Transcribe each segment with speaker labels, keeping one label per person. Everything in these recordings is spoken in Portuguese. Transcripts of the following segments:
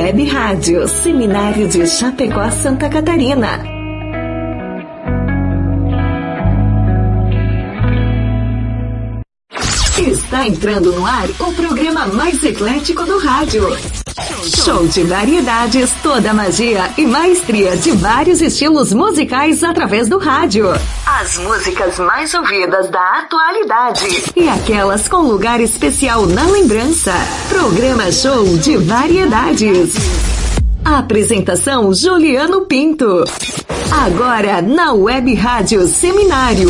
Speaker 1: Web Rádio Seminário de Chapecó, Santa Catarina. Está entrando no ar o programa mais eclético do rádio. Show de variedades, toda a magia e maestria de vários estilos musicais através do rádio. As músicas mais ouvidas da atualidade e aquelas com lugar especial na lembrança. Programa Show de Variedades. A apresentação Juliano Pinto. Agora na Web Rádio Seminário.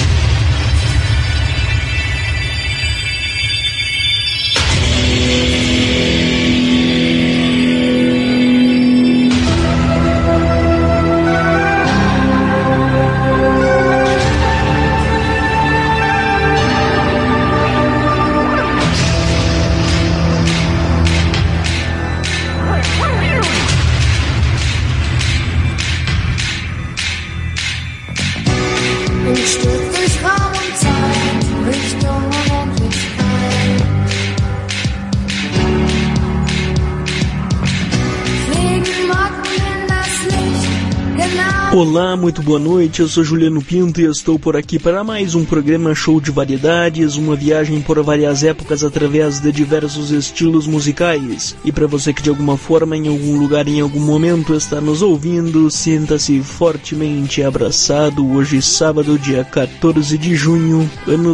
Speaker 2: Olá, muito boa noite, eu sou Juliano Pinto e estou por aqui para mais um programa Show de Variedades, uma viagem por várias épocas através de diversos estilos musicais. E para você que de alguma forma, em algum lugar, em algum momento está nos ouvindo, sinta-se fortemente abraçado. Hoje, sábado, dia 14 de junho, ano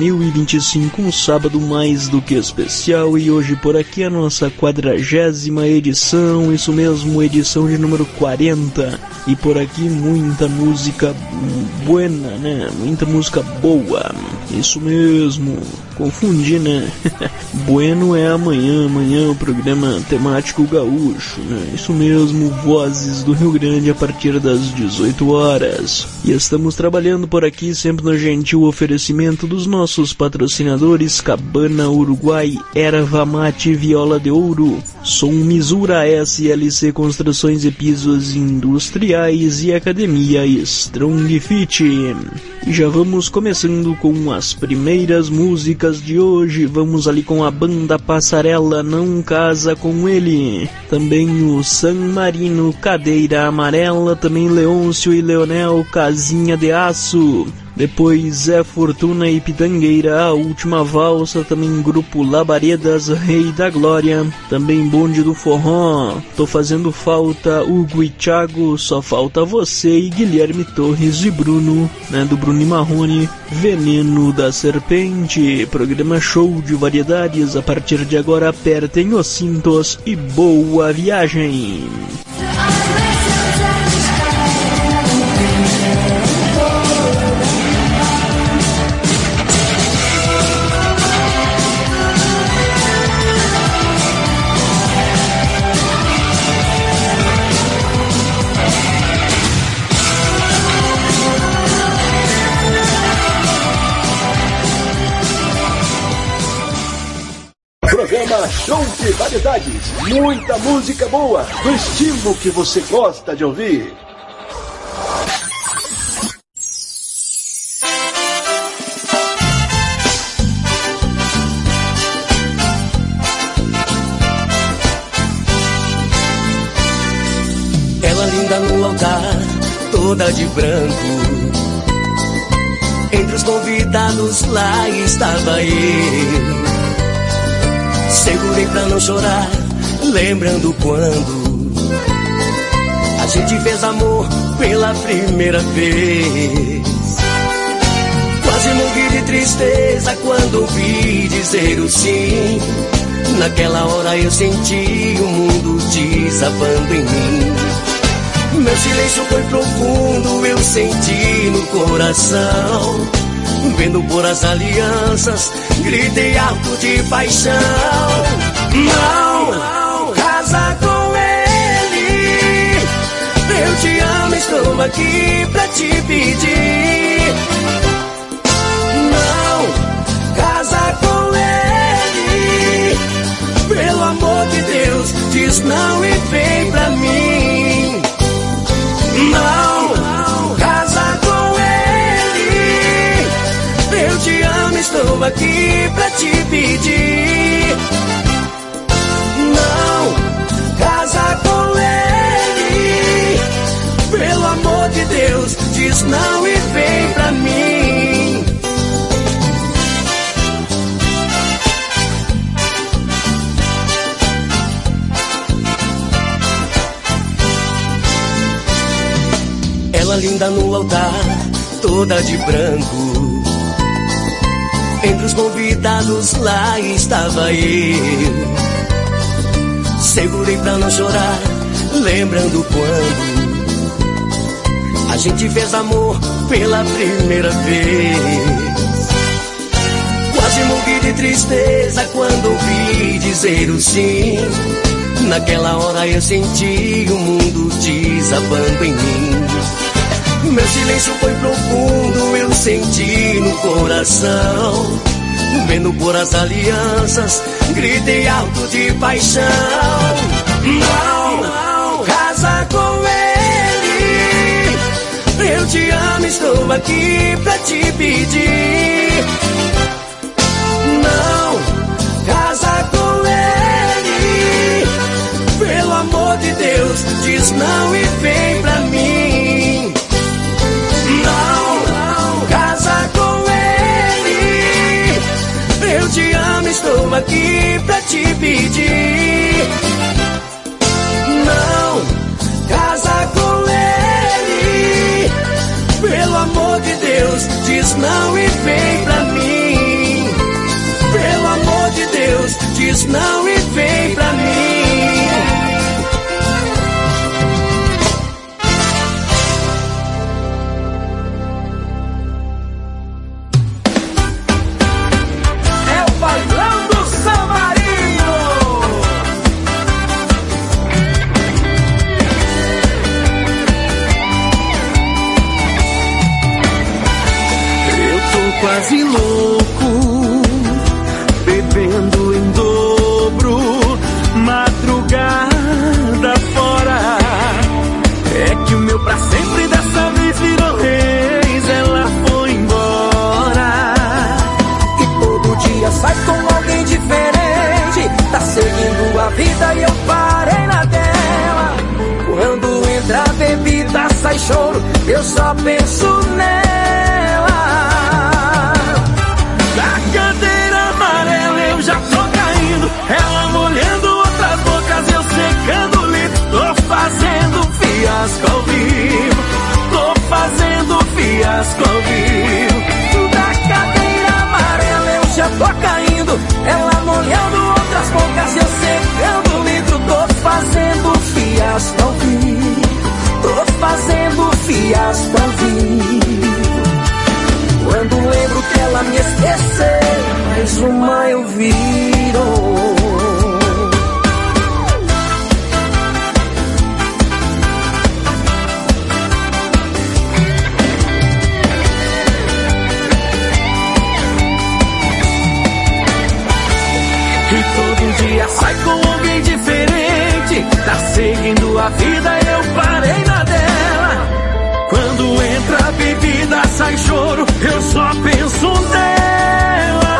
Speaker 2: 2025, um sábado mais do que especial. E hoje por aqui a nossa 40ª edição, isso mesmo, edição de número 40. E por aqui muita música buena, né? Muita música boa. Isso mesmo. Confundi, né? Bueno é amanhã o programa temático gaúcho, né? Isso mesmo, Vozes do Rio Grande a partir das 18 horas. E estamos trabalhando por aqui sempre no gentil oferecimento dos nossos patrocinadores Cabana Uruguai, Erva Mate Viola de Ouro, Som Misura SLC Construções e Pisos Industriais e Academia Strong Fit. E já vamos começando com as primeiras músicas de hoje. Vamos ali com a banda Passarela, Não Casa Com Ele. Também o San Marino, Cadeira Amarela. Também Leôncio e Leonel, Casinha de Aço. Depois Zé Fortuna e Pitangueira, A Última Valsa. Também Grupo Labaredas, Rei da Glória. Também Bonde do Forró, Tô Fazendo Falta, Hugo e Thiago, Só Falta Você. E Guilherme Torres e Bruno, né, do Bruno e Marrone, Veneno da Serpente. Programa Show de Variedades. A partir de agora apertem os cintos e boa viagem.
Speaker 3: Programa Show de Variedades. Muita música boa, do estilo que você gosta de ouvir.
Speaker 4: Ela linda no altar, toda de branco. Entre os convidados lá estava eu. Segurei pra não chorar, lembrando quando a gente fez amor pela primeira vez. Quase morri de tristeza quando ouvi dizer o sim. Naquela hora eu senti o mundo desabando em mim. Meu silêncio foi profundo, eu senti no coração. Vendo por as alianças, gritei alto de paixão. Não, casa com ele. Eu te amo, estou aqui pra te pedir. Não, casa com ele. Pelo amor de Deus, diz não e vem pra mim. Não, casa com ele. Eu te amo, estou aqui pra te pedir. Não, casa linda no altar, toda de branco. Entre os convidados lá estava eu. Segurei pra não chorar, lembrando quando a gente fez amor pela primeira vez. Quase morri de tristeza quando ouvi dizer o sim. Naquela hora eu senti o mundo desabando em mim. Meu silêncio foi profundo, eu senti no coração. Vendo por as alianças, gritei alto de paixão. Não, casa com ele. Eu te amo, estou aqui pra te pedir. Não, casa com ele. Pelo amor de Deus, diz não e vem pra mim. Não, casa com ele. Eu te amo, estou aqui pra te pedir. Não, casa com ele. Pelo amor de Deus, diz não e vem pra mim. Pelo amor de Deus, diz não e vem pra mim.
Speaker 5: Quase louco, bebendo em dobro, madrugada fora. É que o meu pra sempre dessa vez virou reis, ela foi embora.
Speaker 6: E todo dia sai com alguém diferente, tá seguindo a vida e eu parei na dela. Quando entra a bebida sai choro, eu só penso nela.
Speaker 5: Já tô caindo, ela molhando outras bocas, eu secando o litro. Tô fazendo fiasco ao vivo, tô fazendo fiasco ao vivo.
Speaker 6: Da cadeira amarela eu já tô caindo, ela molhando outras bocas, eu secando o litro. Tô fazendo fiasco ao vivo, tô fazendo fiasco ao vivo. Quando lembro que ela me esqueceu, mais uma eu viro.
Speaker 5: E todo dia sai com alguém diferente, tá seguindo a vida, eu parei na dela. Quando entra a bebida sai choro, eu só penso nela.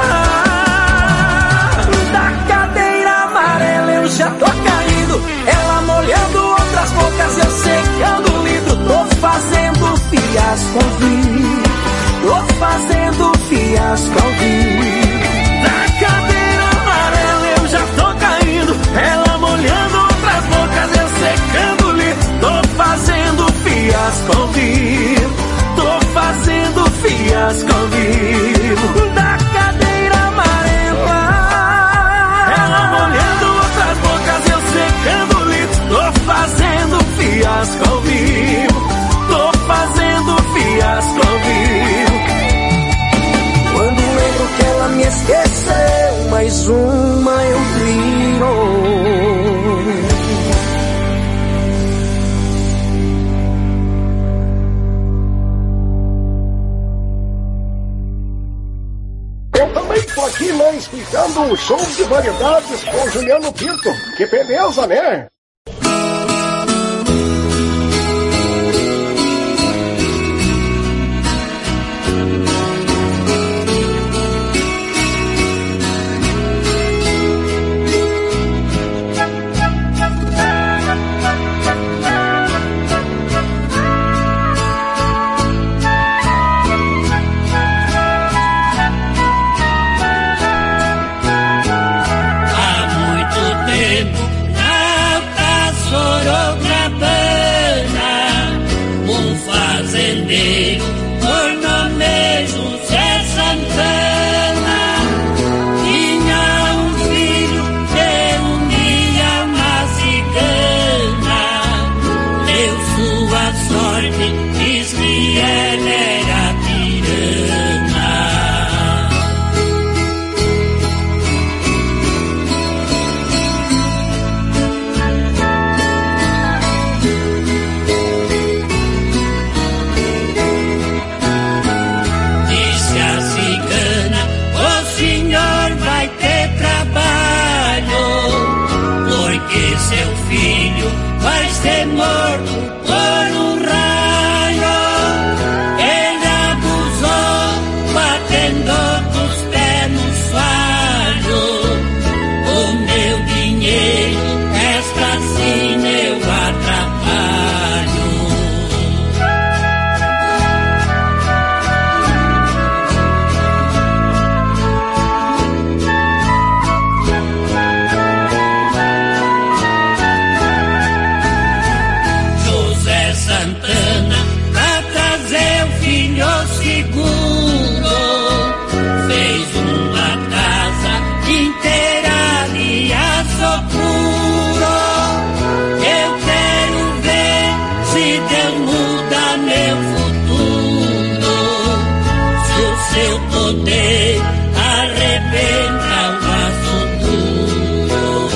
Speaker 6: Da cadeira amarela eu já tô caindo, ela molhando outras bocas, eu secando o litro. Tô fazendo fiasco ao vivo, tô fazendo fiasco ao vivo.
Speaker 5: Da cadeira amarela eu já tô caindo, ela molhando outras bocas, eu secando o litro. Tô fazendo fiasco ao vivo, tô fazendo fiasco ao vivo.
Speaker 6: Da cadeira amarela,
Speaker 5: ela molhando outras bocas, eu secando o litro. Tô fazendo fiasco ao vivo, tô fazendo fiasco ao vivo.
Speaker 6: quando lembro que ela me esqueceu, mais uma eu viro.
Speaker 3: Tô aqui, né, explicando o show de variedades com Juliano Pinto. Que beleza, né?
Speaker 7: Há muito tempo
Speaker 4: que seu filho vai ser morto por um raio. Ele abusou, batendo com os pés no soalho. O meu dinheiro, esta sim eu atrapalho. José Santana, pra trazer o filho seguro, fez uma casa inteira de assopuro. Eu quero ver se Deus muda meu futuro, se o seu poder arrebenta o vaso duro.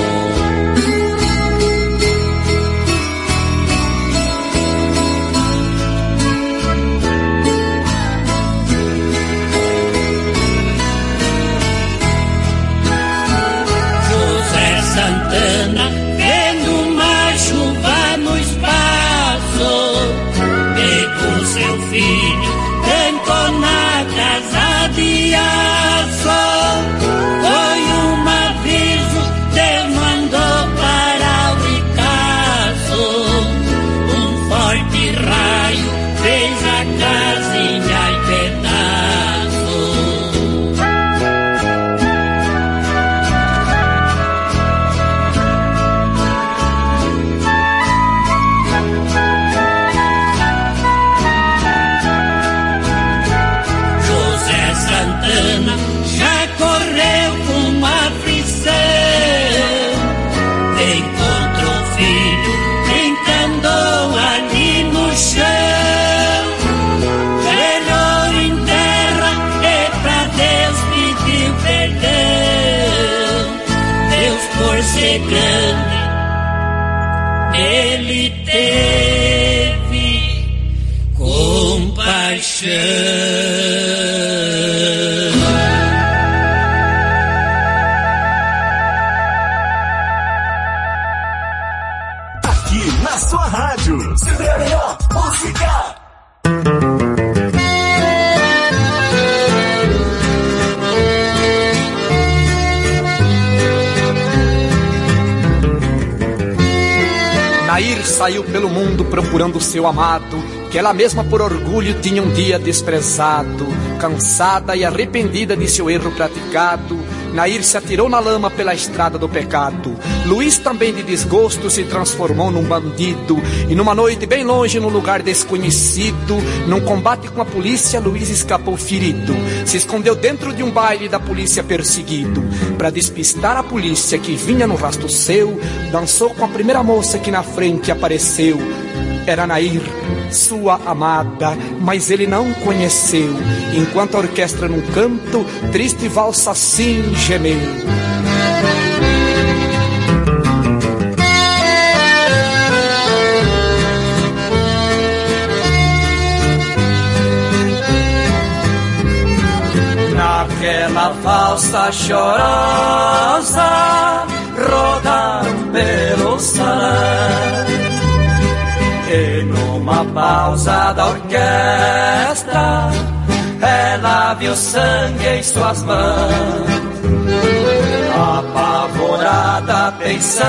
Speaker 4: José Santana, vendo uma chuva no espaço, pegou seu filho, trancou na casa de aço. Foi um aviso, Deus mandou para o ricaço. Um forte raio fez a casinha em pedaço. José Santana já correu com aflição, encontrou o filho brincando ali no chão. Joelhou em terra e pra Deus pediu perdão. Deus, por ser grande, ele teve compaixão.
Speaker 3: Aqui na sua rádio, sempre a melhor música.
Speaker 7: Nair saiu pelo mundo procurando seu amado, que ela mesma por orgulho tinha um dia desprezado. Cansada e arrependida de seu erro praticado, Nair se atirou na lama pela estrada do pecado. Luiz também de desgosto se transformou num bandido, e numa noite bem longe, num lugar desconhecido, num combate com a polícia, Luiz escapou ferido. Se escondeu dentro de um baile da polícia perseguido. Pra despistar a polícia que vinha no rastro seu, dançou com a primeira moça que na frente apareceu. Era Nair, sua amada, mas ele não conheceu. Enquanto a orquestra num canto, triste valsa assim gemeu. Naquela valsa chorosa, rodaram pelo salão. E numa pausa da orquestra, ela viu sangue em suas mãos. Apavorada pensando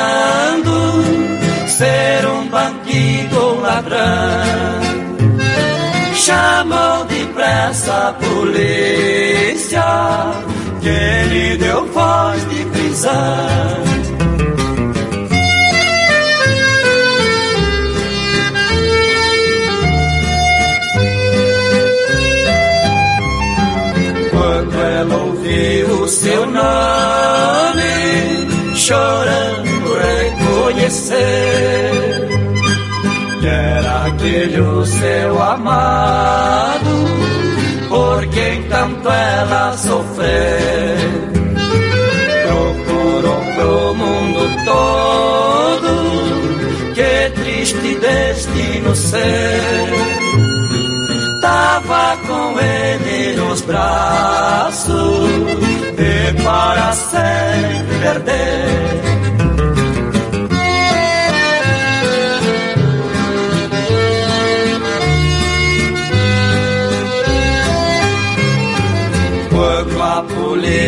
Speaker 7: ser um bandido ou ladrão, chamou depressa a polícia, que lhe deu voz de prisão. Quando ela ouviu o seu nome, chorando reconheceu que era aquele o seu amado, por quem tanto ela sofreu. Procurou pro mundo todo, que triste destino seu. Tava com ele nos braços, e para sempre perder.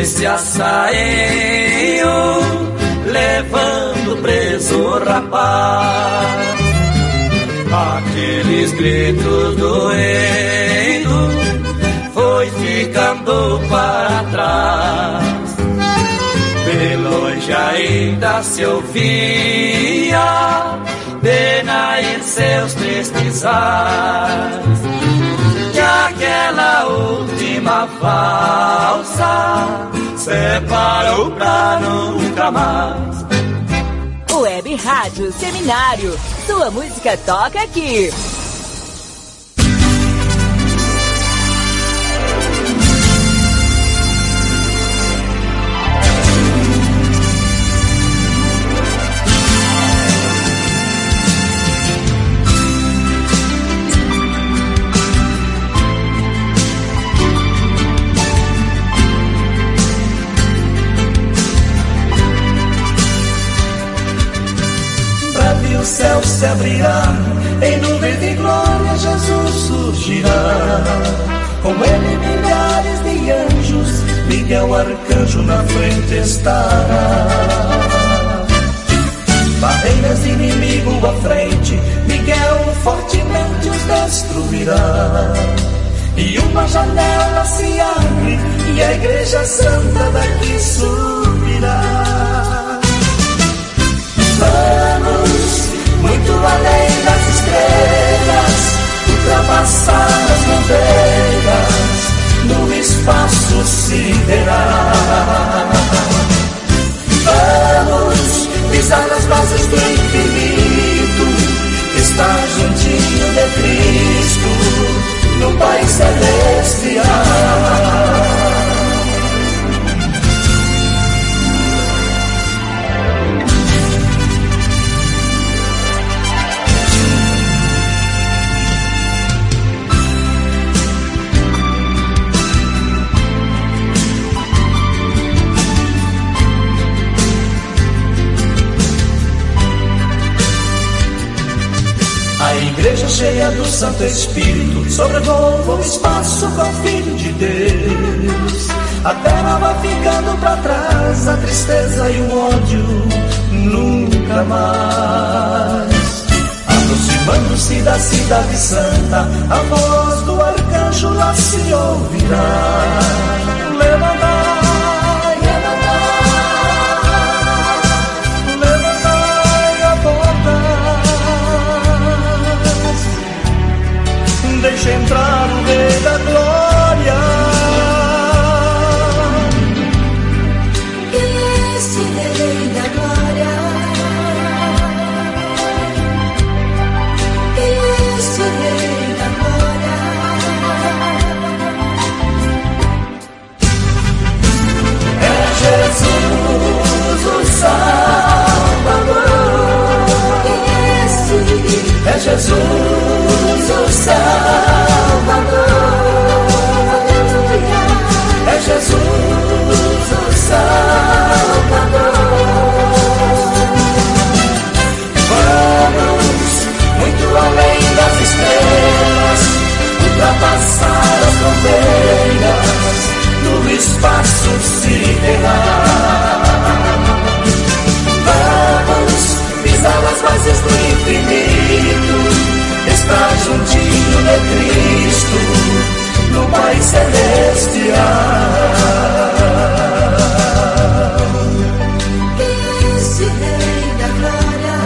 Speaker 6: esse assaio, levando preso o rapaz. Aqueles gritos doendo foi ficando para trás. De longe ainda se ouvia pena em seus tristes ais, que aquela última valsa separou pra nunca mais.
Speaker 1: Web Rádio Seminário, sua música toca aqui.
Speaker 6: O céu se abrirá, em nuvem de glória Jesus surgirá. Com ele milhares de anjos, Miguel arcanjo na frente estará. Barreiras de inimigo à frente, Miguel fortemente os destruirá. E uma janela se abre, e a igreja santa daqui subirá. Vamos muito além das estrelas, ultrapassar as fronteiras, no espaço sideral. Vamos pisar as bases do infinito, estar juntinho de Cristo, no Pai celestial. A igreja cheia do Santo Espírito sobrevoa o espaço com o Filho de Deus. A terra vai ficando para trás, a tristeza e o ódio nunca mais. Aproximando-se da cidade santa, a voz do arcanjo lá se ouvirá. Levantai, levantai, levantai a porta. Deixa entrar o Rei da Glória.
Speaker 8: Este Rei da Glória, este Rei da Glória.
Speaker 6: É Jesus o Salvador. É Jesus o Salvador. É Jesus o Salvador. Vamos muito além das estrelas, ultrapassar as fronteiras, no espaço sideral. Vamos pisar as bases do infinito, estar juntinho de Cristo, no Pai celestial.
Speaker 8: Este Rei da Glória,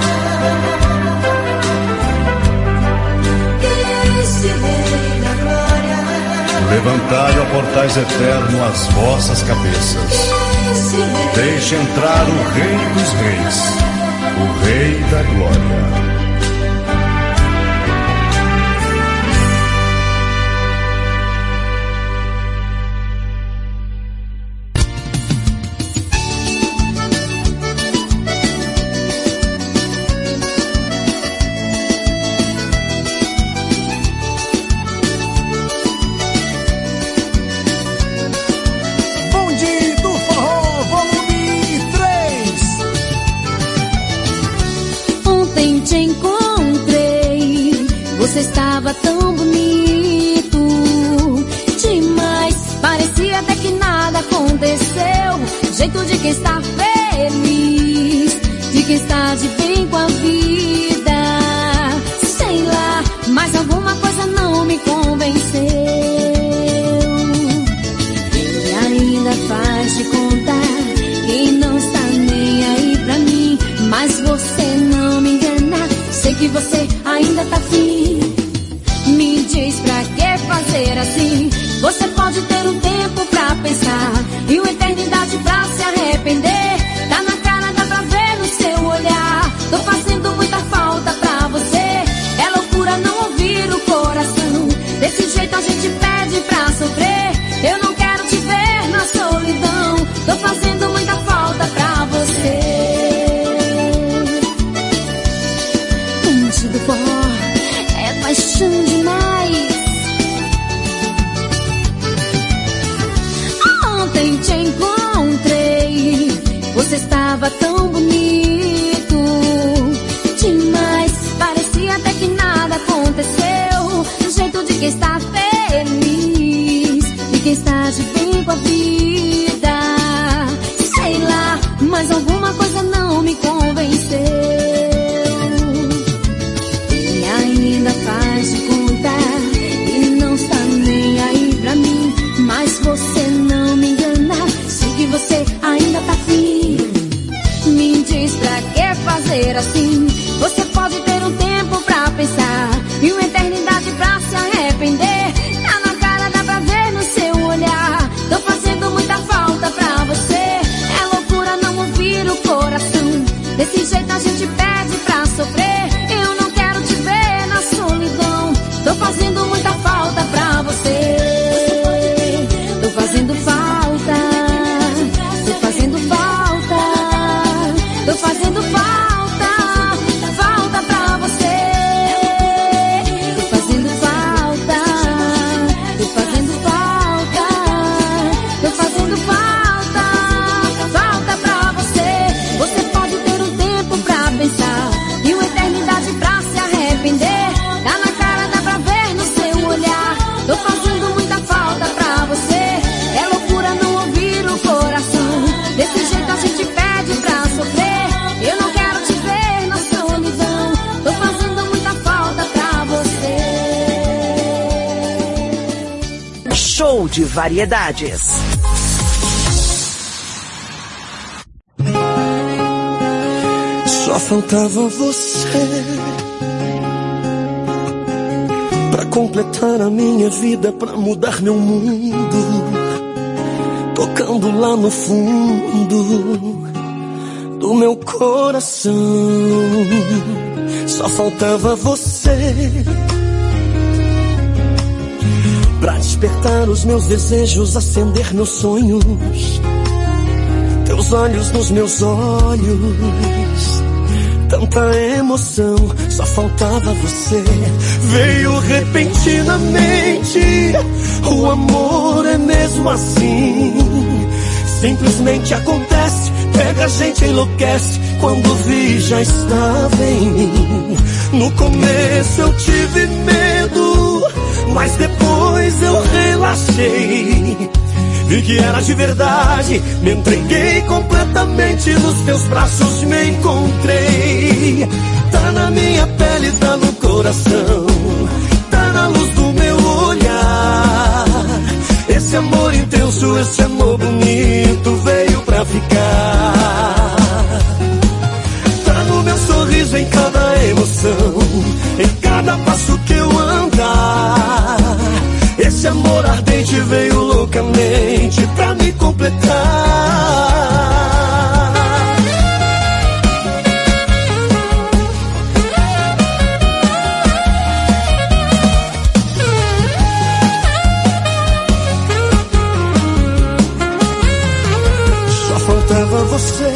Speaker 8: este Rei da Glória.
Speaker 9: Levantai, ó portais eternos, as vossas cabeças. Deixe entrar o Rei dos Reis, o Rei da Glória.
Speaker 8: Você estava tão bonito demais, parecia até que nada aconteceu. jeito de quem está feliz, de quem está de bem com a vida. Sei lá, mas alguma coisa não me convenceu. Ele ainda faz de contar que não está nem aí pra mim, mas você não me engana, sei que você ainda tá afim. Me diz pra que fazer assim? Você pode ter um tempo pra pensar e uma eternidade pra se arrepender. Tá na cara, dá pra ver no seu olhar. Tô fazendo muita falta pra você. É loucura não ouvir o coração. Desse jeito a gente pede pra sofrer. Eu não quero te ver na solidão. Tô fazendo muita falta pra você. Antes do forró é paixão demais. Ontem te encontrei, você estava tão bonito demais. Parecia até que nada aconteceu. Do jeito de quem está feliz, de quem está de bem com a vida. Sei lá, mas alguma coisa não me convenceu. Ele ainda faz de contar e não está nem aí pra mim, mas você não me engana, sei que você ainda tá afim. Me diz pra que fazer assim? Você pode ter um tempo pra pensar e uma eternidade pra se arrepender. Tá na cara, dá pra ver no seu olhar. Tô fazendo muita falta pra você. É loucura não ouvir o coração. Desse jeito a gente pede pra sofrer. Eu não quero te ver na solidão. Tô fazendo muita falta pra você. Tô fazendo falta. Tô fazendo falta. Tô fazendo falta. Falta pra você. Tô fazendo falta. Tô fazendo falta. Tô fazendo falta. Falta pra você. Você pode ter um tempo pra pensar e uma eternidade pra se arrepender. Tá na cara, dá pra ver no seu olhar. Tô fazendo muita falta pra você. É loucura não ouvir o coração. Desse jeito a gente pede pra sofrer. Eu não quero te ver na solidão. Tô fazendo muita falta pra você.
Speaker 10: Show de variedades.
Speaker 4: Só faltava você pra completar a minha vida, pra mudar meu mundo, tocando lá no fundo do meu coração. Só faltava você pra despertar os meus desejos, acender meus sonhos, teus olhos nos meus olhos, tanta emoção. Só faltava você. Veio repentinamente, o amor é mesmo assim, simplesmente acontece, pega a gente, enlouquece. Quando vi já estava em mim. No começo eu tive medo, mas depois eu relaxei. Vi que era de verdade, me entreguei completamente, nos teus braços me encontrei. Tá na minha pele, tá no coração, tá na luz do meu olhar. Esse amor intenso, esse amor bonito veio pra ficar. Tá no meu sorriso, em cada emoção, em cada passo que eu andar. Esse amor ardente veio loucamente pra me completar. Só faltava você,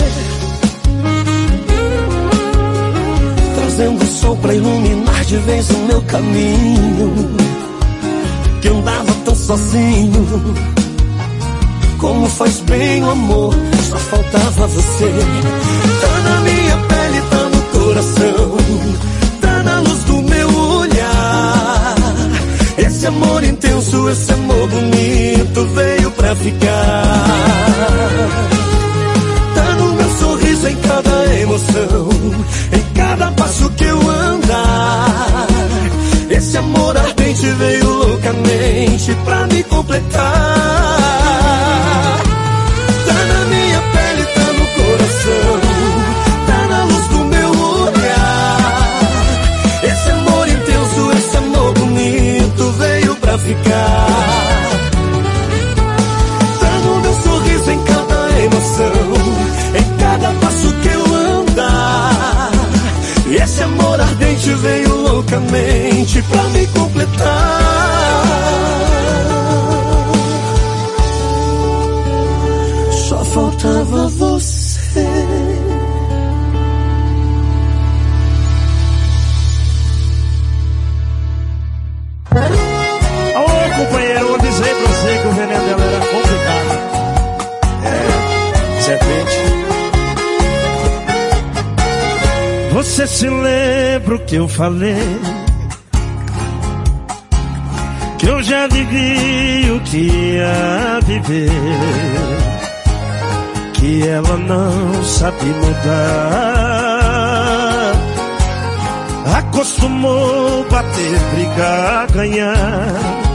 Speaker 4: trazendo o sol pra iluminar de vez o meu caminho, que andava tão sozinho. Como faz bem o amor, só faltava você. Tá na minha pele, tá no coração, tá na luz do meu olhar. Esse amor intenso, esse amor bonito veio pra ficar.
Speaker 6: emoção em cada passo que eu andar. Esse amor ardente veio loucamente pra me completar. Tá na minha pele, tá no coração, tá na luz do meu olhar. Esse amor intenso, esse amor bonito veio pra ficar. Tá no meu sorriso em cada emoção, em cada passo que eu andar. Esse amor ardente veio loucamente pra me completar. Só faltava você.
Speaker 5: Alô, companheiro, eu vou dizer pra você que o veneno dela era complicado.
Speaker 6: Serpente.
Speaker 5: Você se lembra o que eu falei? Que eu já vivi o que ia viver, que ela não sabe mudar. Acostumou bater, brigar, ganhar.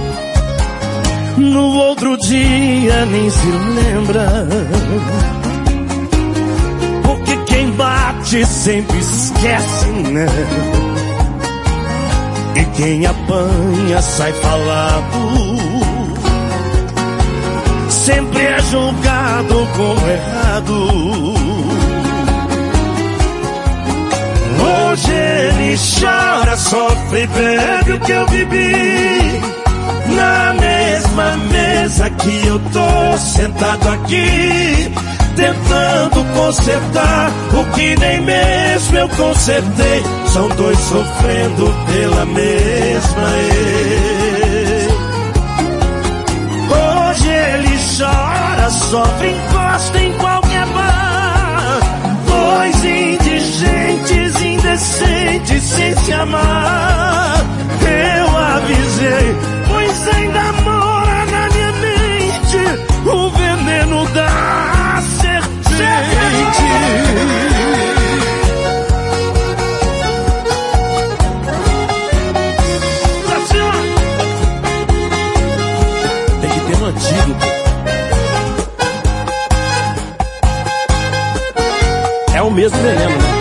Speaker 5: No outro dia nem se lembra, porque quem bate sempre esquece, né? E quem apanha sai falado, sempre é julgado como errado. Hoje ele chora, sofre e bebe o que eu bebi. Na mesma mesa que eu tô sentado aqui, tentando consertar o que nem mesmo eu consertei. São dois sofrendo pela mesma ex. Hoje ele chora, sofre, encosta em qualquer bar. Dois indigentes, indecentes, sem se amar. Eu avisei, pois ainda mora na minha mente o veneno da serpente.
Speaker 6: Tem que ter um antídoto. É o mesmo veneno, né?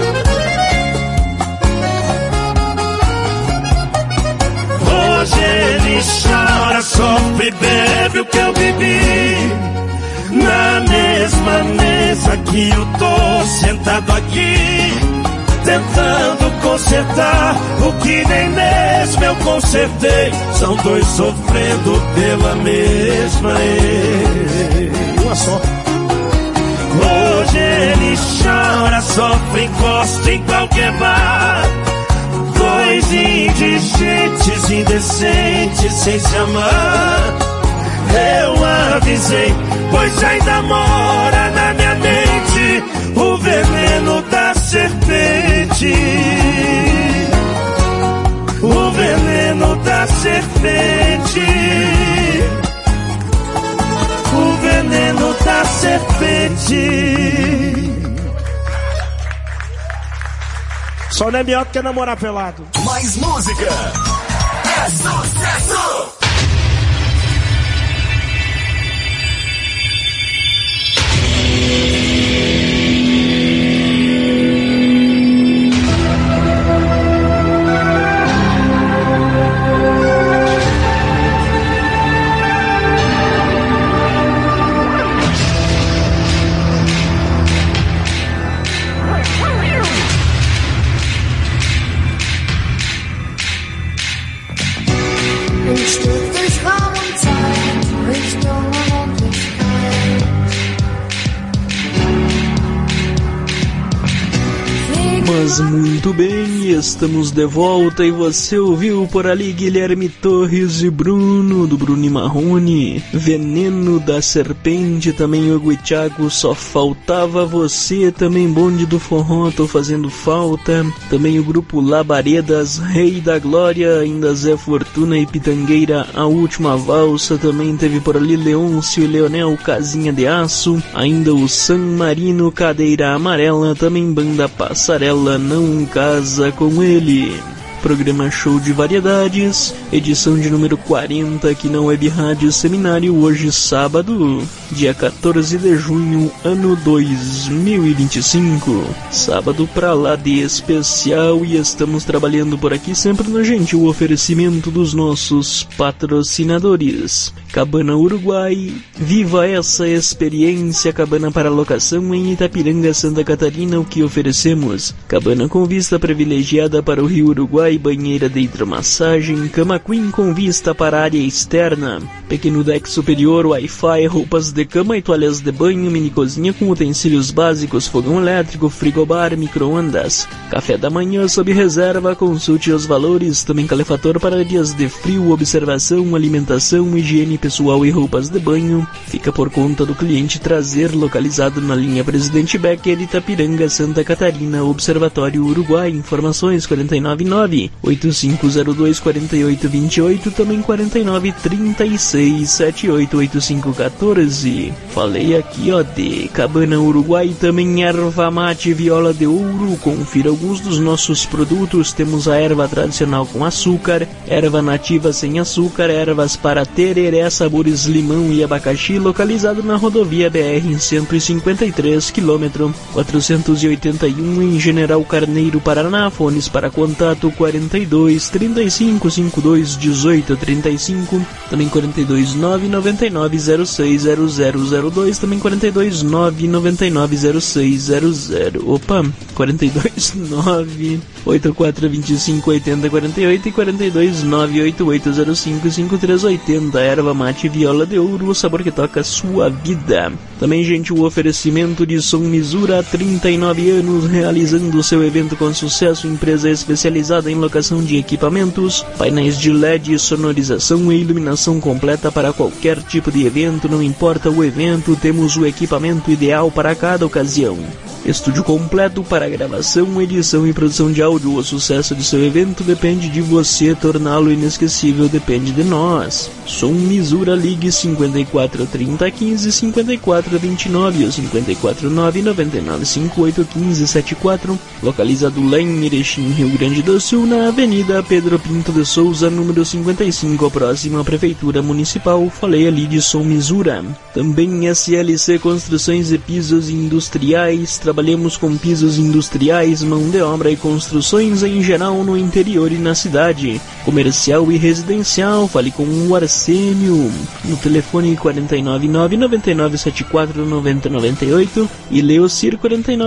Speaker 5: Hoje ele chora, sofre e bebe o que eu bebi. Na mesma mesa que eu tô sentado aqui, tentando consertar o que nem mesmo eu consertei. São dois sofrendo pela mesma ex.
Speaker 6: Uma só.
Speaker 5: Hoje ele chora, sofre, encosta em qualquer bar. Dois indigentes, indecentes, sem se amar. Eu avisei, pois ainda mora na minha mente o veneno da serpente. O veneno da serpente. O veneno da serpente.
Speaker 6: Só não é melhor que namorar pelado.
Speaker 11: Mais música é sucesso!
Speaker 8: Estou
Speaker 2: Mas muito bem, estamos de volta e você ouviu por ali Guilherme Torres e Bruno, do Bruno e Marrone, Veneno da Serpente, também o Guichaco, Só Faltava Você, também Bonde do Forró, Tô Fazendo Falta, também o grupo Labaredas, Rei da Glória, ainda Zé Fortuna e Pitangueira, A Última Valsa, também teve por ali Leôncio e Leonel, Casinha de Aço, ainda o San Marino, Cadeira Amarela, também Banda Passarela, Não Casa Com Ele. Programa Show de Variedades, edição de número 40 aqui na Web Rádio Seminário, hoje sábado, dia 14 de junho, ano 2025. Sábado pra lá de especial e estamos trabalhando por aqui sempre no gentil oferecimento dos nossos patrocinadores. Cabana Uruguai, viva essa experiência, cabana para locação em Itapiranga, Santa Catarina, o que oferecemos? Cabana com vista privilegiada para o Rio Uruguai, banheira de hidromassagem, cama queen com vista para a área externa, pequeno deck superior, Wi-Fi, roupas de cama e toalhas de banho, mini cozinha com utensílios básicos, fogão elétrico, frigobar, micro-ondas, café da manhã sob reserva, consulte os valores, também calefator para dias de frio, observação, alimentação, higiene pessoal e roupas de banho, fica por conta do cliente trazer, localizado na linha Presidente Becker, Itapiranga, Santa Catarina, Observatório Uruguai, informações 499-8502-4828, também 49-36-788514. Falei aqui de Cabana Uruguai, também erva mate viola de ouro, confira alguns dos nossos produtos, temos a erva tradicional com açúcar, erva nativa sem açúcar, ervas para tereré, sabores limão e abacaxi, localizado na rodovia BR 153, km 481, em General Carneiro, Paraná. Fones para contato 42 35 52 18 35, também 42 999 06 0002, também 42 999 06 00, 42 9 84 25 80 48 e 42 988 05 5380. Erva mate viola de ouro, o sabor que toca a sua vida. Também, gente, o oferecimento de Som Misura, 39 anos realizando seu evento com sucesso, empresa especializada em locação de equipamentos, painéis de LED, sonorização e iluminação completa para qualquer tipo de evento, não importa o evento, temos o equipamento ideal para cada ocasião. Estúdio completo para gravação, edição e produção de áudio. O sucesso de seu evento depende de você, torná-lo inesquecível depende de nós. Som Misura, ligue 54 30 15 54 29 ou 54 9 99 58 15 74, localizado lá em Erechim, Rio Grande do Sul, na Avenida Pedro Pinto de Souza, número 55, próxima à Prefeitura Municipal. Falei ali de Som Misura. Também SLC Construções e Pisos Industriais, trabalhamos com pisos industriais, mão de obra e construções em geral no interior e na cidade, comercial e residencial. Fale com o Arsênio no telefone 499-9974-9098 e Leocir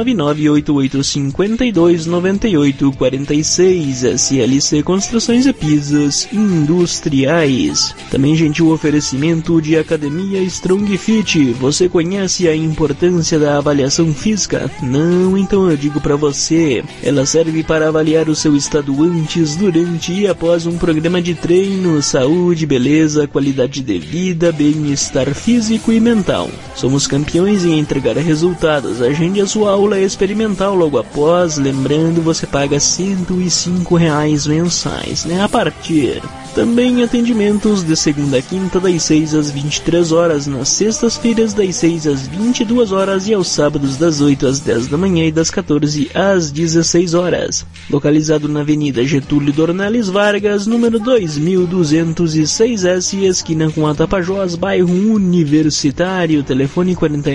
Speaker 2: 499-8852-9846. SLC Construções e Pisos Industriais. Também, gente, o oferecimento de Academia Strong Fit. Você conhece a importância da avaliação física? Não? Então eu digo pra você, ela serve para avaliar o seu estado antes, durante e após um programa de treino, saúde, beleza, qualidade de vida, bem-estar físico e mental. Somos campeões em entregar resultados. Agende a sua aula experimental logo após, lembrando, você paga R$105 mensais, né? A partir. Também atendimentos de segunda a quinta das 6 às 23 horas, nas sextas-feiras das 6 às 22 horas e aos sábados das 8 às 10 da manhã e das 14 às 16 horas. Localizado na Avenida Getúlio Dornelles Vargas, número 2206S, esquina com a Tapajós, bairro Universitário. Telefone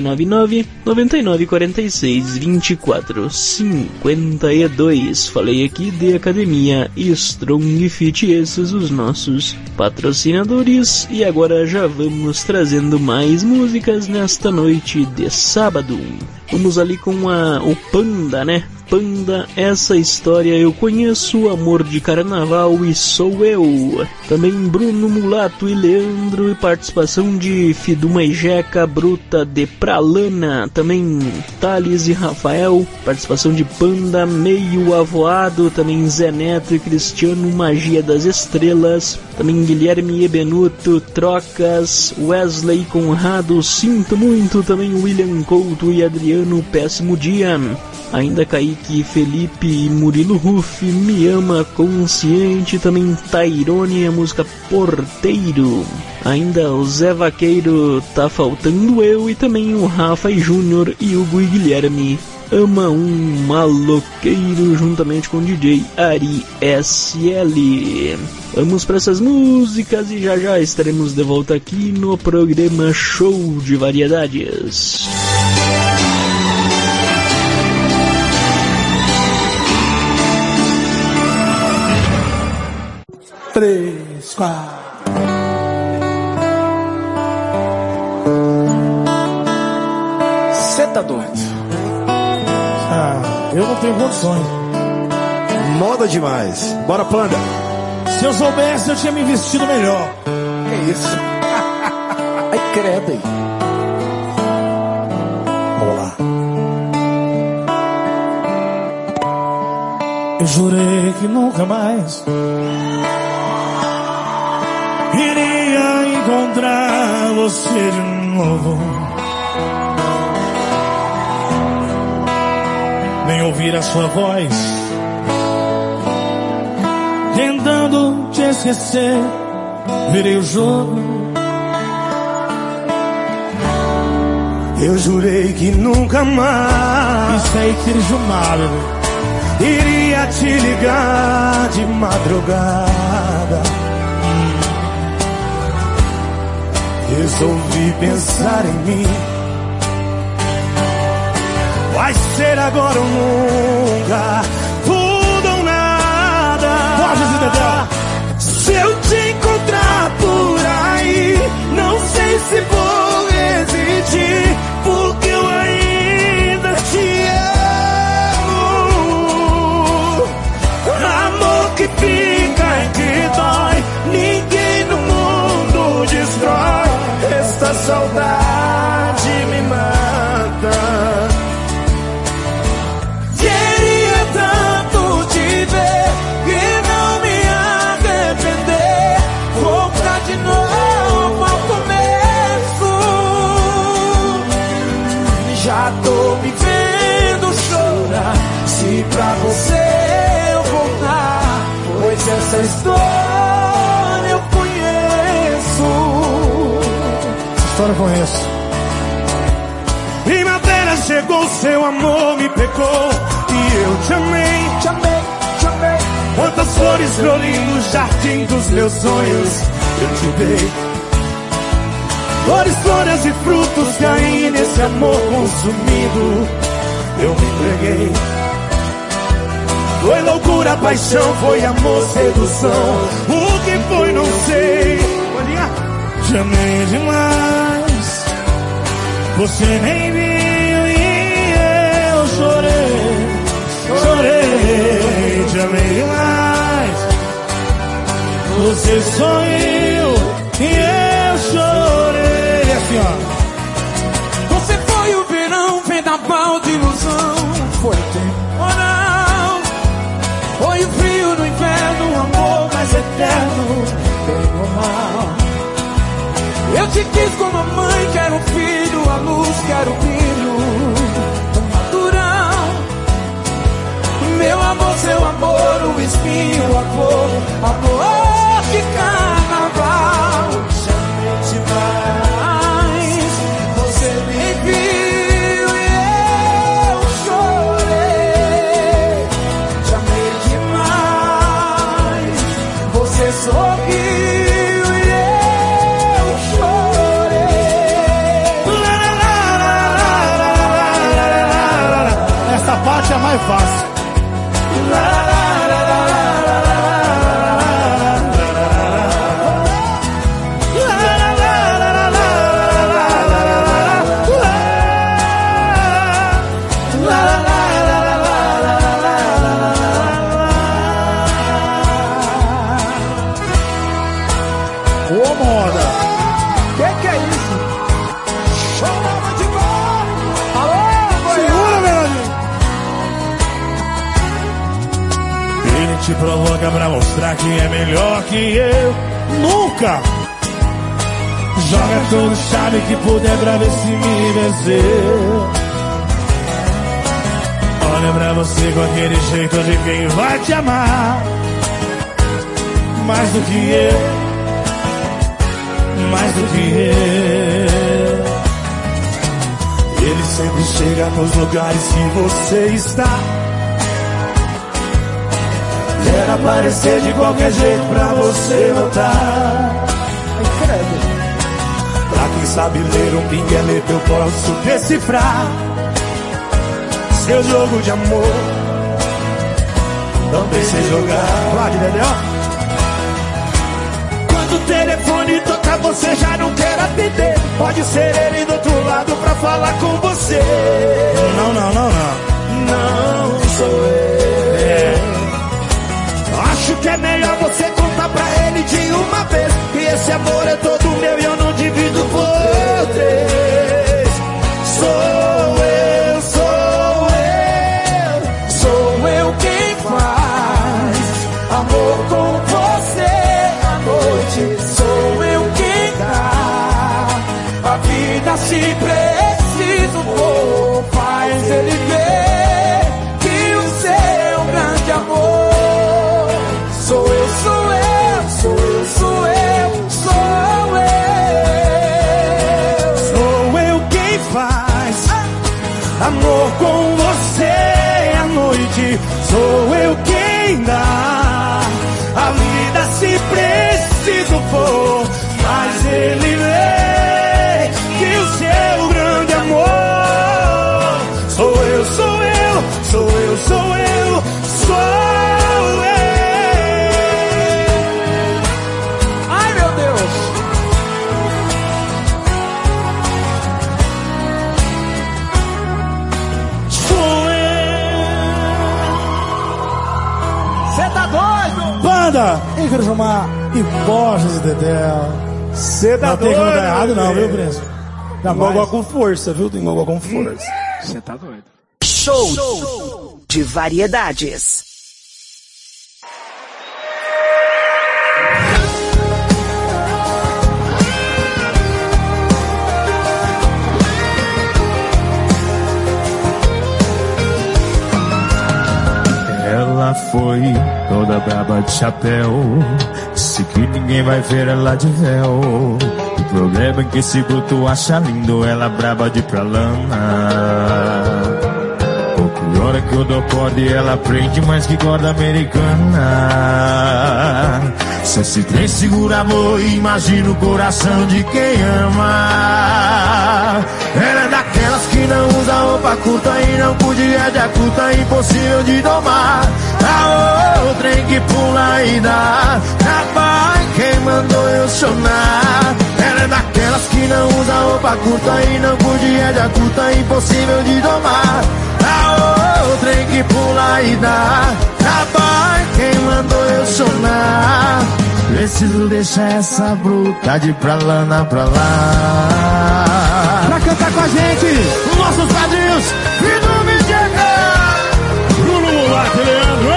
Speaker 2: 499-9946-2452. Falei aqui de Academia Strong Fit, esses os nossos patrocinadores. E agora já vamos trazendo mais músicas nesta noite de sábado. Vamos ali com o Panda, né? Panda, essa história eu conheço, Amor de Carnaval e Sou Eu. Também Bruno Mulato e Leandro, e participação de Fiduma e Jeca, Bruta de Pralana. Também Thales e Rafael, participação de Panda, Meio Avoado. Também Zé Neto e Cristiano, Magia das Estrelas. Também Guilherme e Benuto, Trocas. Wesley Conrado, Sinto Muito. Também William Couto e Adriano, Péssimo Dia. Ainda Kaique, Felipe e Murilo Ruff, Me Ama Consciente. Também Tairone, a música Porteiro. Ainda o Zé Vaqueiro, Tá Faltando Eu. E também o Rafa e Júnior e Hugo e Guilherme, Ama um Maloqueiro, juntamente com o DJ Ari SL. Vamos para essas músicas e já estaremos de volta aqui no programa Show de Variedades.
Speaker 12: Três, quatro.
Speaker 7: Cê tá doido?
Speaker 12: Eu não tenho condições.
Speaker 13: Moda demais. Bora, Panda.
Speaker 12: Se eu soubesse, eu tinha me vestido melhor.
Speaker 7: Que isso? Ai, credo aí.
Speaker 12: Vamos lá. Eu jurei que nunca mais iria encontrar você de novo, nem ouvir a sua voz tentando te esquecer. Virei o jogo.
Speaker 13: Eu jurei que nunca mais
Speaker 12: isso aí que jumado
Speaker 13: iria te ligar de madrugada. Resolvi pensar em mim. Vai ser agora ou nunca, tudo ou nada.
Speaker 12: Pode, Zidedel.
Speaker 13: Se eu te encontrar por aí, não sei se vou resistir, porque eu ainda te amo. Amor que fica e que dói, ninguém no mundo destrói. Esta saudade me mata. Queria tanto te ver e não me arrepender. Voltar de novo ao começo. Já tô me vendo chorar. Se pra você eu voltar, pois essa história eu conheço.
Speaker 12: História eu conheço.
Speaker 13: Primavera chegou, seu amor me pegou e eu te amei, te amei, te amei. Quantas flores flori no jardim dos meus sonhos eu te dei. Flores, flores e frutos caí nesse amor consumido. Eu me entreguei. Foi loucura, paixão, foi amor, sedução. O que foi, não sei.
Speaker 12: Te amei demais, você nem viu e eu chorei, chorei. Te amei demais, você sorriu e eu chorei. Assim, ó.
Speaker 6: Você foi o verão, vendaval de ilusão. Foi temporal. Foi o frio no inverno, o amor mais eterno, bem ou mal. Eu te quis como a mãe quer um filho, a luz quer o brilho natural. Meu amor, seu amor, o espinho, a cor, amor de carnaval. Chamei demais, você me viu e eu chorei. Chamei demais, você sorriu.
Speaker 12: Essa parte é a mais fácil. te provoca pra mostrar que é melhor que eu. Nunca! Joga todo chave que puder pra ver se me venceu. Olha pra você com aquele jeito de quem vai te amar mais do que eu, mais do que eu. Ele sempre chega nos lugares que você está. Quer aparecer de qualquer jeito pra você notar. Pra quem sabe ler um pinguelete eu posso decifrar seu jogo de amor. Também sei jogar. Pode, entendeu? Quando o telefone toca você já não quer atender. Pode ser ele do outro lado pra falar com você. Não, não, não, não. Não sou eu. Acho que é melhor você contar pra ele de uma vez que esse amor é todo meu e eu não divido por três. Sou eu, sou eu, sou eu quem faz amor com você à noite. Sou eu quem dá a vida se preciso for. Faz ele ver que o seu grande amor sou eu, sou eu, sou eu, sou eu, sou eu. Sou eu quem faz amor com você à noite. Sou eu quem dá a vida se preciso for. Mas ele vê que o seu grande amor sou eu, sou eu, sou eu, sou eu, sou eu. Ícaro Jomar e Borges e Dedéu.
Speaker 14: Cê tá doido?
Speaker 12: Não tem como dar errado não, viu, Príncipe?
Speaker 14: Tem gogó com força, viu? Tem gogó com força.
Speaker 10: Cê tá doido. Show de variedades.
Speaker 15: Ela foi toda braba de chapéu, disse que ninguém vai ver ela de véu. O problema é que esse bruto acha lindo ela braba de pra lana. O pior é que o dopode ela prende mais que corda americana. Se esse trem segura amor, imagina o coração de quem ama. Ela é daquelas que não usa roupa curta e não pude é de acuta, impossível de domar. A outra em que pula e dá trabalho, quem mandou eu chorar. Ela é daquelas que não usa roupa curta e não pude é de acuta, impossível de domar. A outra em que pula e dá trabalho, quem mandou eu chorar. Preciso deixar essa bruta de pra lá, pra lá.
Speaker 12: Pra cantar com a gente, nossos padrinhos, Vitor Midica, Bruno Mulata e Leandro.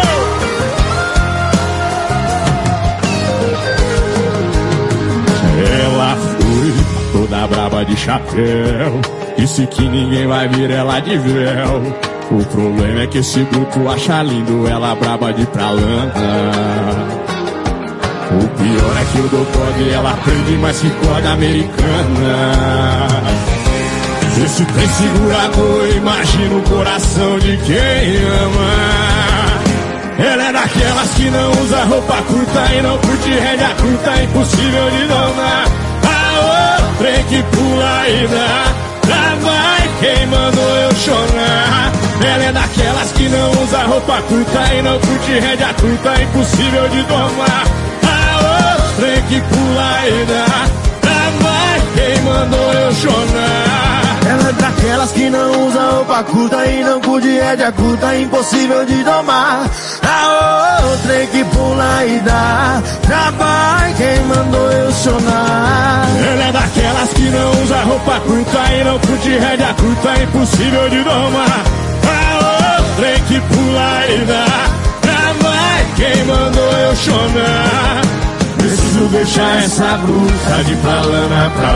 Speaker 15: Ela foi toda braba de chapéu, disse que ninguém vai vir ela de véu. O problema é que esse bruto acha lindo ela braba de pra lana. O pior é que o doutor ela aprende mais que corda americana. Esse trem segurador, imagina o coração de quem ama. Ela é daquelas que não usa roupa curta e não curte rédea curta, impossível de domar. A outra é que pula e dá trabalho, quem mandou eu chorar. Ela é daquelas que não usa roupa curta e não curte rédea curta, impossível de domar. Trem que pula e dá trabalho, quem mandou eu chorar. Ela é daquelas que não usa roupa curta e não curte rédea curta, impossível de domar. A outra que pula e dá trabalho, quem mandou eu chorar. Ela é daquelas que não usa roupa curta e não curte rédea curta, impossível de domar. A outra que pula e dá trabalho, quem mandou eu chorar? Preciso deixar essa bruxa de plana pra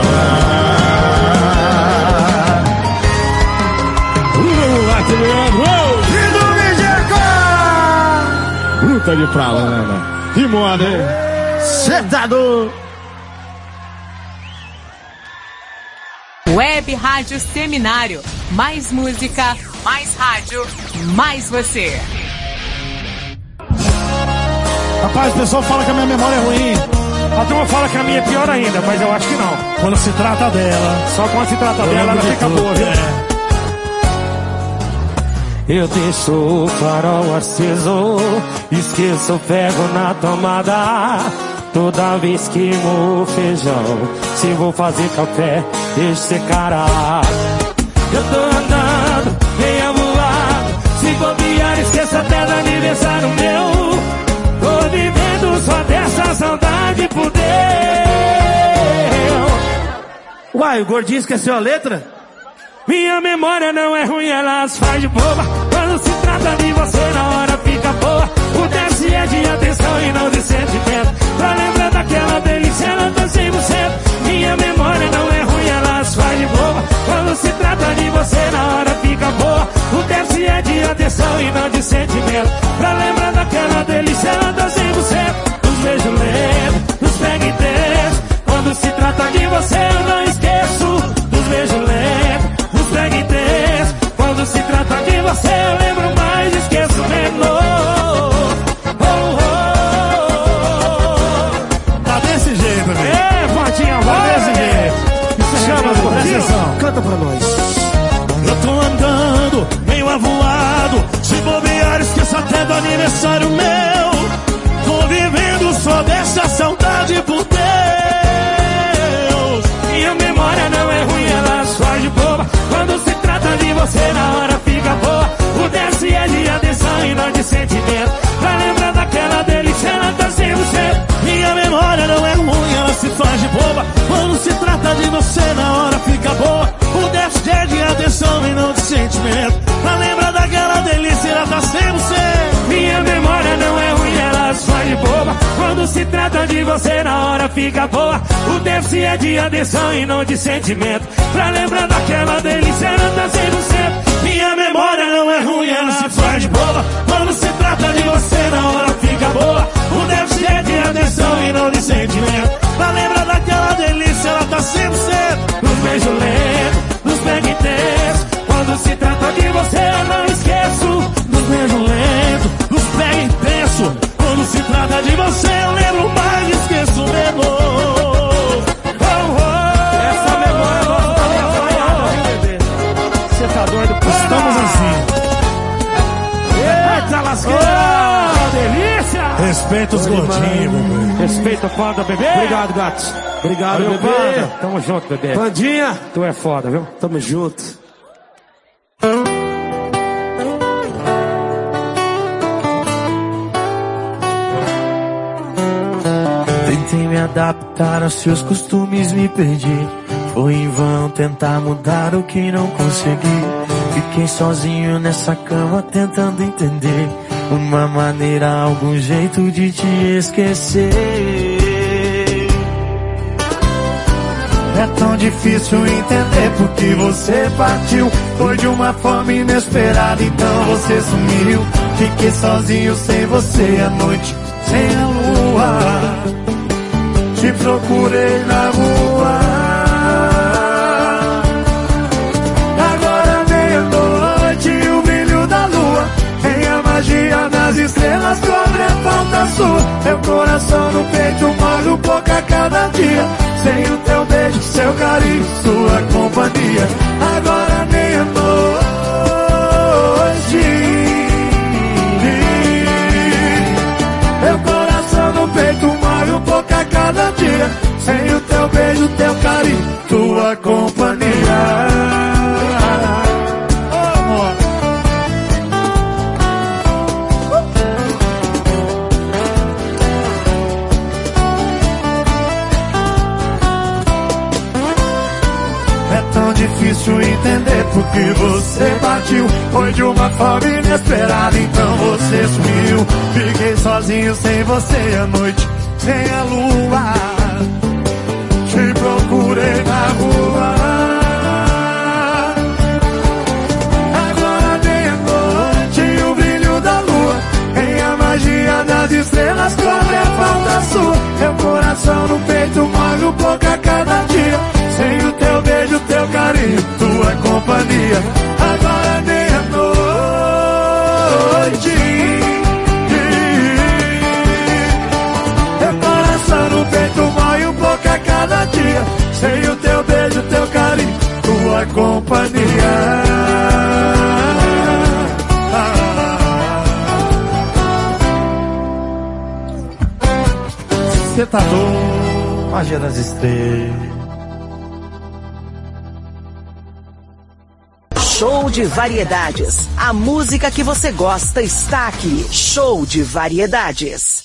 Speaker 15: lá. Bruta de plana. Que moda, hein?
Speaker 12: Sentado.
Speaker 16: Web Rádio Seminário. Mais música, mais rádio, mais você.
Speaker 12: Rapaz, o pessoal fala que a minha memória é ruim. A turma fala que a minha é pior ainda, mas eu acho que não.
Speaker 14: Quando se trata dela.
Speaker 12: Só quando se trata dela, ela fica boa, viu?
Speaker 6: Eu deixo o farol aceso, esqueço, pego na tomada. Toda vez que moo feijão, se vou fazer café, deixo secar. Eu tô andando, meio voado, se bobear, esqueço até do aniversário meu. Tô vivendo só dessa saudade por Deus.
Speaker 12: Uai, o gordinho esqueceu a letra?
Speaker 6: Minha memória não é ruim, elas faz de boba. Quando se trata de você, na hora fica boa. O desce é de atenção e não de sentimento. Pra lembrar daquela delícia, ela tá 100%. Minha memória não é ruim, elas faz de boba. Quando se trata de você, na hora fica boa. O desce é de atenção e não de sentimento. Pra lembrar daquela delícia, ela tá 100%. Os beijos lentos, os pega intensos. Quando se trata de você, eu não esqueço. Dos beijos lentos, os pega intensos. Quando se trata de você, eu lembro mais, esqueço menos.
Speaker 12: Canta pra nós. Eu tô andando, meio avoado, se bobear, esqueço até do aniversário meu. Tô vivendo só dessa saudade por Deus.
Speaker 6: Minha memória não é ruim, ela só de boba. Quando se trata de você, na hora fica boa. O desce é de atenção e não de sentimento. Pra lembrar daquela delícia, ela tá 100%.
Speaker 12: Minha memória não é ruim, ela se faz de boba. Quando se trata de você, na hora fica boa. O déficit é de atenção e não de sentimento. Pra lembrar daquela delícia, ela tá 100%.
Speaker 6: Minha memória não é ruim, ela só de boba. Quando se trata de você, na hora fica boa. O déficit é de atenção e não de sentimento. Pra lembrar daquela delícia, ela tá 100%.
Speaker 12: Minha memória não é ruim, ela se faz de boba. Quando se trata de você, na hora fica boa. O déficit é de atenção e não de sentimento. Pra lembrar daquela delícia, ela tá 100%.
Speaker 6: Nos beijos lentos, nos pega intensos. Quando se trata de você, eu não esqueço.
Speaker 12: Nos beijos lentos, nos pega intenso. Quando se trata de você, eu lembro mais, esqueço menos.
Speaker 6: Essa memória nossa tá meio apanhada, viu, bebê? Você tá doido?
Speaker 12: Estamos assim.
Speaker 6: Eita lasqueira! Delícia!
Speaker 12: Respeita os gordinhos, bebê.
Speaker 6: Respeita o Panda, bebê.
Speaker 12: Obrigado, gatos. Obrigado,
Speaker 6: valeu,
Speaker 12: bebê.
Speaker 6: Panda. Tamo junto, bebê.
Speaker 12: Pandinha.
Speaker 6: Tu é foda, viu?
Speaker 12: Tamo junto.
Speaker 6: Tentei me adaptar aos seus costumes, me perdi. Foi em vão tentar mudar o que não consegui. Fiquei sozinho nessa cama tentando entender uma maneira, algum jeito de te esquecer.
Speaker 12: É tão difícil entender porque você partiu. Foi de uma forma inesperada, então você sumiu. Fiquei sozinho sem você à noite, sem a lua. Te procurei na rua. Agora meia-noite e o brilho da lua. Tem a magia das estrelas, cobre a falta sua. Meu coração no peito morre um pouco a cada dia. Sem o teu beijo, seu carinho, sua companhia. Agora meia-noite. Meu coração no peito morre um pouco a cada dia. Sem o teu beijo, teu carinho, tua companhia. Difícil entender porque você partiu. Foi de uma forma inesperada, então você sumiu. Fiquei sozinho
Speaker 13: você à noite sem a lua. Te procurei na rua. Agora vem a noite e o brilho da lua. Em a magia das estrelas cobre a falta sua. Meu coração no peito morre um pouco a cada dia. Sem o teu beijo, teu carinho, tua companhia. Agora vem a noite. Meu coração no peito morre um pouco a cada dia. Sem o teu beijo, teu carinho, tua companhia. Você tá doido, magia das estrelas.
Speaker 10: Show de variedades. A música que você gosta está aqui. Show de variedades.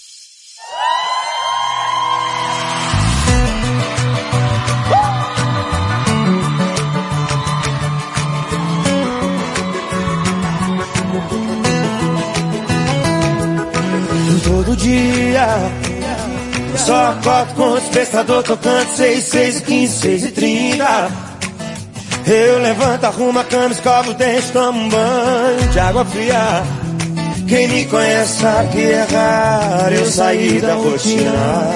Speaker 13: Todo dia eu só acordo com o despertador tocando 6, 6 e 15, 6 e 30. Eu levanto, arrumo a cama, escovo os dentes, tomo um banho de água fria. Quem me conhece sabe que é raro eu sair da rotina.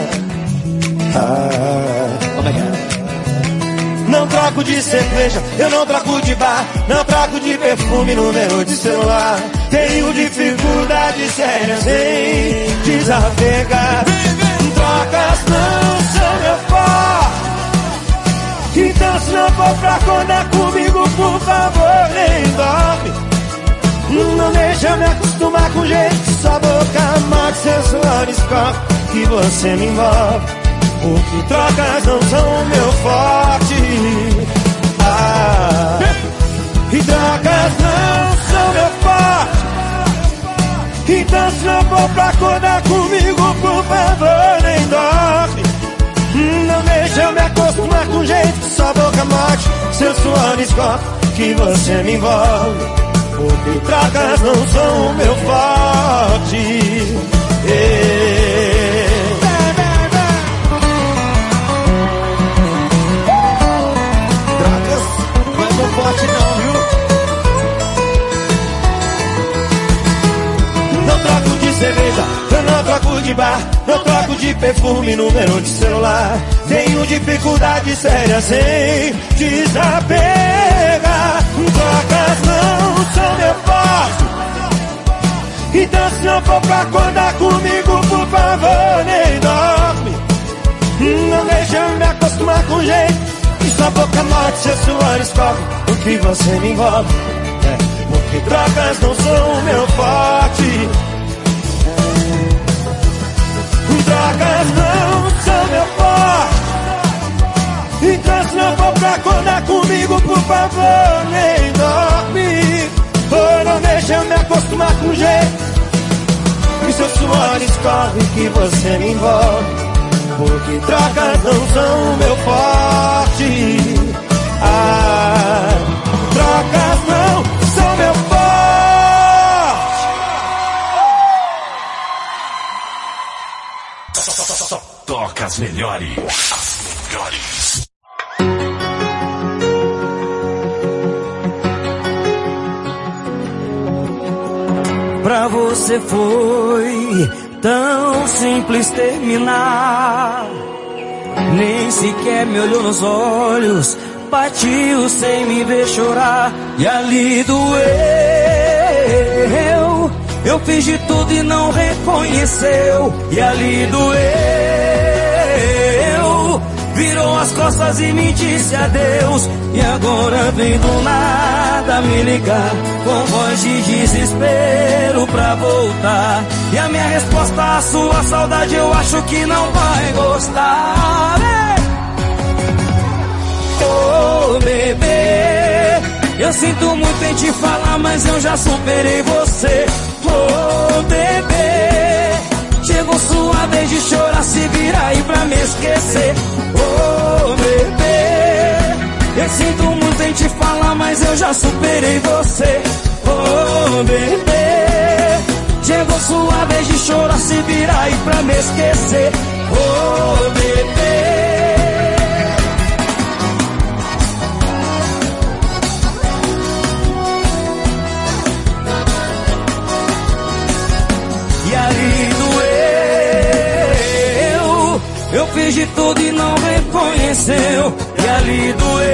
Speaker 13: Não troco de cerveja, eu não troco de bar, não troco de perfume, número de celular. Tenho dificuldades sérias em desapegar. Trocas não são meu forte. Então se não for pra acordar comigo, por favor, nem dorme. Não deixa eu me acostumar com jeito que sua boca mate, seu suor escorre, que você me envolve. Porque trocas não são meu forte. E trocas não são meu forte. Então se não for pra acordar comigo, por favor, nem dorme. Não deixa eu me acostumar com jeito que sua boca mate, seu suor escorre, que você me envolve. Porque trocas não são meu forte. Trocas não é meu forte não, viu? Não troco de cerveja, eu não troco de bar, não troco de perfume, número de celular. Tenho dificuldades sérias em desapegar. Trocas não são meu forte. Então se não for pra acordar comigo, por favor, nem dorme. Não deixa eu me acostumar com jeito que sua boca mate, seu suor escorre, o que você me envolve. Porque trocas não são meu forte. Trocas não são meu forte. Então se não for pra acordar comigo, por favor, nem dorme. Ou não deixa eu me acostumar com jeito que seu suor escorre, que você me envolve. Porque trocas não são meu forte. Trocas não são meu forte.
Speaker 11: Só toca as melhores. As melhores.
Speaker 6: Pra você foi tão simples terminar. Nem sequer me olhou nos olhos, partiu sem me ver chorar. E ali doeu. Eu fiz de tudo e não reconheceu. E ali doeu. Virou as costas e me disse adeus. E agora vem do nada me ligar com voz de desespero pra voltar. E a minha resposta à sua saudade eu acho que não vai gostar. Oh, bebê, eu sinto muito em te falar, mas eu já superei você. Oh, bebê, chegou sua vez de chorar, se vira aí pra me esquecer. Oh, bebê, eu sinto muito em te falar, mas eu já superei você. Oh, bebê, chegou sua vez vez de chorar, se virar aí pra me esquecer. Oh, bebê. E aí doeu, eu fiz de tudo e não reconheceu. E ali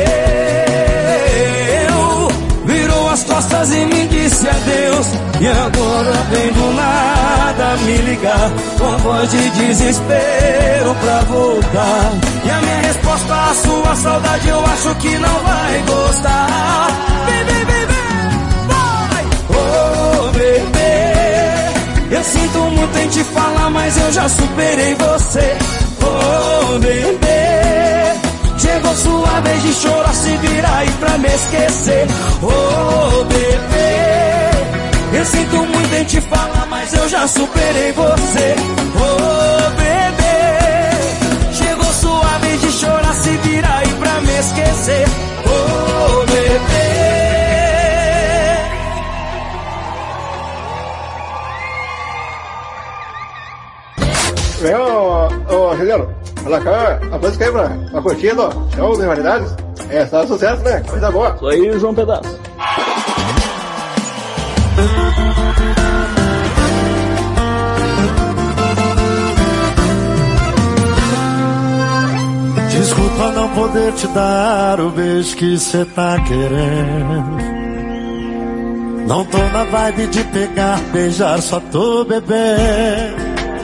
Speaker 6: doeu, virou as costas e me disse adeus. E agora vem do nada me ligar com voz de desespero pra voltar. E a minha resposta à sua saudade eu acho que não vai gostar. Vem, vem, vem, vem, vai! Oh, bebê, eu sinto muito em te falar, mas eu já superei você. Oh, bebê, chegou sua vez de chorar, se virar aí pra me esquecer. Oh, bebê, eu sinto muito em te falar, mas eu já superei você. Oh, bebê, chegou sua vez de chorar, se virar aí pra me esquecer. Oh, bebê.
Speaker 17: Ô, Juliano, olha cá, a música aí pra curtir, ó. Show de variedades. É só sucesso, né? Coisa boa.
Speaker 2: Isso aí, João Pedaço.
Speaker 13: Desculpa não poder te dar o beijo que cê tá querendo. Não tô na vibe de pegar, beijar, só tô bebendo.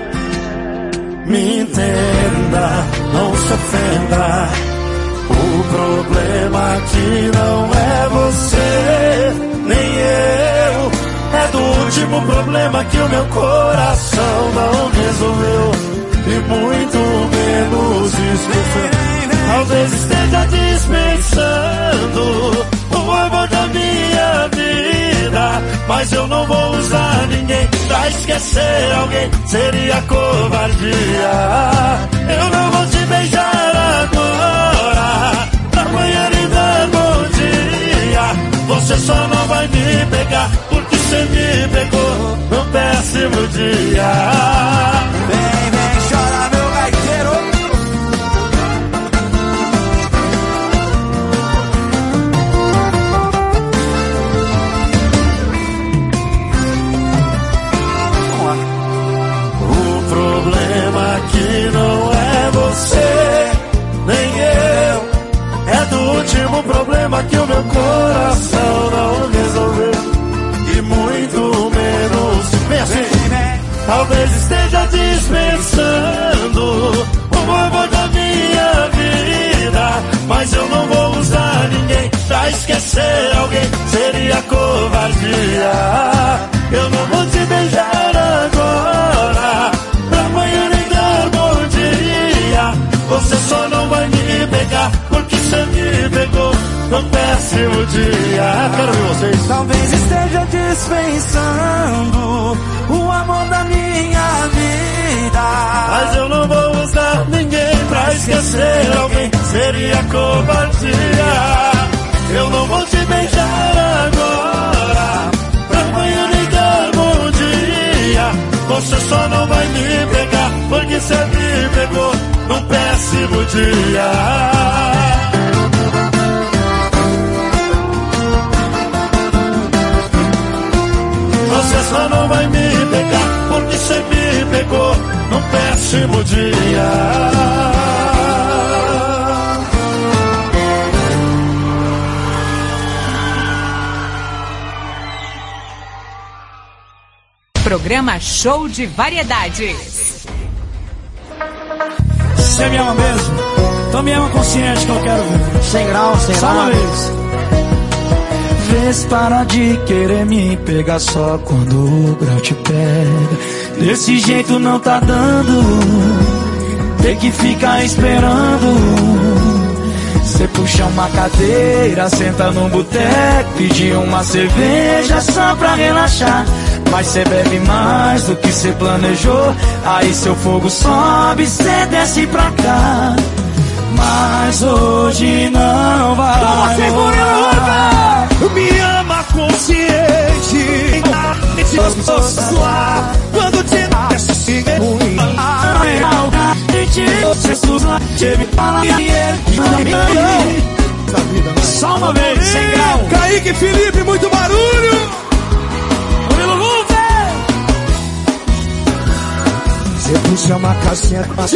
Speaker 13: Me entenda, não se ofenda. O problema aqui não é você, nem eu. É do último problema que o meu coração não resolveu. E muito menos esqueceu. Talvez esteja dispensando o amor da minha vida, mas eu não vou usar ninguém pra esquecer alguém, seria covardia. Eu não vou te beijar agora, pra amanhã lhe dar bom dia. Você só não vai me pegar, porque você me pegou num péssimo dia.
Speaker 6: Vem, vem, chora meu gaiteiro.
Speaker 13: Que não é você, nem eu. É do último problema que o meu coração não resolveu. E muito menos pense. Talvez esteja dispensando o amor da minha vida, mas eu não vou usar ninguém pra esquecer alguém, seria covardia. Eu não vou te beijar agora, pra amanhã nem dar bom dia. Você só não vai me pegar, porque você me pegou num péssimo dia. Quero ver vocês.
Speaker 6: Talvez esteja dispensando o amor da minha vida,
Speaker 13: mas eu não vou usar ninguém pra esquecer alguém, seria covardia. Eu não vou te beijar agora, pra amanhã nem dar bom dia. Você só não vai me pegar, porque você me pegou num péssimo dia. Você só não vai me pegar, porque você me pegou num péssimo dia.
Speaker 16: Programa Show de Variedades.
Speaker 6: Você me ama mesmo? Então me ama consciente que eu quero ver.
Speaker 10: 100 graus, 100
Speaker 6: só
Speaker 10: graus.
Speaker 6: uma vez. Vê se para de querer me pegar só quando o grau te pega. Desse jeito não tá dando, tem que ficar esperando. Cê puxa uma cadeira, senta num boteco, pedir uma cerveja só pra relaxar. Mas cê bebe mais do que cê planejou, aí seu fogo sobe, cê desce pra cá. Mas hoje não vai rolar.
Speaker 13: Me ama consciente, quando te
Speaker 12: Henrique Felipe, muito barulho. Você puxa uma caixinha, você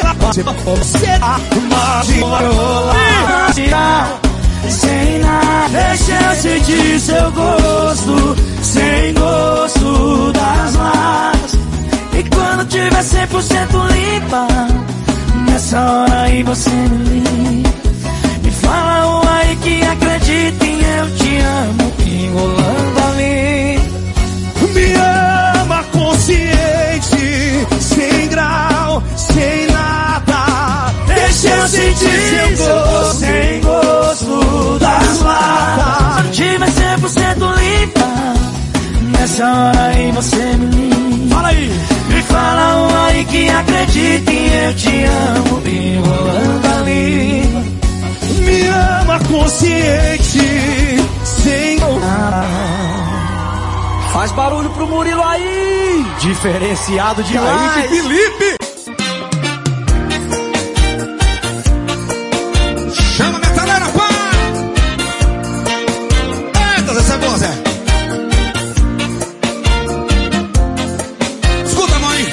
Speaker 12: sem nada, deixa eu sentir seu gosto, sem gosto das latas. E quando tiver 100% limpa, nessa hora aí você me liga. Me fala um aí que acredita em eu te amo, enrolando ali. Me ama consciente, sem grau, sem nada. Deixa eu sentir seu gosto, sem gosto das latas. Quando tiver 100% limpa, nessa hora aí você me liga. Fala aí. Me fala um aí que acredita em eu te amo, enrolando ali. Me ama consciente, sem nada.
Speaker 7: Faz barulho pro Murilo aí! Diferenciado demais!
Speaker 12: Aí, Felipe! Chama a metaleira, pá! Eita, Zé Cebosa! Escuta, mãe!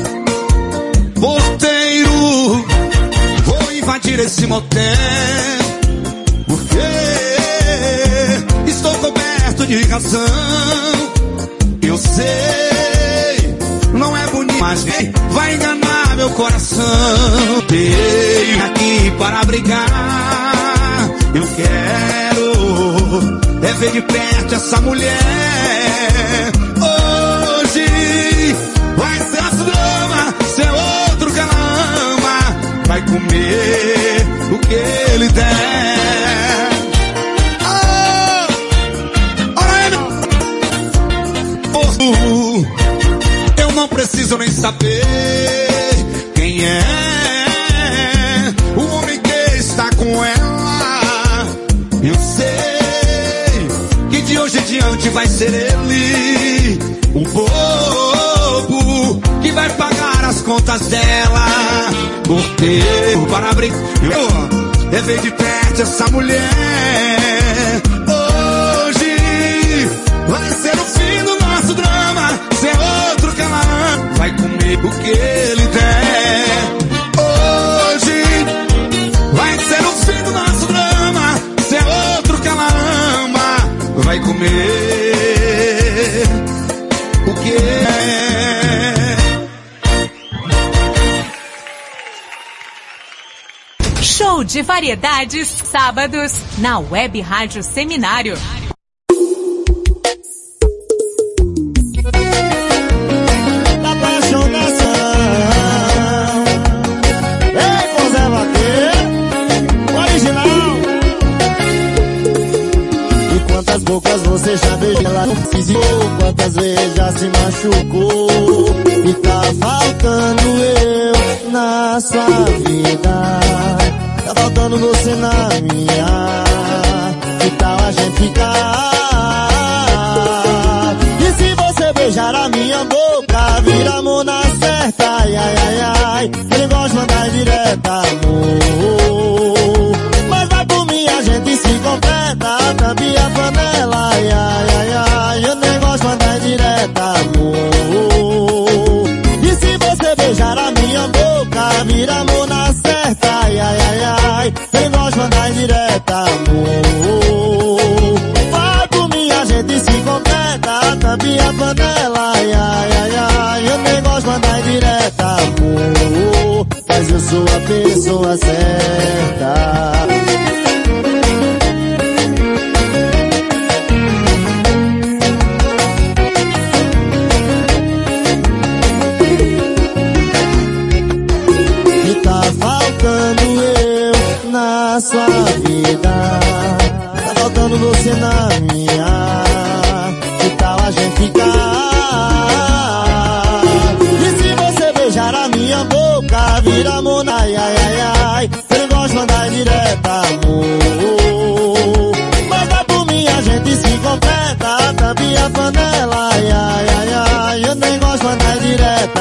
Speaker 12: Porteiro, vou invadir esse motel, porque estou coberto de razão. Eu sei, não é bonito, mas vai enganar meu coração. Veio aqui para brigar. Eu quero é ver de perto essa mulher. Hoje vai ser nosso drama, ser outro que ela ama. Vai comer o que ele der. Eu não preciso nem saber quem é o homem que está com ela. Eu sei que de hoje em diante vai ser ele, o bobo que vai pagar as contas dela. Porque para abrir é ver de perto essa mulher. Hoje vai ser o fim do nosso drama, ser outro que ela ama. Vai comer o que ele der. Hoje vai ser o fim do nosso drama, ser outro que ela ama. Vai comer o que é.
Speaker 16: Show de variedades, sábados, na Web Rádio Seminário.
Speaker 18: Bocas você já beijou, ela não físico, quantas vezes já se machucou. E tá faltando eu na sua vida, tá faltando você na minha. Que tal a gente ficar? E se você beijar a minha boca, vira amor na certa. Ai, ai, ai, ai, ele gosta de mandar direta, amor. Mas vai por mim, a gente se completa, tampe a panela. Ai, ai, ai, ai, eu nem gosto de mandar direta, amor. E se você beijar a minha boca, vira amor na certa. Ai, ai, ai, ai, ele gosta de mandar direta, amor. Vai por mim, a gente se completa, tampe a panela. Ai, ai, ai, ai, eu nem gosto de mandar direta, amor. Mas eu sou a pessoa certa. Na sua vida, tá faltando você na minha. Que tal a gente ficar? E se você beijar a minha boca, vira amor na ai, ai, ai, ai, ele gosta de mandar direta, amor. Mas vai por mim, a gente se completa, tampe a panela. Ai, ai, ai, ai, eu nem gosto de mandar direta,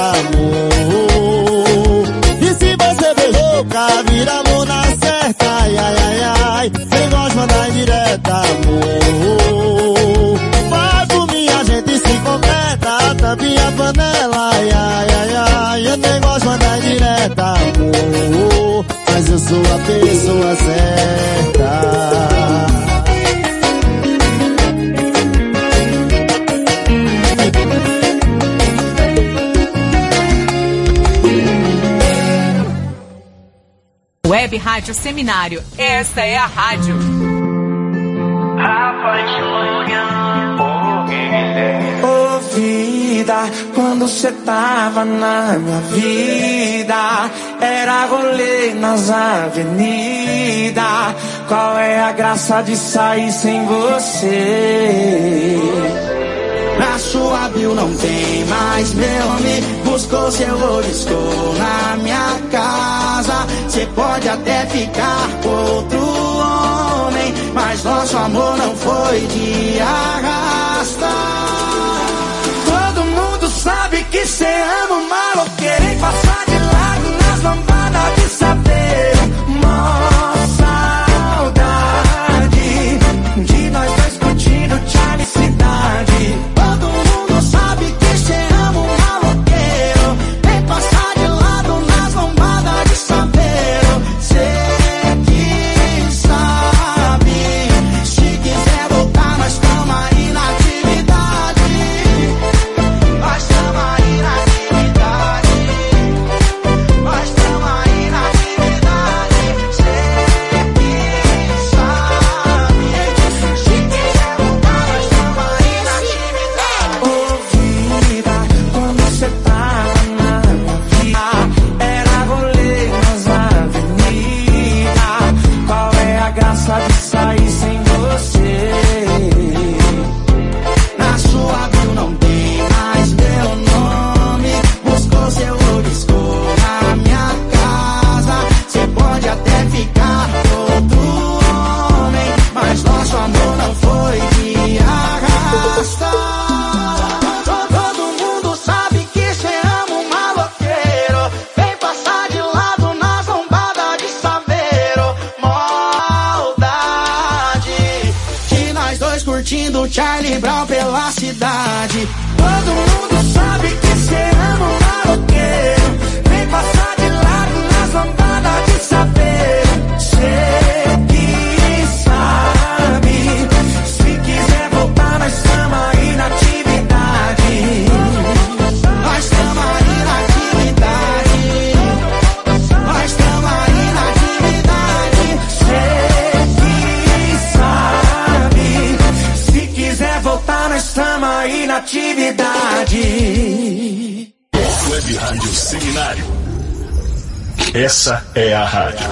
Speaker 18: amor. E se você beijou, vira amor na certa. Ai, ai, ai, ai, ele gosta de mandar direta, amor. sou a pessoa certa.
Speaker 16: Web Rádio Seminário, esta é a rádio.
Speaker 12: Ô vida, quando cê tava na minha vida, era rolê nas avenidas. Qual é a graça de sair sem você? Na sua bio não tem mais meu nome. Buscou seu olisco na minha casa. Cê pode até ficar com outro homem, mas nosso amor não foi de arrasta. Todo mundo sabe que cê ama o maloqueiro. Quem passar de lado nas lambadas de saber. Mó saudade de nós dois curtindo Charlie Cidade. Todo mundo sabe que cê ama o maloqueiro. Vem passar de lado nas lombadas de saber. Cê que sabe. Se quiser voltar, nós tamo aí na atividade. Nós tamo aí na atividade. Nós tamo aí na atividade. Cê que sabe. Se quiser voltar, nós tamo aí na atividade. Ô vida, quando cê tava na minha vida, era rolê nas avenidas. Qual é a graça de sair sem você? Na sua bio não tem mais meu nome. Buscou seu olisco na minha casa. Cê pode até ficar com outro homem, mas nosso amor não foi de arrasta. Todo mundo sabe que cê ama o maloqueiro. Vem passar de lado nas lombadas de saveiro. Maldade de nós dois curtindo Charlie Brown pela cidade. Todo mundo sabe que cê ama o maloqueiro. Vem passar de lado nas lombadas de saveiro. Cê que sabe. Se quiser voltar, nós tamo aí na atividade. Nós tamo aí na atividade. Nós tamo aí na atividade. Cê que sabe. Se quiser voltar, nós tamo aí na atividade.
Speaker 11: Web Rádio Seminário. Essa é a rádio.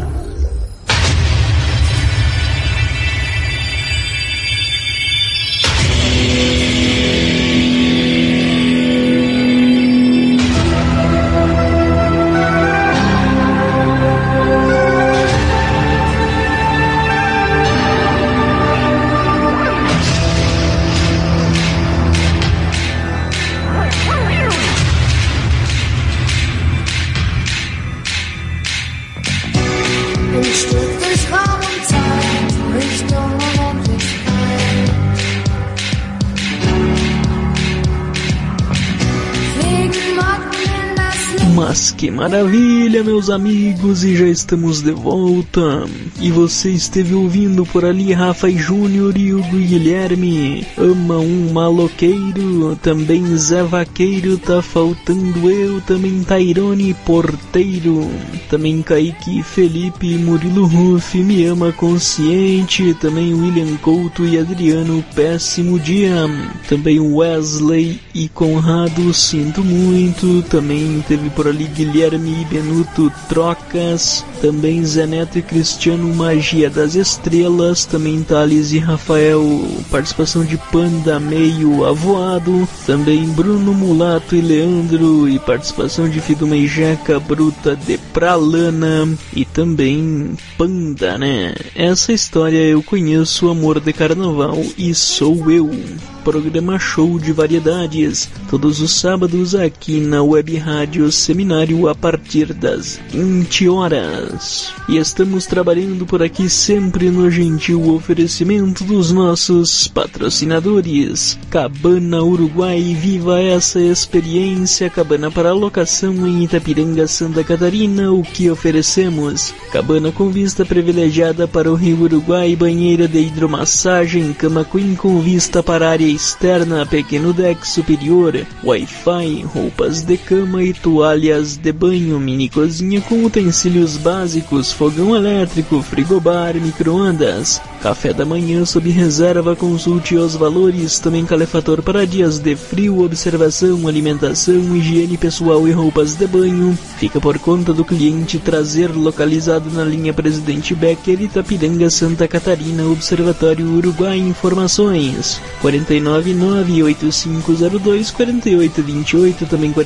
Speaker 2: Mas que maravilha, meus amigos, e já estamos de volta. E você esteve ouvindo por ali Rafa Júnior e Hugo Guilherme, Ama um Maloqueiro, também Zé Vaqueiro, Tá Faltando Eu, também Tairone Porteiro, também Kaique Felipe e Murilo Ruff, Me Ama Consciente, também William Couto e Adriano, Péssimo Dia, também Wesley e Conrado, Sinto Muito, também teve por ali Guilherme e Benuto, Trocas, também Zé Neto e Cristiano, Magia das Estrelas, também Thales e Rafael, participação de Panda Meio Avoado, também Bruno Mulato e Leandro, e participação de Fido Meijeca, Bruta de Pralana, e também Panda, né? Essa história eu conheço, Amor de Carnaval e Sou Eu. programa Show de Variedades, todos os sábados aqui na Web Rádio Seminário a partir das 20 horas. E estamos trabalhando por aqui sempre no gentil oferecimento dos nossos patrocinadores. Cabana Uruguai, viva essa experiência. Cabana para locação em Itapiranga, Santa Catarina. O que oferecemos? Cabana com vista privilegiada para o Rio Uruguai, banheira de hidromassagem, cama queen com vista para a área externa, pequeno deck superior, Wi-Fi, roupas de cama e toalhas de banho, mini cozinha com utensílios básicos, fogão elétrico, frigobar, micro-ondas, café da manhã sob reserva, consulte os valores, também calefator para dias de frio, observação, alimentação, higiene pessoal e roupas de banho, fica por conta do cliente trazer, localizado na linha Presidente Becker, Itapiranga, Santa Catarina, Observatório Uruguai. Informações 499-8502-4828, também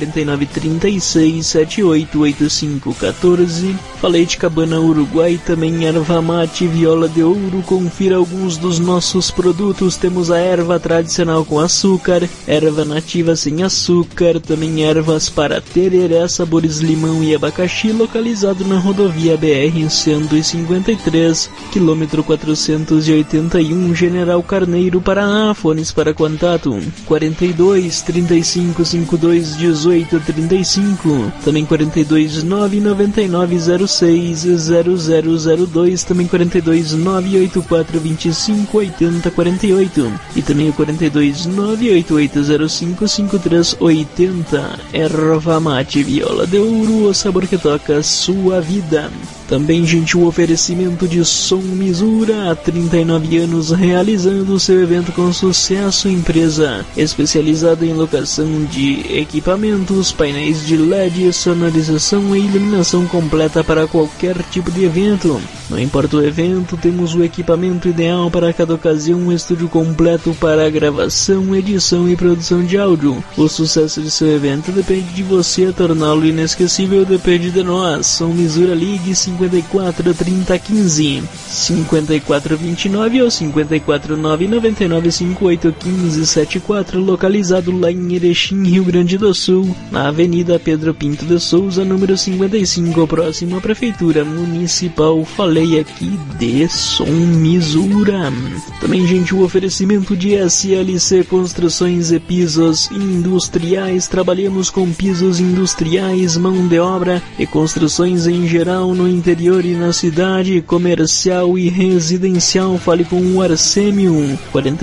Speaker 2: 4936-788514. Falei de Cabana Uruguai, também erva mate, viola de ouro. Confira alguns dos nossos produtos. Temos a erva tradicional com açúcar, erva nativa sem açúcar, também ervas para tereré, sabores limão e abacaxi, localizado na rodovia BR-153, quilômetro 481, General Carneiro, Paraná. Fones para contato 42 35 52 18 35, também 42 999 06 0002, também 42 984 25 80 48 e também o 42 98805 5380. Erva mate, viola de ouro, o sabor que toca sua vida. Também gentil oferecimento de Som Misura, há 39 anos realizando seu evento com sucesso. Empresa especializada em locação de equipamentos, painéis de LED, sonorização e iluminação completa para qualquer tipo de evento. Não importa o evento, temos o equipamento ideal para cada ocasião, um estúdio completo para gravação, edição e produção de áudio. O sucesso de seu evento depende de você, torná-lo inesquecível depende de nós. Som Misura, ligue 54 30 15 54 29 ou 54 999 58 15 74, localizado lá em Erechim, Rio Grande do Sul, na Avenida Pedro Pinto de Souza, número 55, próximo à Prefeitura Municipal. Falei aqui de Som Misura. Também, gente, o oferecimento de SLC Construções e Pisos Industriais. Trabalhamos com pisos industriais, mão de obra e construções em geral no interior e na cidade, comercial e residencial. Fale com o Arsêmio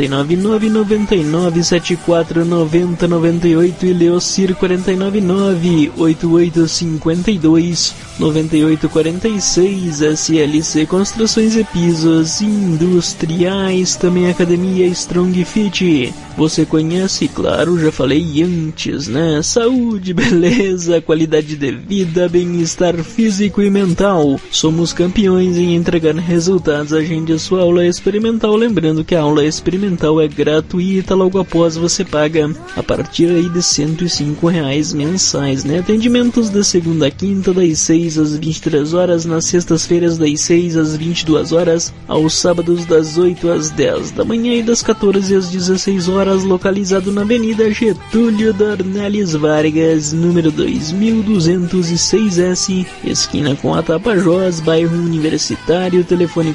Speaker 2: 499-9974-9098 e Leocir 499-8852-9846. SLC Construções e Pisos Industriais. Também Academia Strong Fit. Você conhece? Claro, já falei antes, né? Saúde, beleza, qualidade de vida, bem-estar físico e mental. Somos campeões em entregar resultados. Agende a sua aula experimental. Lembrando que a aula experimental é gratuita, logo após você paga a partir aí de R$105 mensais, né? Atendimentos de segunda a quinta, das 6 às 23 horas, nas sextas-feiras das 6 às 22 horas, aos sábados das 8 às 10 da manhã e das 14 às 16 horas, localizado na Avenida Getúlio Dornelles Vargas, número 2206S, esquina com a Tapajós, bairro Universitário. Telefone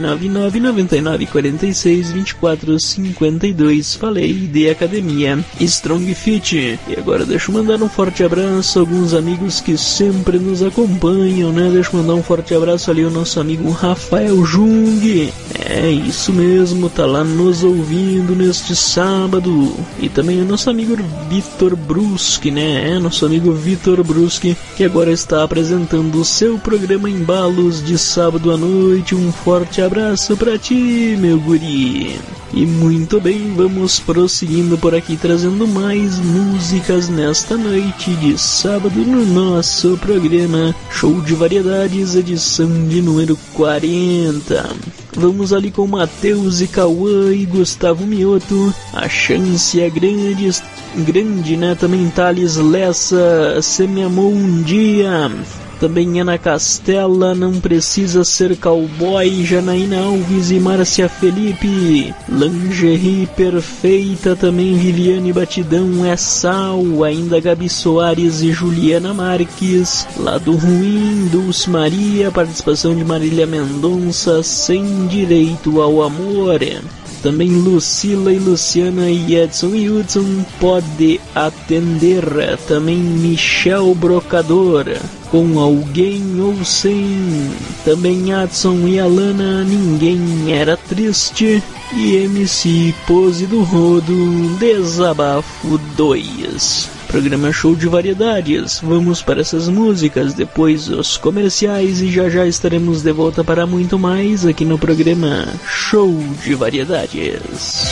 Speaker 2: 499-9946-2452. Falei de Academia Strong Fit. E agora deixa eu mandar um forte abraço a alguns amigos que sempre nos acompanham, né? Deixa eu mandar um forte abraço ali ao nosso amigo Rafael Jung. É isso mesmo, tá lá nos ouvindo neste sábado. E também o nosso amigo Vitor Bruschi, né? Nosso amigo Vitor Bruschi, que agora está apresentando o seu programa Embalos de sábado à noite. Um forte abraço pra ti, meu guri. E muito bem, vamos prosseguindo por aqui, trazendo mais músicas nesta noite de sábado no nosso programa Show de Variedades, edição de número 40. Vamos ali com Matheus e Cauã e Gustavo Mioto. A chance é grande, né? Também Thales Lessa, Você Me Amou Um Dia. Também Ana Castela, Não Precisa Ser Cowboy, Janaína Alves e Márcia Felipe. Lingerie Perfeita, também Viviane Batidão, É Sal, ainda Gabi Soares e Juliana Marques. Lado Ruim, Dulce Maria, participação de Marília Mendonça, Sem Direito ao Amor. Também Lucila e Luciana e Edson e Hudson, Pode Atender. Também Michel Brocador, Com Alguém ou Sem. Também Adson e Alana, Ninguém Era Triste. E MC Pose do Rodo, Desabafo 2. Programa Show de Variedades. Vamos para essas músicas, depois os comerciais e já estaremos de volta para muito mais aqui no programa Show de Variedades.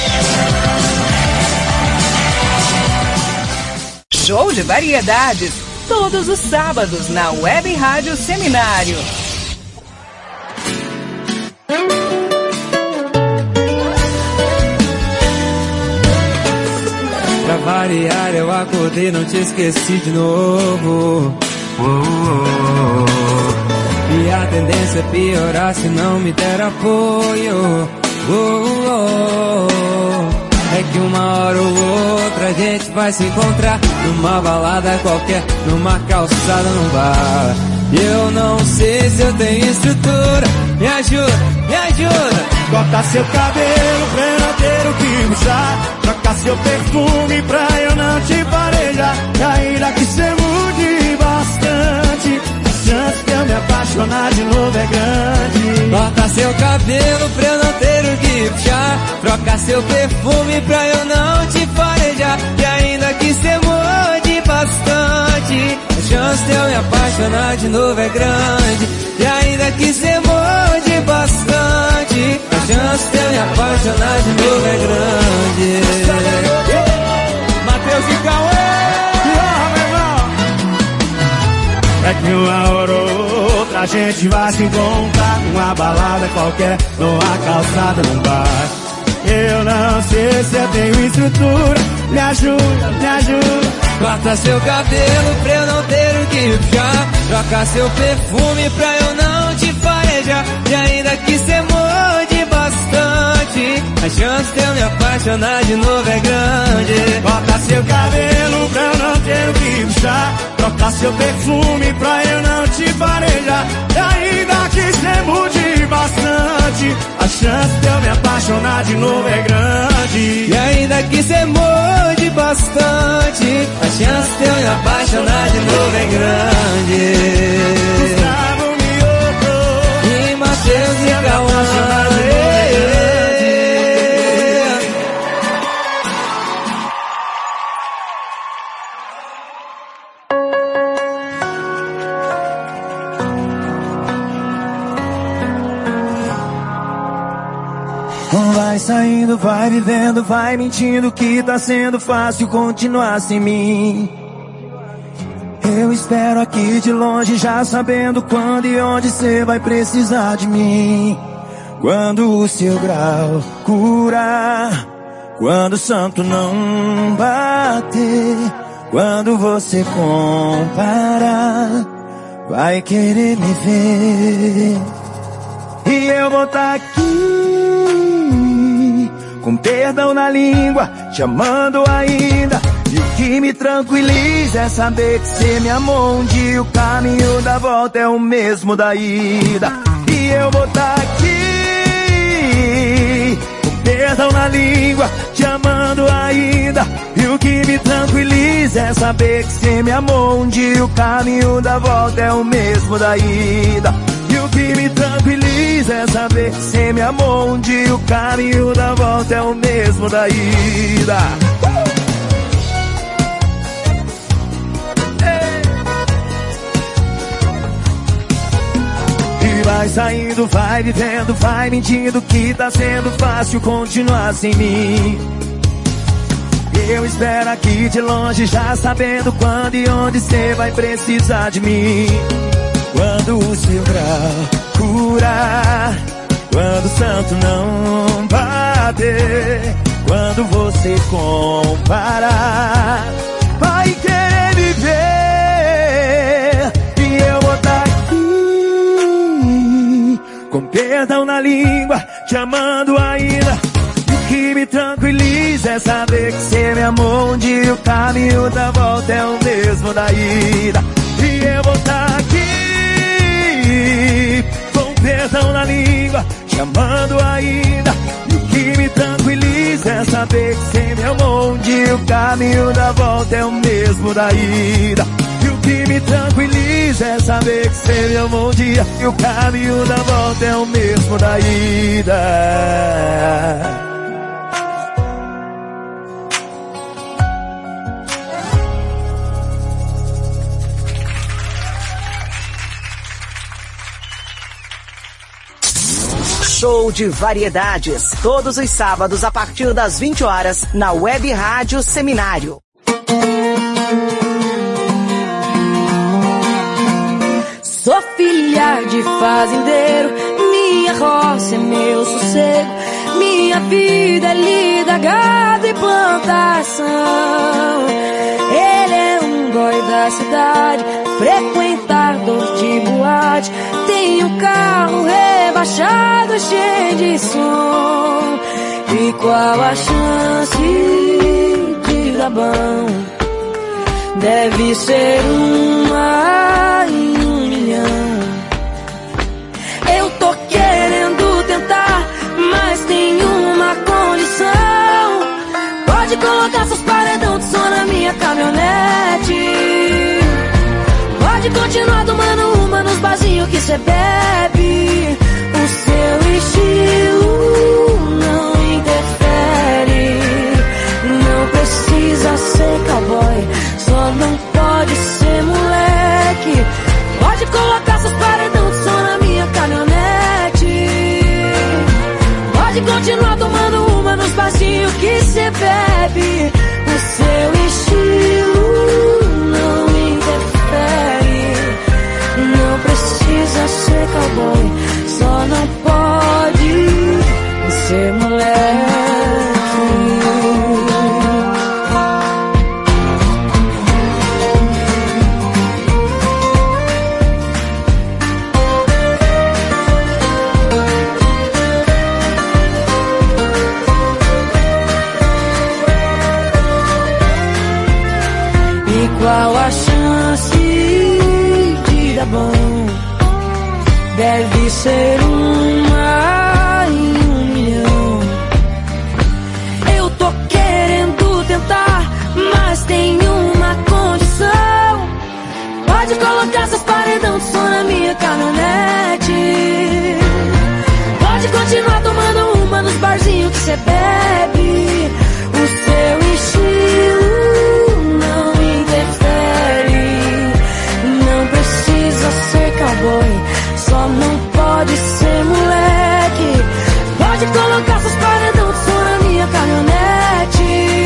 Speaker 16: Show de Variedades, todos os sábados na Web Rádio Seminário.
Speaker 6: Pra variar eu acordei, não te esqueci de novo. E a tendência é piorar se não me der apoio. É que uma hora ou outra a gente vai se encontrar numa balada qualquer, numa calçada, num bar. Eu não sei se eu tenho estrutura. Me ajuda, me ajuda.
Speaker 12: Corta seu cabelo pra eu não ter o que puxar. Troca seu perfume pra eu não te farejar. E ainda que cê mude bastante, a chance de eu me apaixonar de novo é grande.
Speaker 6: Corta seu cabelo pra eu não ter o que puxar. Troca seu perfume pra eu não te farejar. E ainda que cê mude bastante, a chance de eu me apaixonar de novo é grande. E ainda que cê mude bastante, a chance de eu me apaixonar de novo é grande.
Speaker 12: Matheus e Cauê, é que uma hora ou outra a gente vai se encontrar numa balada qualquer, numa calçada, num bar. Eu não sei se eu tenho estrutura. Me ajuda, me ajuda.
Speaker 6: Corta seu cabelo pra eu não ter o que puxar. Troca seu perfume pra eu não te farejar. E ainda que cê mude bastante, a chance de eu me apaixonar de novo é grande.
Speaker 12: Corta seu cabelo pra eu não ter o que puxar. Troca seu perfume pra eu não te farejar. E ainda que cê mude bastante, a chance de eu me apaixonar de novo é grande.
Speaker 6: E ainda que cê mude bastante, a chance de eu me apaixonar de novo é grande.
Speaker 12: Gustavo Mioto
Speaker 6: e Matheus e Cauã.
Speaker 12: Vai saindo, vai vivendo, vai mentindo que tá sendo fácil continuar sem mim. Eu espero aqui de longe já sabendo quando e onde cê vai precisar de mim. Quando o seu grau curar, quando o santo não bater, quando você comparar, vai querer me ver. E eu vou tá aqui, com perdão na língua, te amando ainda. E o que me tranquiliza é saber que cê me amou um dia. O caminho da volta é o mesmo da ida. E eu vou tá aqui, com perdão na língua, te amando ainda. E o que me tranquiliza é saber que cê me amou um dia. O caminho da volta é o mesmo da ida. E o que me tranquiliza é saber que cê me amou um dia. O caminho da volta é o mesmo da ida. E vai saindo, vai vivendo, vai mentindo que tá sendo fácil continuar sem mim. Eu espero aqui de longe já sabendo quando e onde cê vai precisar de mim. Quando o seu grau curar, quando o santo não bater, quando você comparar, vai querer me ver. E eu vou tá
Speaker 13: caminho da volta é o mesmo da ida. E eu vou estar aqui, com perdão na língua, te amando ainda. E o que me tranquiliza é saber que você me amou um dia. O caminho da volta é o mesmo da ida. E o que me tranquiliza é saber que você me amou um dia. E o caminho da volta é o mesmo da ida.
Speaker 10: Show de variedades, todos os sábados a partir das 20 horas, na Web Rádio Seminário.
Speaker 8: Sou filha de fazendeiro, minha roça é meu sossego, minha vida é lida, gado e plantação. Ele é um goi da cidade, frequentador de boate, tem um carro rebaixado cheio de som. E qual a chance de dar bom? Deve ser uma em 1 milhão. Eu tô querendo tentar, mas tem uma condição. Pode colocar seus paredão de som na minha caminhonete. Pode continuar tomando uma nos barzinhos que cê bebe. O seu estilo não interfere. Não precisa ser cowboy, só não pode ser moleque. Pode colocar seus paredão de som na minha caminhonete. Pode continuar tomando uma nos barzinhos que cê bebe. O seu estilo não interfere. Não precisa ser cowboy, só não pode ser moleque. Qual a chance de dar bom? Deve ser uma em 1 milhão. Eu tô querendo tentar, mas tem uma condição. Pode colocar seus paredão de som na minha caminhonete. Pode continuar tomando uma nos barzinhos que cê bebe. O seu estilo não precisa ser cowboy, só não pode ser moleque. Pode colocar seus paredão de som na minha caminhonete.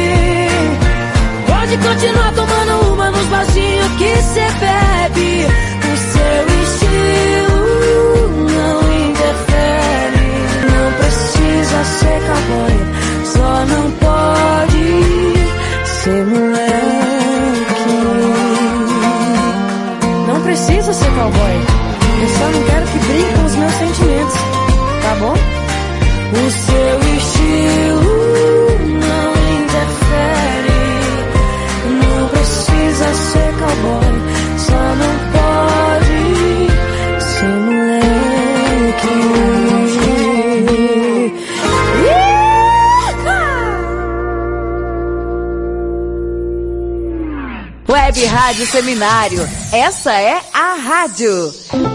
Speaker 8: Pode continuar tomando uma nos barzinhos que cê bebe. O seu estilo não interfere. Não precisa ser cowboy, só não pode ser moleque. Não precisa ser cowboy, eu só não quero que brinque com os meus sentimentos, tá bom? O seu estilo não interfere. Não precisa ser cowboy, só não pode ser moleque.
Speaker 10: Web Rádio Seminário, essa é a rádio.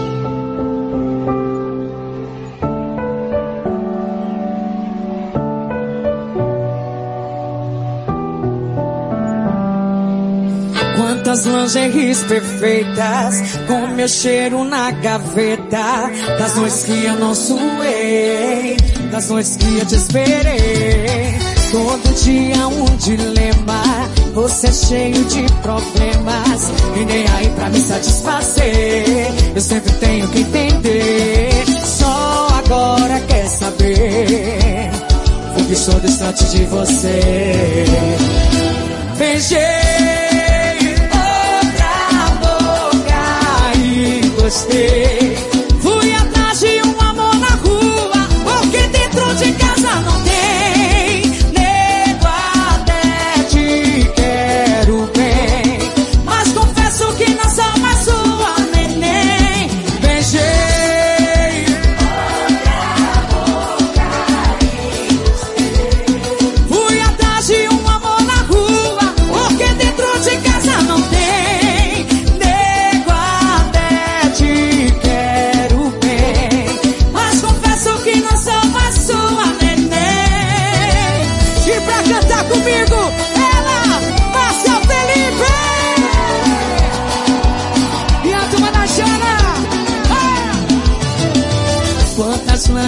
Speaker 6: Quantas lingeries perfeitas, com meu cheiro na gaveta. Das noites que eu não suei, das noites que eu te esperei. Todo dia um dilema, você é cheio de problemas e nem aí pra me satisfazer. Eu sempre tenho que entender, só agora quer saber o que estou distante de você. Beijei outra boca e gostei. Fui atrás de um amor na rua, porque dentro de casa não tem. Nego até te quero bem.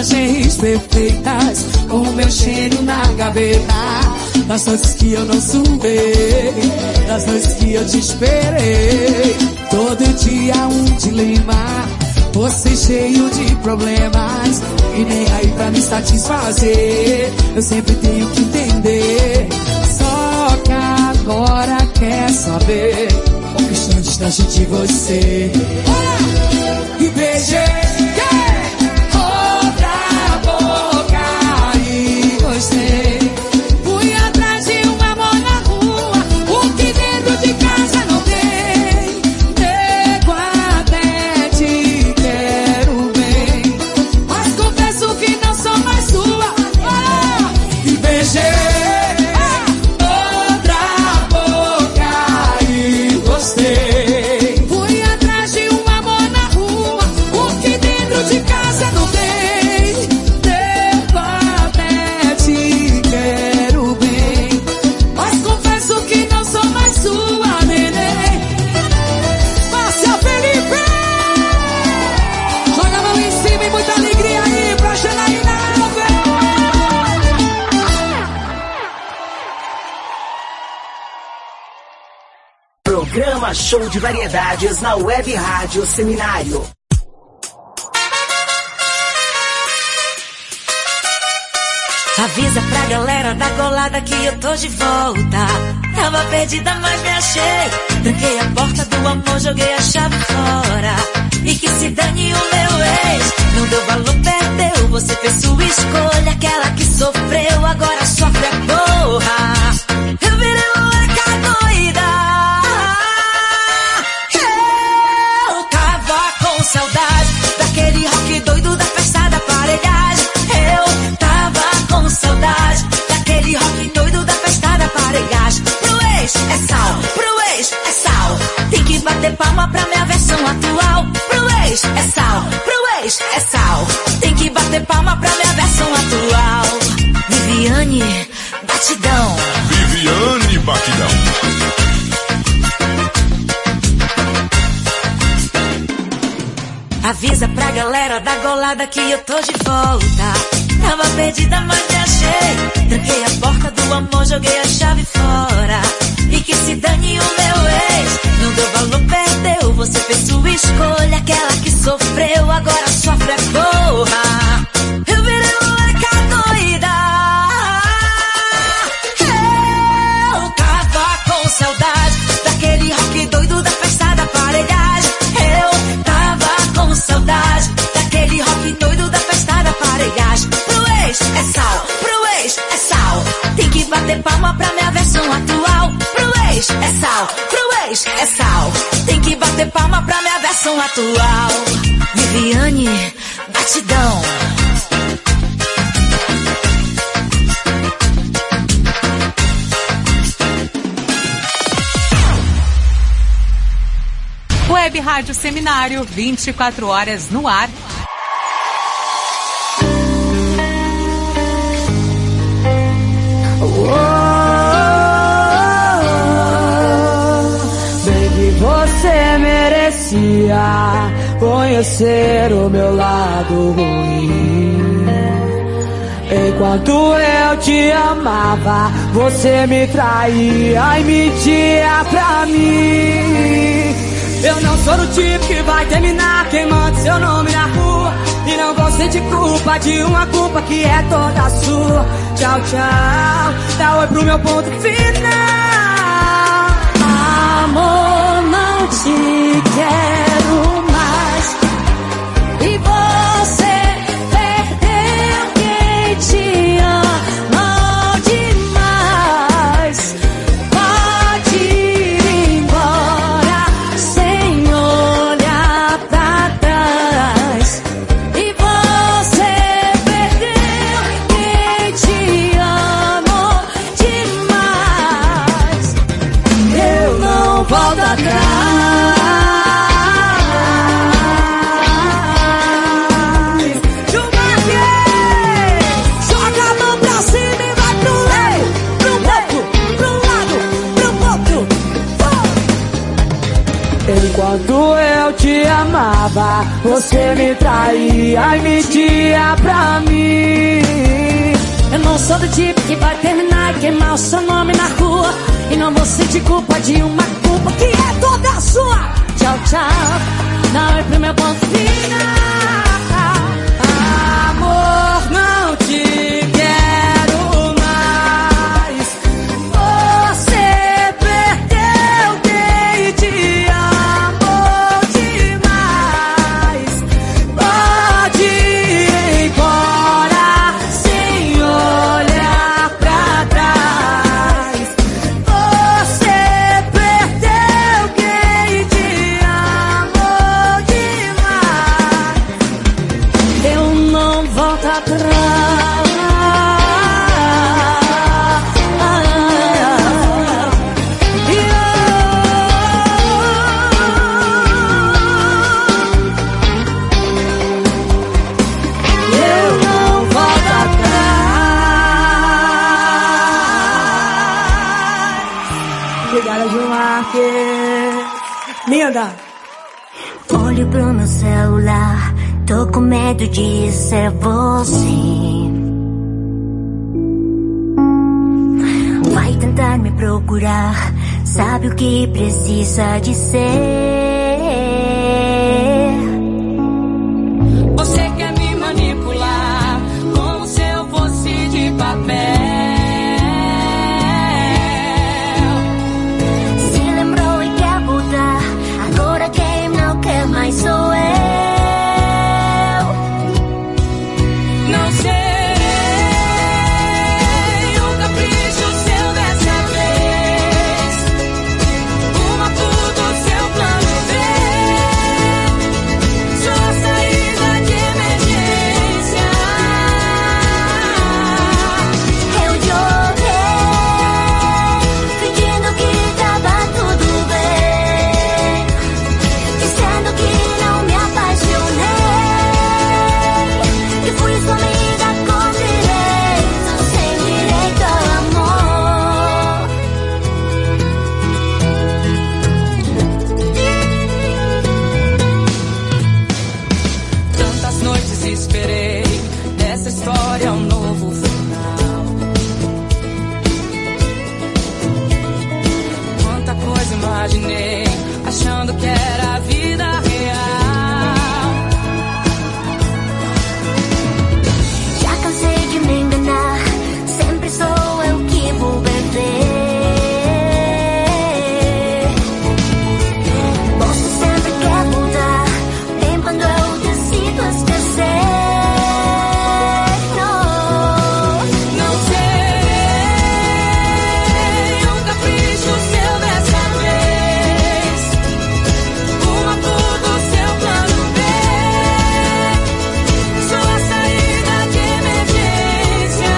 Speaker 6: imagens perfeitas, com o meu cheiro na gaveta. Das noites que eu não suei, das noites que eu te esperei. Todo dia um dilema, você cheio de problemas, e nem aí pra me satisfazer. Eu sempre tenho que entender, só que agora quer saber o que está distante de você. E beijei outra boca e gostei. Fui atrás de um amor na rua, o que dentro de casa não tem. Nego até te quero bem, mas confesso que não sou mais sua. E beijei outra boca e gostei. Fui atrás de um amor na rua, o que dentro de casa não tem. Nego até te quero bem, mas confesso que não sou mais sua, neném. Márcia Felipe, joga a mão em cima e muita alegria aí pra Janaína.
Speaker 10: Programa Show de Variedades na Web Rádio Seminário.
Speaker 8: Avisa pra galera da colada que eu tô de volta. Tava perdida, mas me achei. Tranquei a porta do amor, joguei a chave fora. E que se dane o meu ex. Não deu valor, perdeu. Você fez sua escolha. Aquela que sofreu, agora sofre a porra. Eu virei moleca doida. Eu tava com saudade daquele rock doido da festa da aparelhagem. Eu tava com saudade daquele rock doido da festa da aparelhagem. Pro ex é sal, pro ex é sal. Tem que bater palma pra minha versão atual. Pro ex é sal, pro ex é sal. Tem que bater palma pra minha versão atual. Viviane, batidão.
Speaker 11: Viviane Batidão.
Speaker 8: Avisa pra galera da golada que eu tô de volta. Tava perdida, mas me achei. Tranquei a porta do amor, joguei a chave fora. E que se dane o meu ex. Não deu valor, perdeu. Você fez sua escolha. Aquela que sofreu, agora sofre a porra. Eu virei moleca doida. Eu tava com saudade daquele rock doido da festa da aparelhagem. Eu tava com saudade daquele rock doido da festa da aparelhagem. Pro ex é sal, pro ex é sal. Tem que bater palma pra minha versão atual. Pro ex é sal, pro ex é sal. Tem que bater palma pra minha versão atual. Viviane, batidão.
Speaker 16: Web Rádio Seminário, 24 horas no ar.
Speaker 6: Bem que você merecia conhecer o meu lado ruim. Enquanto eu te amava, você me traía e mentia pra mim. Eu não sou do tipo que vai terminar queimando seu nome na rua. E não vou sentir culpa de uma culpa que é toda sua. Tchau, tchau, dá oi pro meu ponto final. Amor, não te quero mais. E você perdeu quem te ama demais. Pode ir embora sem olhar pra trás. E você perdeu quem te amou demais. Eu não volto atrás. Enquanto eu te amava, você me traía e mentia pra mim. Eu não sou do tipo que vai terminar e queimar o seu nome na rua. E não vou sentir culpa de uma culpa que é toda sua. Tchau, tchau, não é pro meu ponto final. Amor, não te quero mais. Você perdeu quem te amou demais. Pode ir embora sem olhar pra trás. Você perdeu quem te amou demais. Eu não volto atrás. Eu não volto atrás. Obrigada, Gilmarques. Linda.
Speaker 8: Olho pro meu celular, tô com medo de ser você. Vai tentar me procurar, sabe o que precisa de ser.
Speaker 6: Você quer me manipular como se eu fosse de papel.
Speaker 8: Se lembrou e quer voltar, agora quem não quer mais sou eu.
Speaker 6: Não sei o capricho seu dessa vez. Uma puta do seu plano B. Sua saída de emergência.
Speaker 8: Eu joguei, fingindo que tava tudo bem, dizendo que não me apaixonei, que fui sua amiga com direito, sem direito ao amor.
Speaker 6: Tantas noites esperei, dessa história um novo final. Quanta coisa imaginei, achando que era a vida real.
Speaker 8: Já cansei de me enganar, sempre sou eu que vou perder. Você sempre quer voltar, bem quando eu decido esquecer.
Speaker 6: Não sei o capricho seu dessa vez. Uma puta do seu plano B. Sua saída de emergência.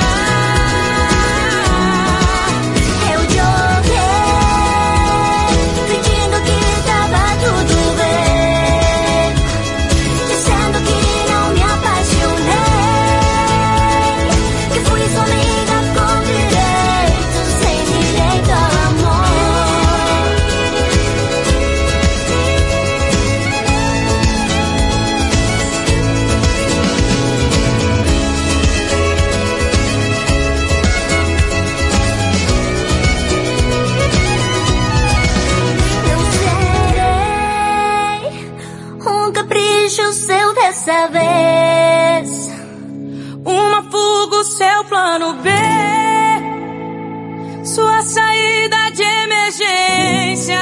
Speaker 8: Eu joguei, fingindo que tava tudo bem, dizendo que não me apaixonei, que fui sua amiga com direito, sem direito ao amor. Não serei um capricho seu dessa vez.
Speaker 6: Uma fuga, o seu plano B. Sua saída de emergência.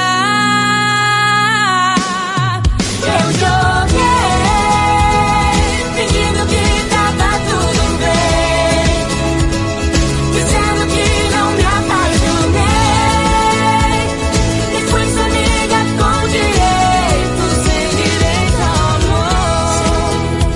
Speaker 8: Eu joguei, fingindo que tava tudo bem, dizendo que não me apaixonei, que fui sua amiga com direito, sem direito ao amor.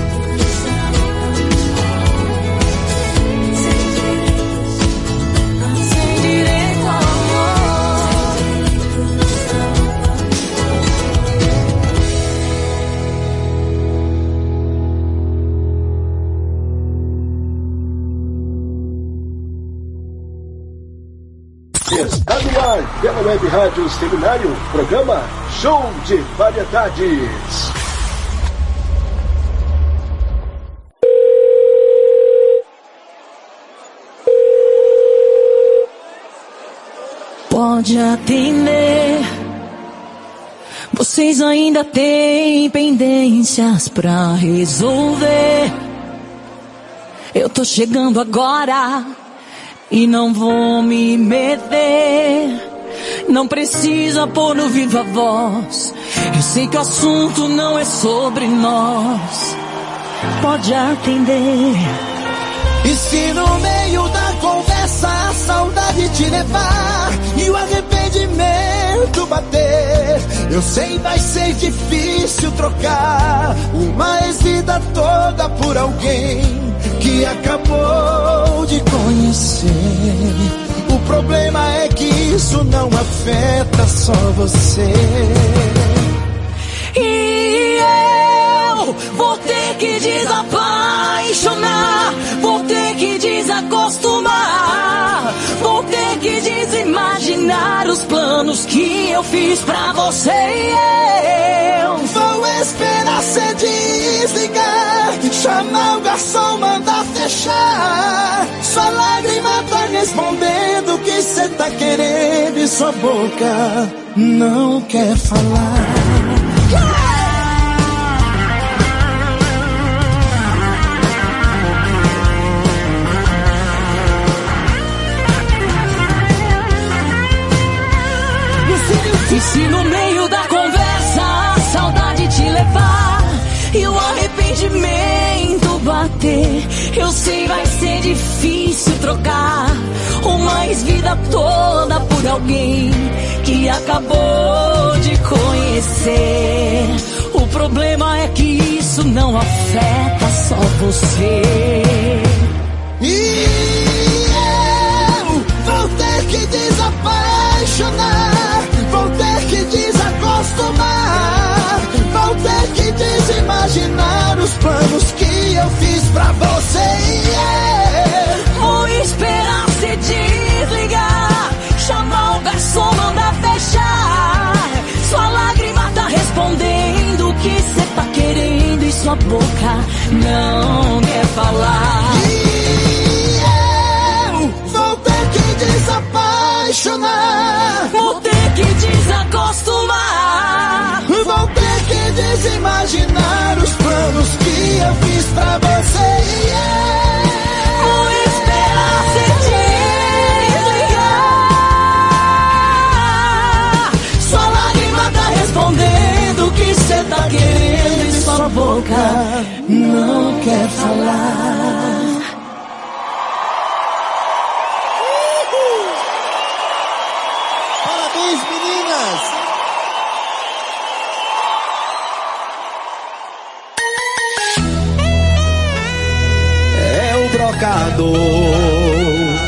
Speaker 3: Web Rádio Seminário, programa Show de Variedades.
Speaker 6: Pode atender. Vocês ainda têm pendências pra resolver. Eu tô chegando agora e não vou me meter. Não precisa pôr no viva voz. Eu sei que o assunto não é sobre nós. Pode atender.
Speaker 12: E se no meio da conversa a saudade te levar e o arrependimento bater, eu sei vai ser difícil trocar uma ex-vida toda por alguém que acabou de conhecer. O problema é que isso não afeta só você.
Speaker 6: E eu vou ter que desapaixonar, vou ter que desacostumar, vou ter que desimaginar os planos que eu fiz pra você. E eu
Speaker 12: vou esperar cê desligar, chamar o garçom, mandar fechar. Sua lágrima tá respondendo o que cê tá querendo e sua boca não quer falar.
Speaker 6: E se no meio da conversa a saudade te levar e o arrependimento bater, eu sei vai ser difícil trocar uma ex-vida toda por alguém que acabou de conhecer. O problema é que isso não afeta só você.
Speaker 12: E eu vou ter que desapaixonar, vou ter que desacostumar, vou ter que desimaginar os planos que eu fiz pra você.
Speaker 6: Vou esperar cê desligar, chamar o garçom, mandar fechar. Sua lágrima tá respondendo o que cê tá querendo e sua boca não quer falar.
Speaker 12: E eu vou ter que desapaixonar,
Speaker 6: vou ter que desacostumar,
Speaker 12: vou ter que desimaginar os planos que eu fiz pra você.
Speaker 6: Vou esperar cê desligar, sua lágrima tá respondendo o que cê tá querendo e sua boca não quer falar.
Speaker 12: Parabéns, meninas!
Speaker 5: É o brocador.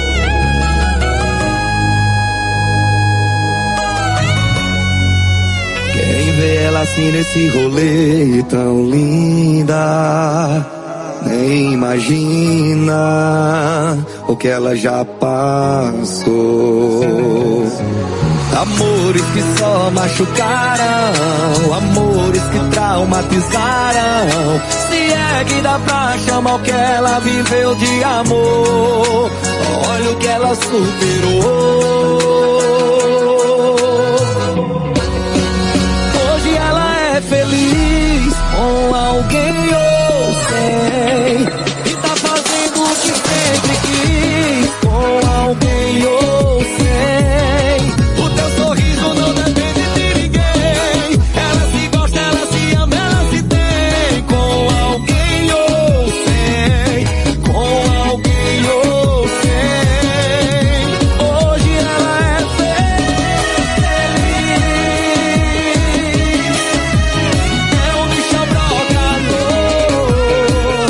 Speaker 5: Quem vê ela assim nesse rolê tão linda, nem imagina o que ela já passou. Amores que só machucaram, amores que traumatizaram. Se é que dá pra chamar o que ela viveu de amor, olha o que ela superou. Hoje ela é feliz com alguém ou sem, e tá fazendo o que sempre quis com alguém ou sem. O teu sorriso não depende de ninguém. Ela se gosta, ela se ama, ela se tem com alguém ou sem, com alguém ou sem. Hoje ela é feliz. É um bicho brocador.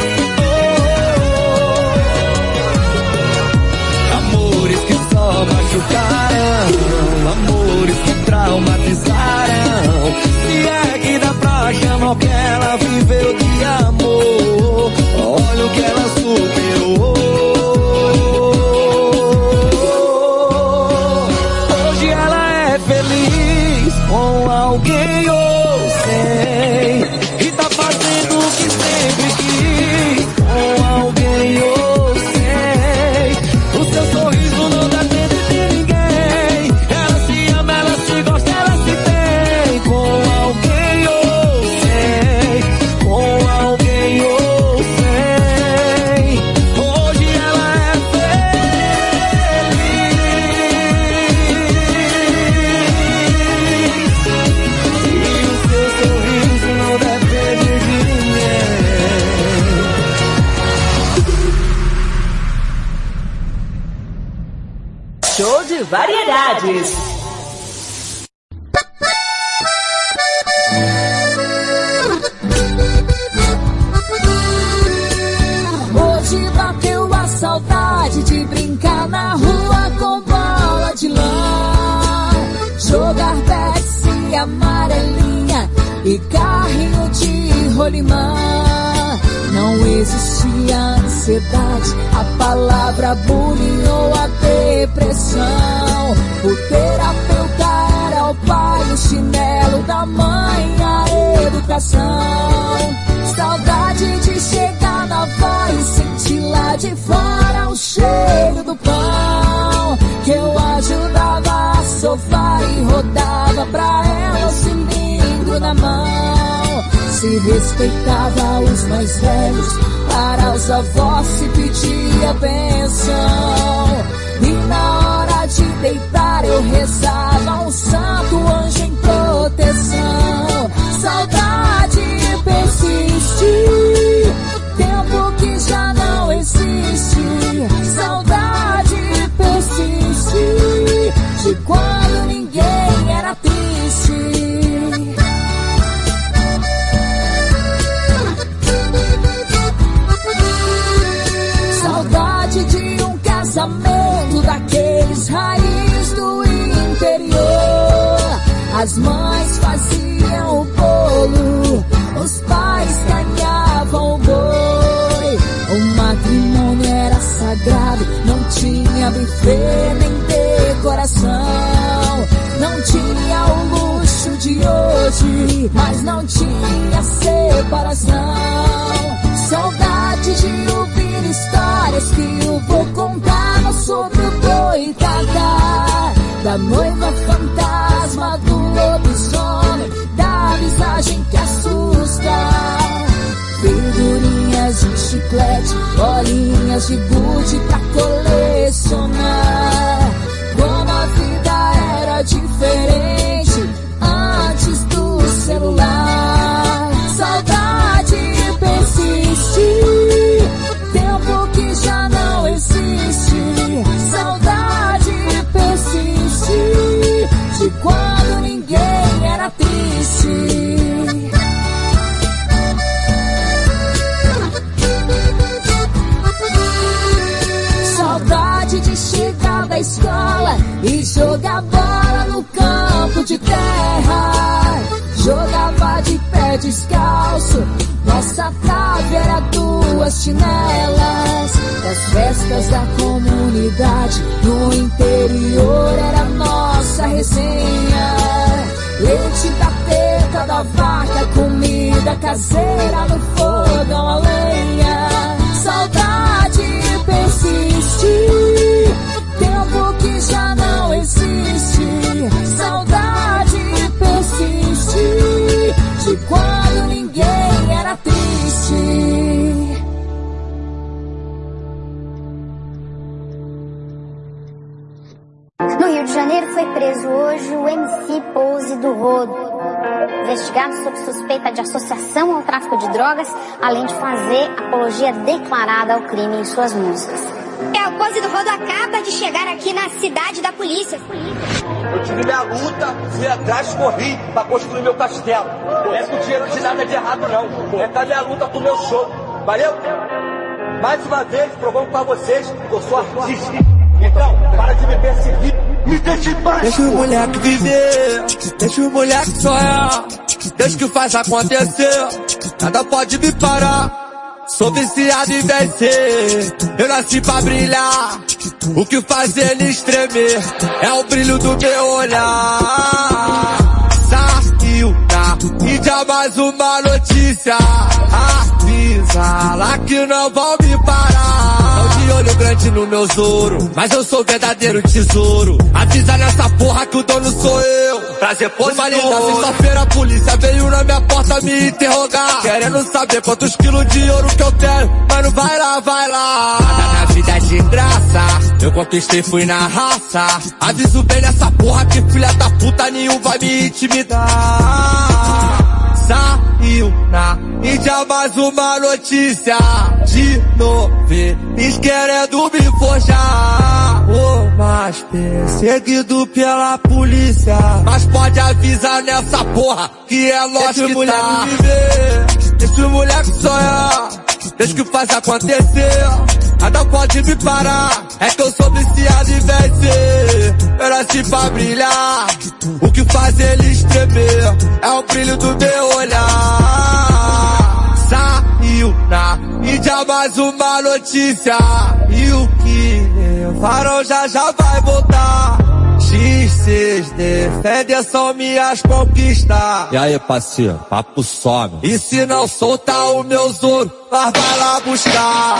Speaker 5: Amores que só machucaram, amores que traumatizaram. Se é que dá pra chamar o que ela viveu de amor, olha o que ela superou. Hoje ela
Speaker 1: Variedades.
Speaker 8: Hoje bateu a saudade de brincar na rua com bola de lã, jogar Pepsi amarelinha e carrinho de rolimã. Não existia ansiedade, a palavra bullying ou a depressão. O terapeuta era o pai, o chinelo da mãe, a educação. Saudade de chegar na avó e sentir lá de fora o cheiro do pão, que eu ajudava a sovar e rodava pra ela o cilindro na mão. Se respeitava os mais velhos, para os avós se pedia bênção. E na hora de deitar eu rezava um santo anjo em proteção. Saudade persiste, tempo que já não existe. Saudade persiste, de quando ninguém era triste. Saudade de um casamento daqueles raiz do interior. As mães faziam o bolo, os pais ganhavam o boi. O matrimônio era sagrado, não tinha buffet nem decoração. Não tinha o luxo de hoje, mas não tinha separação. Saudade de ouvir histórias que eu vou contar sobre o boi Cacá, da noiva fantasma, do lobisomem, da visagem que assusta. Figurinhas de chiclete, bolinhas de gude pra colecionar. Como a vida era diferente antes do celular. Saudade persiste, tempo que já não existe. Saudade persiste, de quando ninguém era triste. Saudade de chegar da escola e jogar bola no campo de terra. Jogava de pé descalço, nossa trave era 2 chinelas. Das festas da comunidade no interior era nossa resenha. Leite da teta da vaca, comida caseira no fogão a lenha. Saudade persiste, tempo que já não existe. Saudade persiste, de quando ninguém era triste.
Speaker 19: No Rio de Janeiro foi preso hoje o MC Pose do Rodo, investigado sob suspeita de associação ao tráfico de drogas, além de fazer apologia declarada ao crime em suas músicas. O Pose do Rodo acaba de chegar aqui na cidade da polícia.
Speaker 20: Eu tive minha luta, fui atrás, corri pra construir meu castelo. Não é com dinheiro de nada de errado não, é com a minha luta pro meu show. Valeu? Mais uma vez, provando pra vocês que eu sou artista. Então, para de me perseguir. Me deixe em paz.
Speaker 6: Deixa o moleque viver, deixa o moleque sonhar. Deixa que faz acontecer, nada pode me parar. Sou viciado em vencer, eu nasci pra brilhar. O que faz ele estremer é o brilho do meu olhar. Saiu na mídia mais uma notícia, avisa lá que não vão me parar. De olho grande no meu Zoro, mas eu sou verdadeiro tesouro. Avisa nessa porra que o dono sou eu. Prazer positivo. Na sexta-feira a polícia veio na minha porta me interrogar, querendo saber quantos quilos de ouro que eu tenho. Mano, vai lá, vai lá. Nada na vida é de graça, eu conquistei, fui na raça. Aviso bem nessa porra que filha da puta nenhum vai me intimidar. Saiu na
Speaker 20: na mídia mais uma notícia de novelis querendo me forjar. O mais perseguido pela polícia, mas pode avisar nessa porra que é nós que tá. Deixa o moleque sonhar, deixa que faz acontecer. Nada pode me parar, é que eu sou viciado em vencer. Eu nasci pra brilhar, o que faz eles tremer é o brilho do meu olhar. Saiu na mídia mais uma notícia, e o que levaram já vai voltar. X6 defende são minhas conquistas.
Speaker 21: E aí, parceiro, papo some.
Speaker 20: E se não soltar o meu ouro, nós vai lá buscar.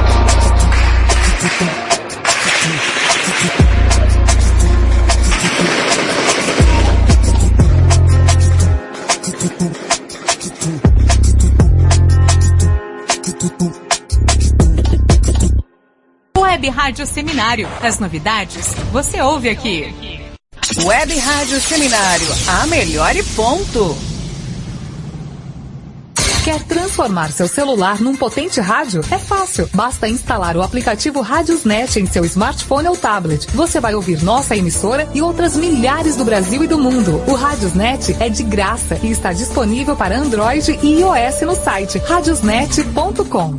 Speaker 16: Web Rádio Seminário. As novidades você ouve aqui.
Speaker 10: Web Rádio Seminário, a melhor e ponto.
Speaker 22: Quer transformar seu celular num potente rádio? É fácil. Basta instalar o aplicativo Radiosnet em seu smartphone ou tablet. Você vai ouvir nossa emissora e outras milhares do Brasil e do mundo. O Radiosnet é de graça e está disponível para Android e iOS no site radiosnet.com.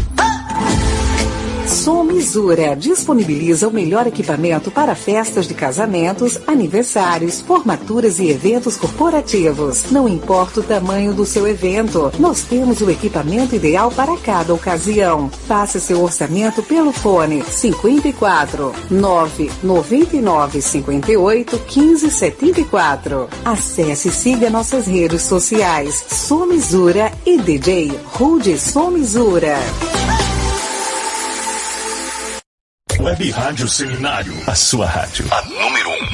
Speaker 23: Som Misura disponibiliza o melhor equipamento para festas de casamentos, aniversários, formaturas e eventos corporativos. Não importa o tamanho do seu evento, nós temos o equipamento ideal para cada ocasião. Faça seu orçamento pelo fone 54 999 58 15 74. Acesse e siga nossas redes sociais Som Misura e DJ Rude Som Misura.
Speaker 11: Web Rádio Seminário, a sua rádio. A número 1.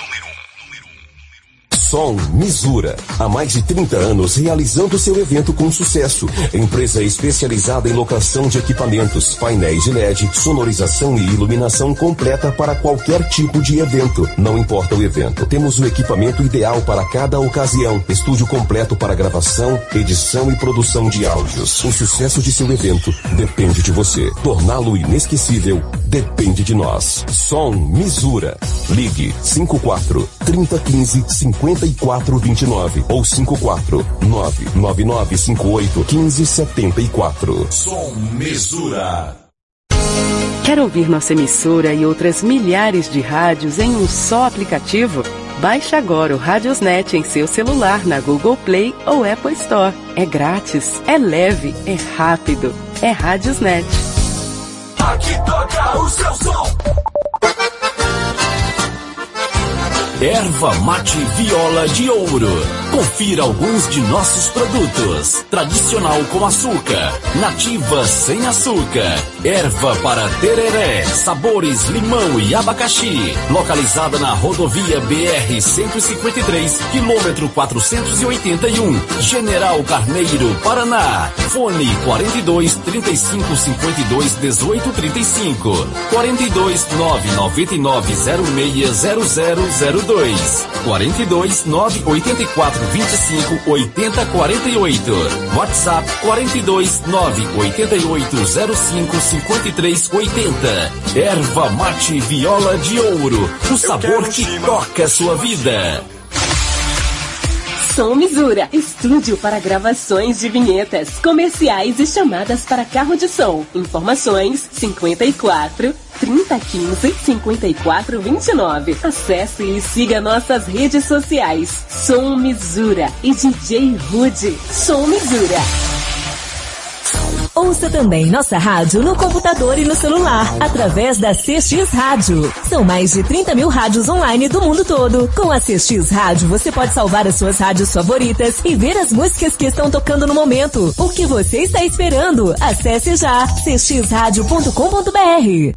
Speaker 24: Som Misura. Há mais de 30 anos realizando seu evento com sucesso. Empresa especializada em locação de equipamentos, painéis de LED, sonorização e iluminação completa para qualquer tipo de evento. Não importa o evento, temos o equipamento ideal para cada ocasião. Estúdio completo para gravação, edição e produção de áudios. O sucesso de seu evento depende de você. Torná-lo inesquecível depende de nós. Som Misura. Ligue 54 3015 5429 ou 54 99958 1574.
Speaker 11: Som Misura.
Speaker 25: Quer ouvir nossa emissora e outras milhares de rádios em um só aplicativo? Baixe agora o Radiosnet em seu celular na Google Play ou Apple Store. É grátis, é leve, é rápido. É Radiosnet.
Speaker 11: Aqui toca o seu som. Erva Mate Viola de Ouro. Confira alguns de nossos produtos. Tradicional com açúcar, nativa sem açúcar, erva para tereré, sabores limão e abacaxi. Localizada na rodovia BR-153, quilômetro 481, General Carneiro, Paraná. Fone 42 35 52 18 35, 42 999 06 0002, 42 984 25 80 48, WhatsApp 42 988 05 53 80. Erva Mate Viola de Ouro, o sabor que toca a sua vida.
Speaker 26: Som Misura, estúdio para gravações de vinhetas, comerciais e chamadas para carro de som. Informações 54 3015 5429. Acesse e siga nossas redes sociais. Som Misura e DJ Rude. Som Misura.
Speaker 27: Ouça também nossa rádio no computador e no celular, através da CX Rádio. São mais de 30 mil rádios online do mundo todo. Com a CX Rádio, você pode salvar as suas rádios favoritas e ver as músicas que estão tocando no momento. O que você está esperando? Acesse já cxradio.com.br.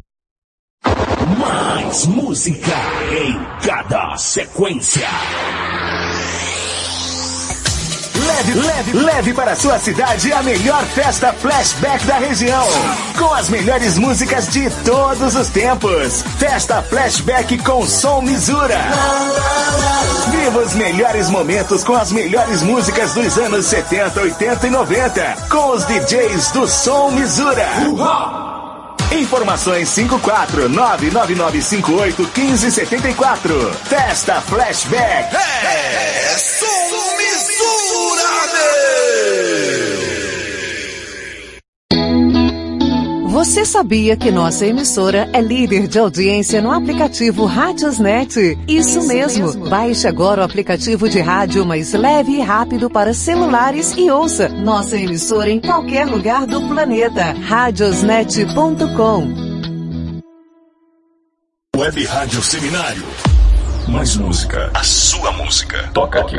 Speaker 11: Mais música em cada sequência.
Speaker 4: Leve para a sua cidade a melhor festa flashback da região. Com as melhores músicas de todos os tempos. Festa flashback com Som Misura. Viva os melhores momentos com as melhores músicas dos anos 70, 80 e 90. Com os DJs do Som Misura. Informações 54999581574. Festa Flashback.
Speaker 12: Som Misura,
Speaker 23: Você sabia que nossa emissora é líder de audiência no aplicativo Radiosnet? Isso mesmo. Baixe agora o aplicativo de rádio mais leve e rápido para celulares e ouça nossa emissora em qualquer lugar do planeta. Radiosnet.com.
Speaker 11: Web Rádio Seminário. Mais música. A sua música. Toca aqui.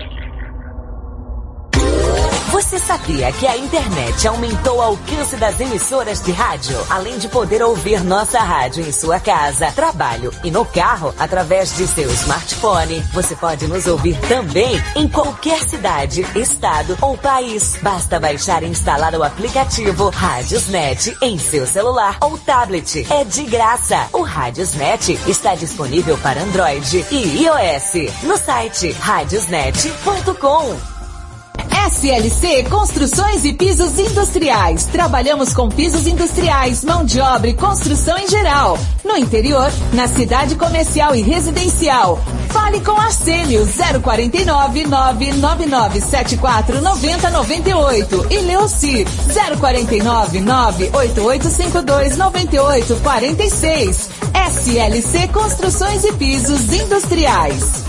Speaker 27: Você sabia que a internet aumentou o alcance das emissoras de rádio? Além de poder ouvir nossa rádio em sua casa, trabalho e no carro, através de seu smartphone, você pode nos ouvir também em qualquer cidade, estado ou país. Basta baixar e instalar o aplicativo Radiosnet em seu celular ou tablet. É de graça. O Radiosnet está disponível para Android e iOS no site radiosnet.com.
Speaker 7: SLC Construções e Pisos Industriais. Trabalhamos com pisos industriais, mão de obra e construção em geral. No interior, na cidade comercial e residencial. Fale com Arsênio 049 99974 9098 e Leoci 049 98852 9846. SLC Construções e Pisos Industriais.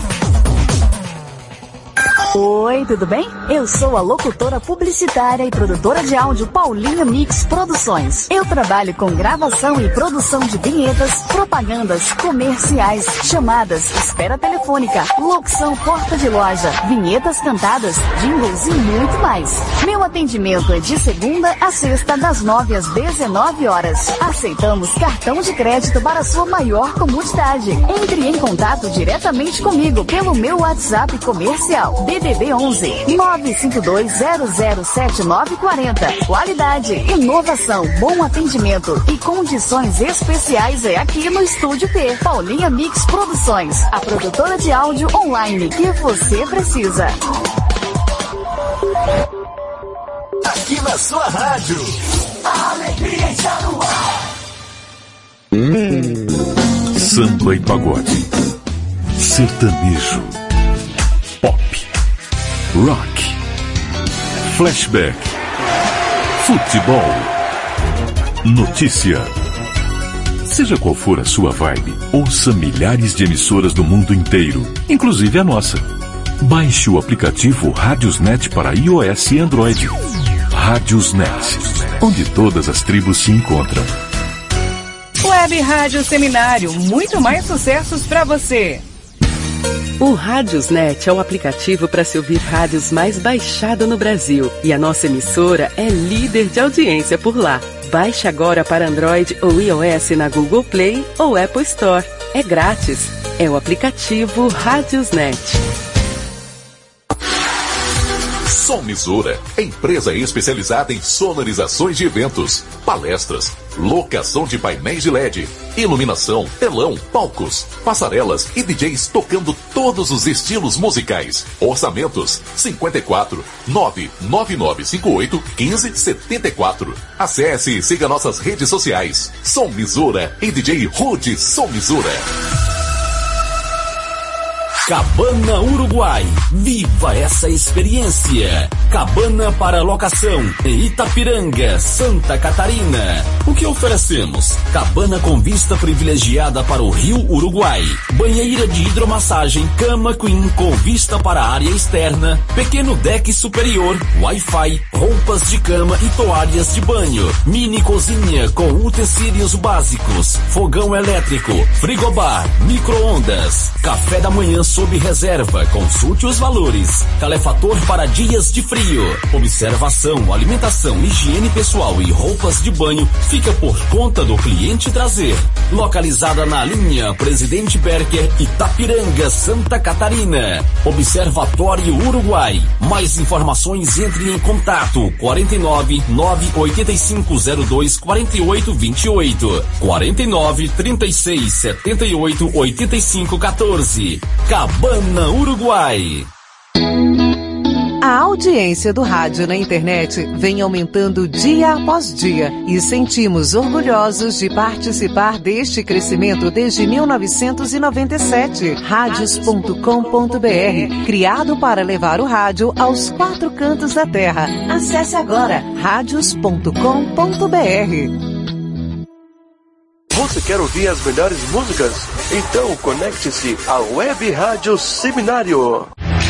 Speaker 9: Oi, tudo bem? Eu sou a locutora publicitária e produtora de áudio Paulinha Mix Produções. Eu trabalho com gravação e produção de vinhetas, propagandas, comerciais, chamadas, espera telefônica, locução porta de loja, vinhetas cantadas, jingles e muito mais. Meu atendimento é de segunda a sexta, das 9 às 19 horas. Aceitamos cartão de crédito para sua maior comodidade. Entre em contato diretamente comigo pelo meu WhatsApp comercial. DDD 11 952007940. Qualidade, inovação, bom atendimento e condições especiais é aqui no Estúdio P. Paulinha Mix Produções, a produtora de áudio online que você precisa.
Speaker 4: Aqui na sua rádio. A alegria está no ar.
Speaker 14: Samba e pagode, sertanejo, pop, rock, flashback, futebol, notícia. Seja qual for a sua vibe, ouça milhares de emissoras do mundo inteiro, inclusive a nossa. Baixe o aplicativo Radiosnet para iOS e Android. Radiosnet, onde todas as tribos se encontram.
Speaker 22: Web Rádio Seminário, muito mais sucessos para você.
Speaker 25: O Radiosnet é o aplicativo para se ouvir rádios mais baixado no Brasil. E a nossa emissora é líder de audiência por lá. Baixe agora para Android ou iOS na Google Play ou Apple Store. É grátis. É o aplicativo Radiosnet.
Speaker 15: Som Misura, empresa especializada em sonorizações de eventos, palestras, locação de painéis de LED, iluminação, telão, palcos, passarelas e DJs tocando todos os estilos musicais. Orçamentos 54 99958 1574. Acesse e siga nossas redes sociais. Som Misura e DJ Rude Som Misura.
Speaker 17: Cabana Uruguai. Viva essa experiência. Cabana para locação em Itapiranga, Santa Catarina. O que oferecemos? Cabana com vista privilegiada para o Rio Uruguai. Banheira de hidromassagem, cama queen com vista para a área externa. Pequeno deck superior, Wi-Fi, roupas de cama e toalhas de banho. Mini cozinha com utensílios básicos. Fogão elétrico, frigobar, micro-ondas. Café da manhã sob reserva. Consulte os valores. Calefator para dias de frio. Observação, alimentação, higiene pessoal e roupas de banho fica por conta do cliente trazer. Localizada na linha Presidente Berker, Itapiranga, Santa Catarina. Observatório Uruguai. Mais informações, entre em contato 49 98502 4828 49 36 78 85 14. Cabana, Uruguai.
Speaker 23: A audiência do rádio na internet vem aumentando dia após dia e sentimos orgulhosos de participar deste crescimento desde 1997. Radios.com.br, criado para levar o rádio aos 4 cantos da terra. Acesse agora radios.com.br.
Speaker 1: Você quer ouvir as melhores músicas? Então conecte-se à Web Rádio Seminário.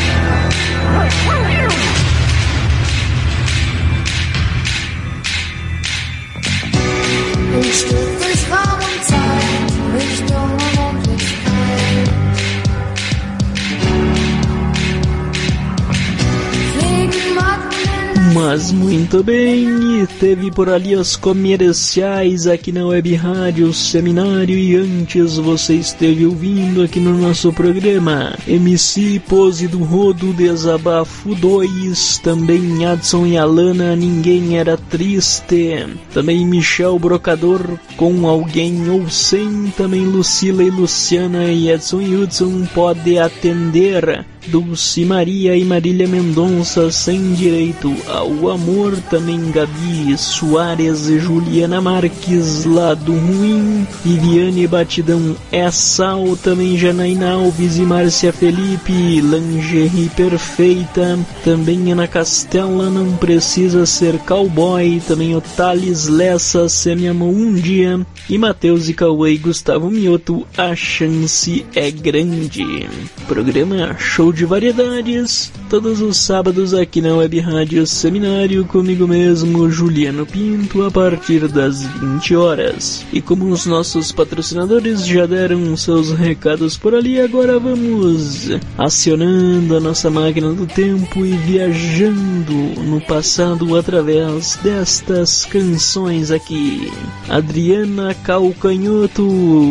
Speaker 2: Mas muito bem, teve por ali os comerciais aqui na Web Rádio Seminário e antes você esteve ouvindo aqui no nosso programa MC Pose do Rodo, Desabafo 2, também Adson e Alana, Ninguém Era Triste, também Michel Brocador, Com Alguém ou Sem, também Lucila e Luciana e Edson e Hudson, Pode Atender, Dulce Maria e Marília Mendonça, Sem Direito ao Amor, também Gabi Soares e Juliana Marques, Lado Ruim, Viviane Batidão é Sal, também Janaína Alves e Márcia Felipe, Lingerie Perfeita, também Ana Castela, Não Precisa Ser Cowboy, também o Thales Lessa, Cê Me Amou Um Dia, e Matheus e Cauê e Gustavo Mioto, A Chance é Grande. Programa Show de Variedades, todos os sábados aqui na Web Rádio Seminário, comigo mesmo, Juliano Pinto, a partir das 20 horas. E como os nossos patrocinadores já deram seus recados por ali, agora vamos acionando a nossa máquina do tempo e viajando no passado através destas canções aqui. Adriana Calcanhoto,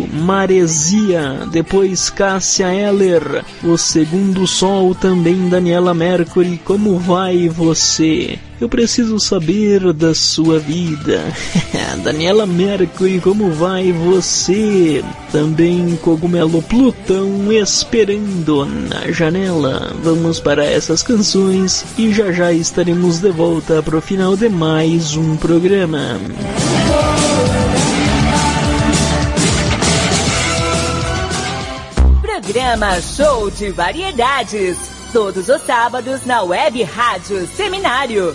Speaker 2: Maresia, depois Cássia Eller, O Segundo Sol, também Daniela Mercury, Como Vai Você? Eu preciso saber da sua vida. Daniela Mercury, Como Vai Você? Também Cogumelo Plutão, Esperando na Janela. Vamos para essas canções e já já estaremos de volta para o final de mais um programa.
Speaker 27: Programa Show de Variedades, todos os sábados na Web Rádio Seminário.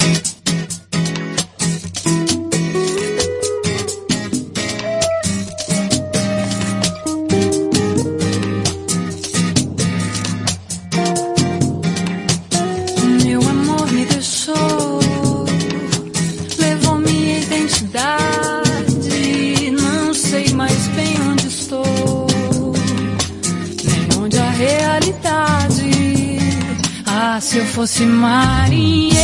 Speaker 3: Meu amor me deixou, levou minha identidade, não sei mais bem onde estou, a realidade. Ah, se eu fosse marinheiro,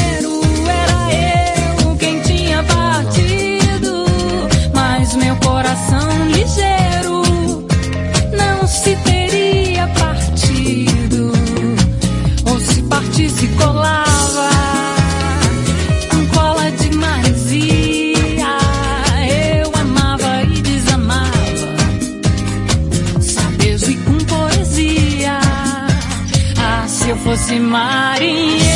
Speaker 3: era eu quem tinha partido, mas meu coração ligeiro não se teria partido, ou se partisse colava com cola de maresia. Eu amava e desamava, sabejo e com poesia. Ah, se eu fosse marinheiro,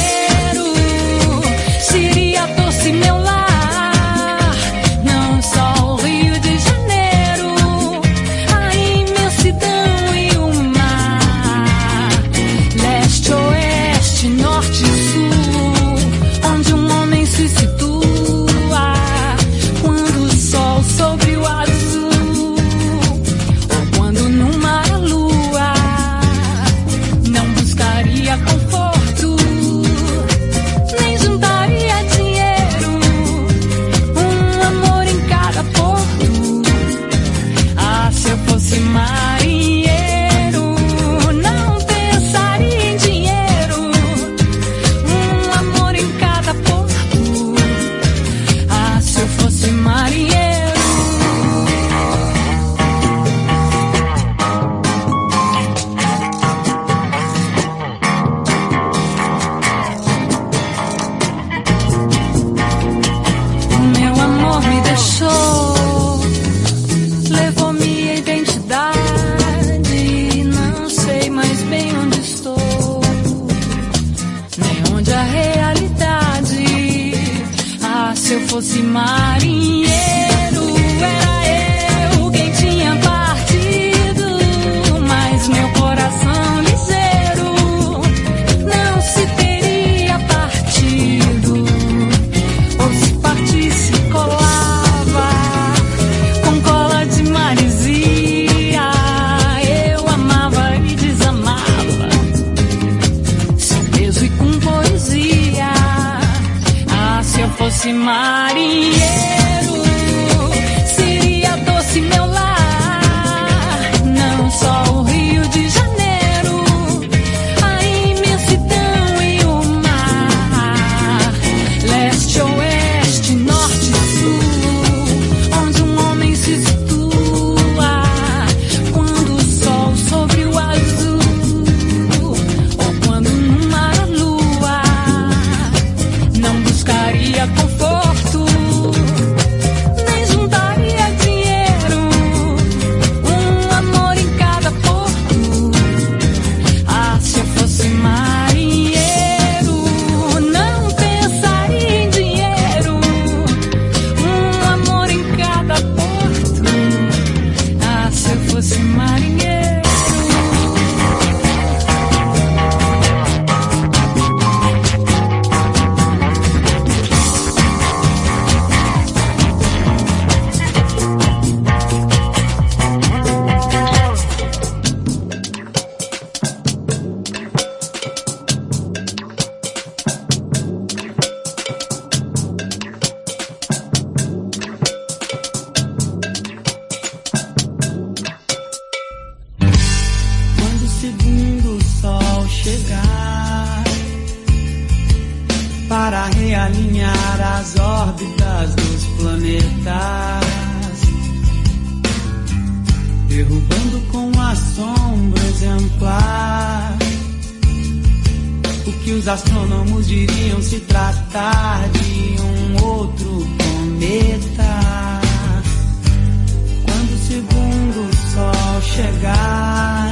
Speaker 3: seria doce meu lar, não só o Rio de Janeiro, a imensidão e o mar, leste, oeste, norte e sul, onde um homem se situa quando o sol sobre o azul, ou quando no mar a lua não buscaria conforto fosse marinheiro, seria doce meu lar, não só o Rio de Janeiro, a imensidão e o mar, leste, oeste, norte e sul, onde um homem se situa quando o sol sobre o azul, ou quando no mar a lua não buscaria conforto, nem juntaria dinheiro, um amor em cada porto. Ah, se eu fosse marinheiro, não pensaria em dinheiro, um amor em cada porto. Ah, se eu fosse marinheiro.
Speaker 5: Quando o segundo sol chegar para realinhar as órbitas dos planetas, derrubando com assombro exemplar o que os astrônomos diriam se tratar de um outro cometa. Quando o segundo sol chegar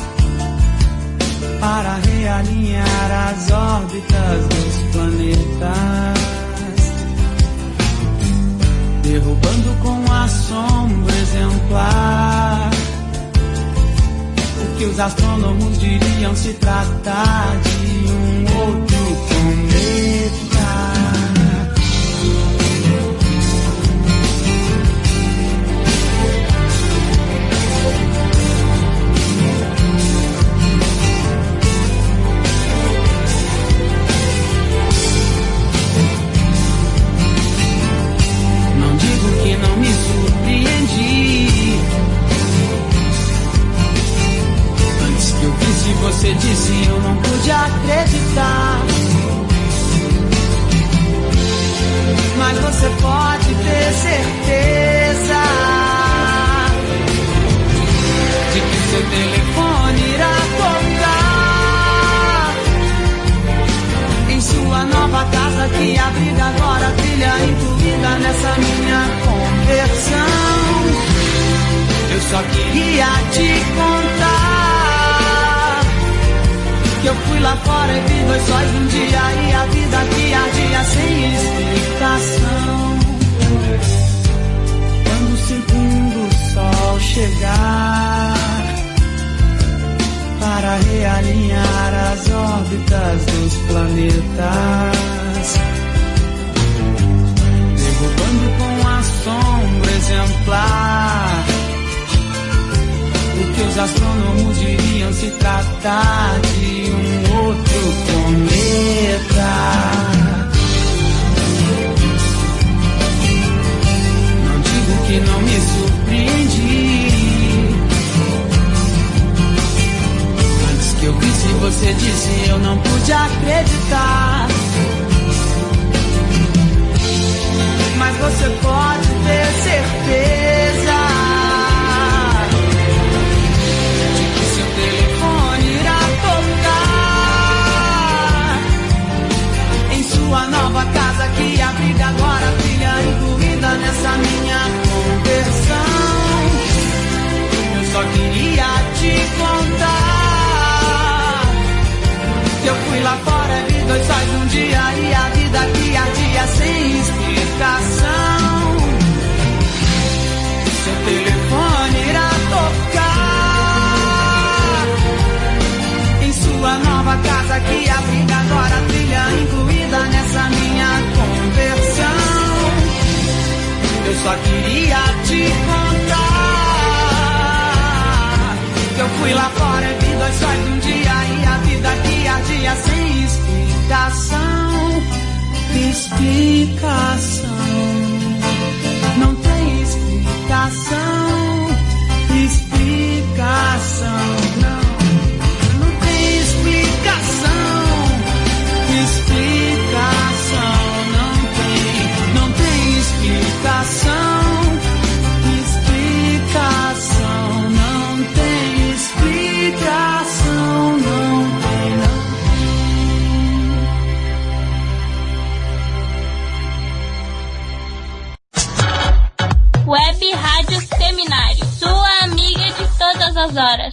Speaker 5: para realinhar as órbitas dos planetas, derrubando com assombro exemplar o que os astrônomos diriam se tratar de um outro cometa. Não digo que não me surpreendi. Antes que eu visse você disse, eu não pude acreditar. Mas você pode ter certeza de que seu telefone irá tocar em sua nova casa que abriga agora a filha incluída nessa minha conversão. Eu só queria te contar que eu fui lá fora e vi 2 sóis um dia e a vida que ardia sem explicação. Quando o segundo sol chegar para realinhar as órbitas dos planetas, derrubando com assombro exemplar o que os astrônomos diriam se tratar de um outro cometa. Não digo que não me surpreendi. Antes que eu visse você disse, eu não pude acreditar. Mas você pode ter certeza seu telefone irá tocar em sua nova casa que abriga agora a filha incluída nessa minha conversão. Eu só queria te contar que eu fui lá fora e vi 2 sóis um dia e a vida que ardia sem explicação. Seu telefone irá tocar em sua nova casa que abriga agora a filha incluída nessa minha conversão. Eu só queria te contar que eu fui lá fora e vi 2 sóis um dia e a vida que ardia sem explicação. explicação. Não tem explicação. Explicação, não tem explicação. Explicação, não tem explicação. Explicação, não tem explicação, não tem.
Speaker 6: Web Rádio Seminário, sua amiga de todas as horas.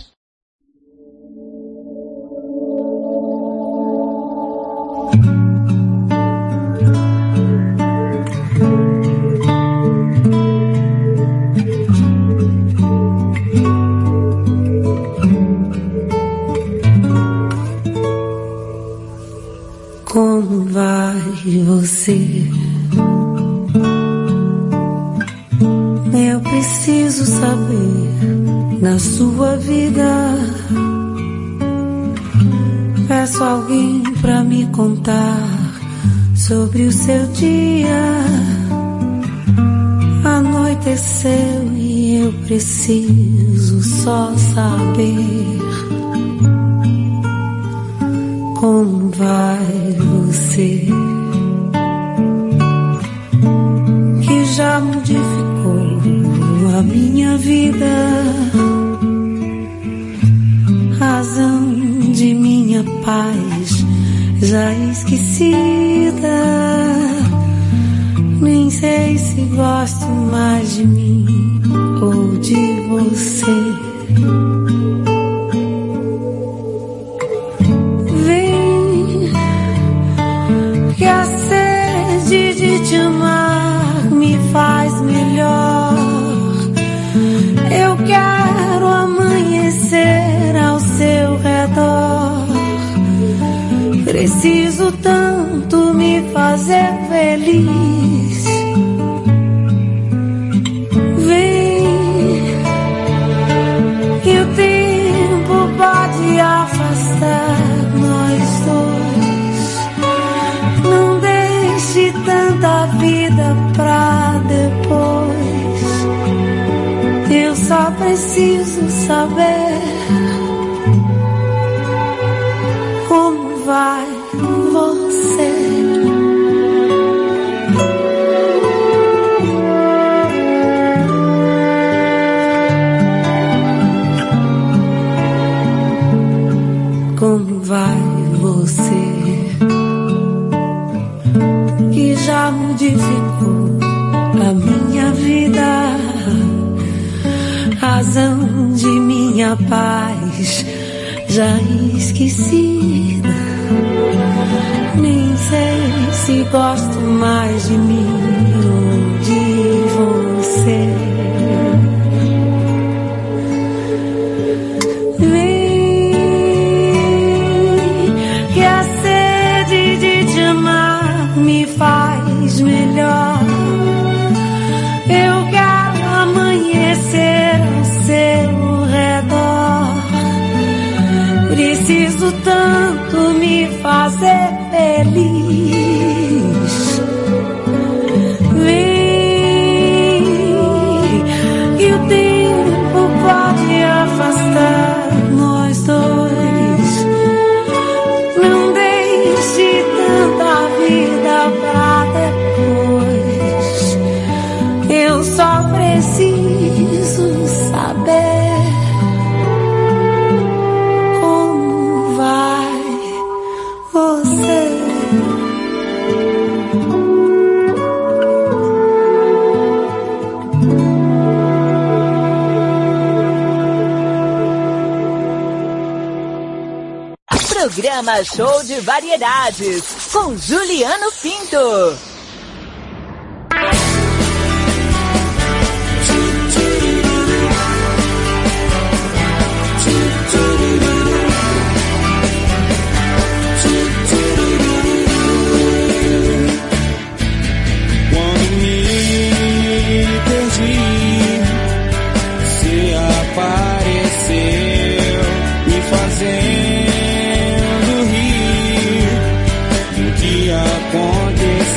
Speaker 8: Como vai você? Eu preciso saber da sua vida. Peço alguém pra me contar sobre o seu dia. Anoiteceu e eu preciso só saber como vai você, que já modificou a minha vida, razão de minha paz já esquecida. Nem sei se gosto mais de mim ou de você. Vem, que a sede de te amar me faz melhor. Eu quero amanhecer ao seu redor. Preciso tanto me fazer feliz. Vem, que o tempo pode afastar nós dois. Não deixe tanta vida pra depois. Eu só preciso saber como vai você. Como vai você, que já modificou a minha vida, razão de minha paz já esquecida. Nem sei se gosto mais de mim ou de você. Me faz melhor. Eu quero amanhecer ao seu redor. Preciso tanto me fazer feliz. Vem, que o tempo pode afastar nós dois. Não deixe tanta vida pra depois. Eu só preciso saber como vai você.
Speaker 7: Programa Show de Variedades, com Juliano Pinto.
Speaker 12: Quando me perdi, você apareceu, me fazendo aconteceu.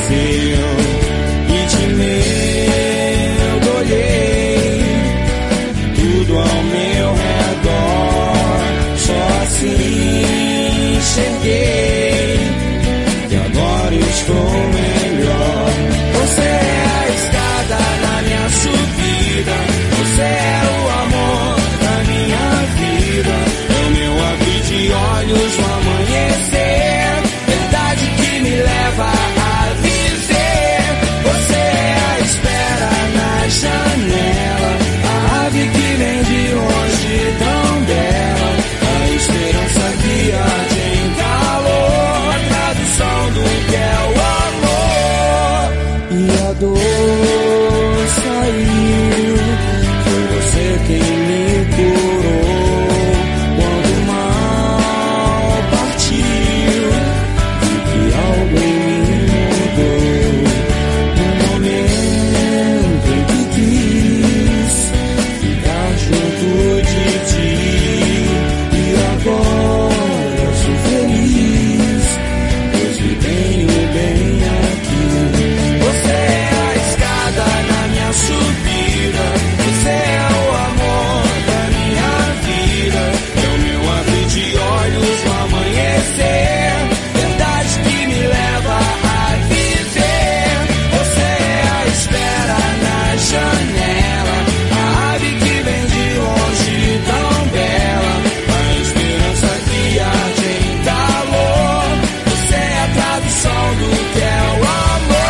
Speaker 12: apareceu e de medo olhei tudo ao meu redor, só assim enxerguei que agora estou melhor. Você é a escada na minha subida, você é o amor da minha vida, é o meu abrir de olhos no amanhecer, verdade que me leva a viver. Você é a espera na janela, a ave que vem de longe tão bela, a esperança que arde em calor, a tradução do que é o amor. E a dor saiu, foi você quem me curou. Quando o mal partiu, vi que algo em mim mudou. No momento em que quis ficar junto de ti, e agora sou feliz, pois me tenho bem aqui. Você é a escada na minha subida, você é o amor da minha vida, é o meu abrir de olhos no amanhecer, verdade que me leva a viver. Você é a espera na janela, a ave que vem de longe tão bela, a esperança que arde em calor. Você é a tradução do que é o amor.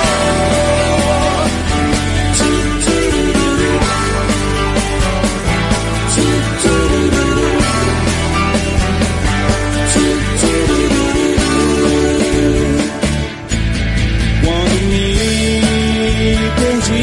Speaker 12: Quando me perdi,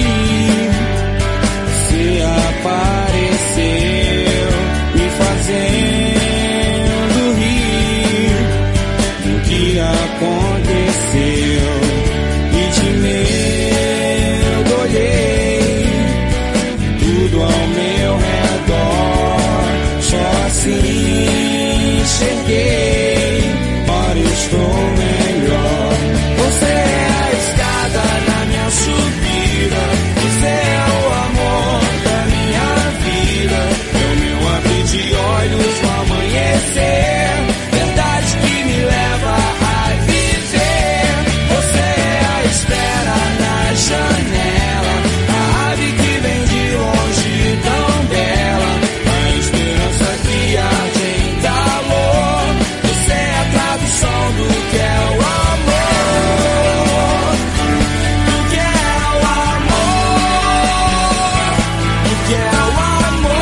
Speaker 12: você apareceu, me fazendo rir do que aconteceu, e de medo olhei tudo ao meu redor, só assim enxerguei, ora eu estou melhor. Você é a escada na minha subida, você é o amor da minha vida, é o meu abrir de olhos no amanhecer, verdade que me leva a viver. Você é a espera na janela, a ave que vem de longe tão bela, a esperança que arde em calor. Você é a tradução do que é o amor, do que é o amor, do que é o amor,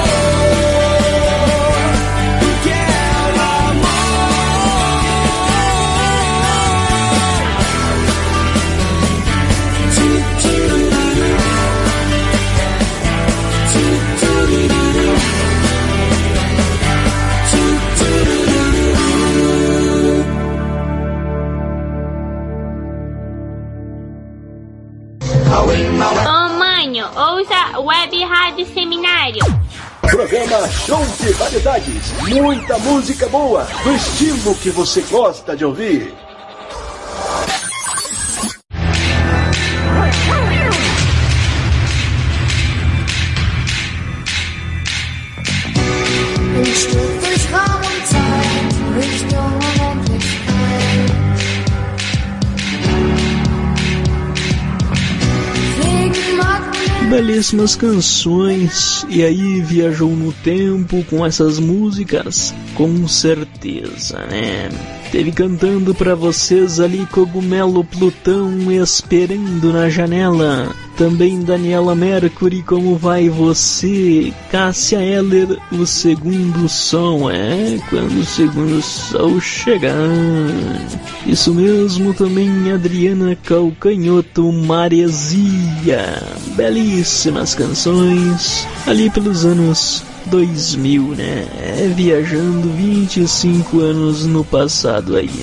Speaker 12: do que é o amor.
Speaker 6: Ô manho, ouça Web Rádio Seminário.
Speaker 1: Programa Show de Variedades. Muita música boa, do estilo que você gosta de ouvir.
Speaker 2: Belíssimas canções, e aí viajou no tempo com essas músicas, com certeza, né? Teve cantando pra vocês ali Cogumelo Plutão esperando na janela. Também Daniela Mercury, Como Vai Você? Cássia Eller, O Segundo Sol, quando o segundo sol chegar. Isso mesmo, também Adriana Calcanhoto, Maresia. Belíssimas canções, ali pelos anos 2000, né? Viajando 25 anos no passado aí, né?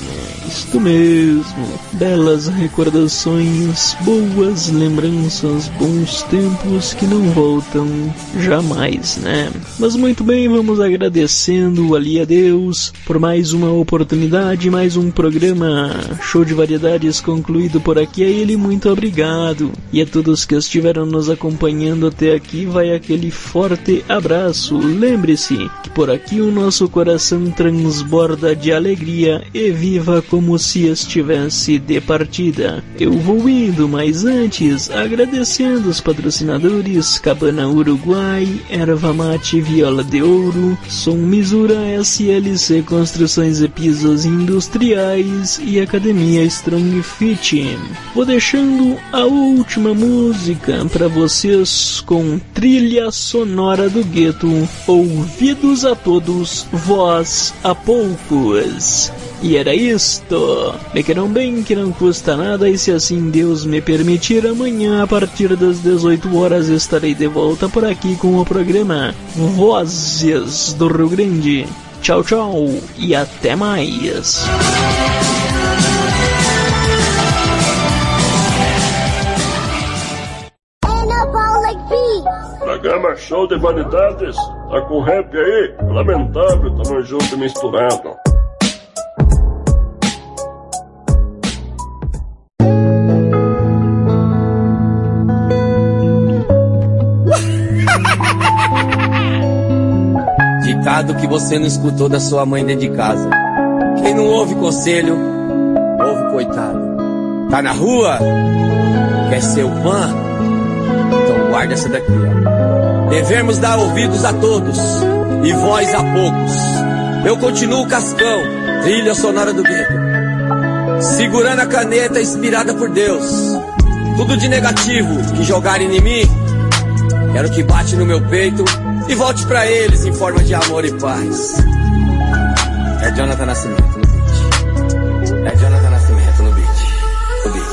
Speaker 2: Isto mesmo, belas recordações, boas lembranças, bons tempos que não voltam jamais, né? Mas muito bem, vamos agradecendo ali a Deus por mais uma oportunidade, mais um programa Show de Variedades concluído por aqui. A ele muito obrigado, e a todos que estiveram nos acompanhando até aqui vai aquele forte abraço. Lembre-se que por aqui o nosso coração transborda de alegria e viva como se estivesse de partida. Eu vou indo, mas antes agradecendo os patrocinadores Cabana Uruguai, Erva Mate Viola de Ouro, Som Misura, SLC Construções e Pisos Industriais e Academia Strong Fit. Vou deixando a última música para vocês com trilha sonora do gueto. Ouvidos a todos, voz a poucos. E era isto. Me queiram bem, que não custa nada, e se assim Deus me permitir, amanhã a partir das 18 horas estarei de volta por aqui com o programa Vozes do Rio Grande. Tchau, tchau e até mais.
Speaker 1: Programa Show de Variedades, tá com rap aí? Lamentável, tamo junto e misturado.
Speaker 10: Ditado que você não escutou da sua mãe dentro de casa. Quem não ouve conselho, ouve coitado. Tá na rua? Quer ser o pã? Então guarda essa daqui, ó. Devemos dar ouvidos a todos e voz a poucos. Eu continuo Cascão, trilha sonora do gueto, segurando a caneta inspirada por Deus. Tudo de negativo que jogarem em mim, quero que bate no meu peito e volte pra eles em forma de amor e paz. É Jonathan Nascimento no beat. É Jonathan Nascimento no beat. O beat.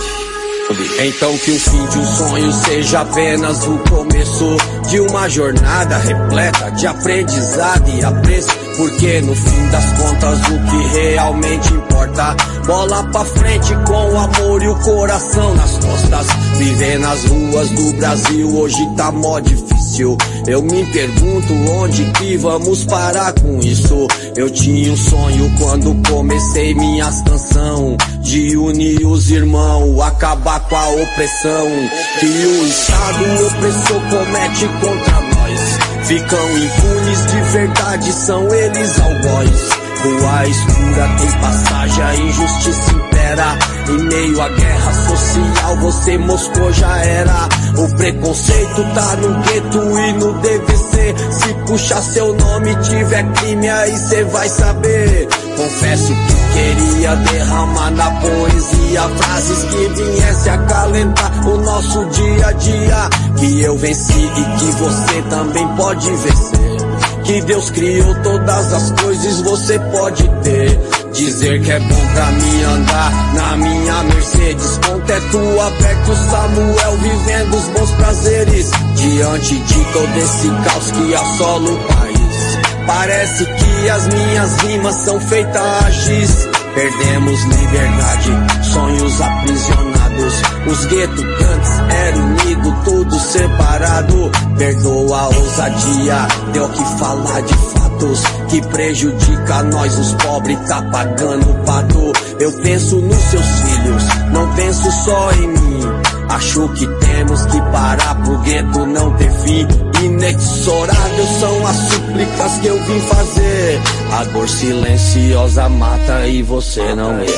Speaker 10: Então que o fim de um sonho seja apenas o começo de uma jornada repleta de aprendizado e apreço, porque no fim das contas o que realmente importa, bola pra frente com o amor e o coração nas costas. Viver nas ruas do Brasil hoje tá mó difícil. Eu me pergunto onde que vamos parar com isso. Eu tinha um sonho quando comecei minhas canções, de unir os irmãos, acabar com a opressão que o Estado opressor comete contra nós. Ficam impunes de verdade, são eles algozes. Rua escura tem passagem, a injustiça impera. Em meio à guerra social você moscou, já era. O preconceito tá no gueto e no DVC. Se puxar seu nome tiver crime, aí cê vai saber. Confesso que queria derramar na poesia frases que viesse acalentar o nosso dia a dia. Que eu venci e que você também pode vencer. Que Deus criou todas as coisas, você pode ter. Dizer que é bom pra mim andar na minha Mercedes, com teto aberto, Samuel vivendo os bons prazeres. Diante de todo esse caos que assola o país, parece que as minhas rimas são feitas a giz. Perdemos liberdade, sonhos aprisionados. Os guetucantes eram unidos, tudo separado. Perdoa a ousadia, deu que falar de fatos que prejudica nós, os pobres, tá pagando o pato. Eu penso nos seus filhos, não penso só em mim. Acho que temos que parar pro gueto não ter fim. Inexoráveis são as súplicas que eu vim fazer. A dor silenciosa mata e você não vê.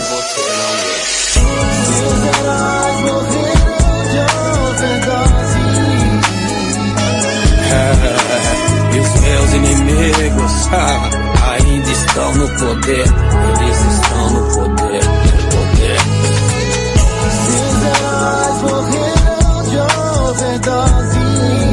Speaker 5: Seus heróis morreram de overdose.
Speaker 10: E os meus inimigos ainda estão no poder. Eles estão no poder,
Speaker 5: Seus heróis morreram de overdose.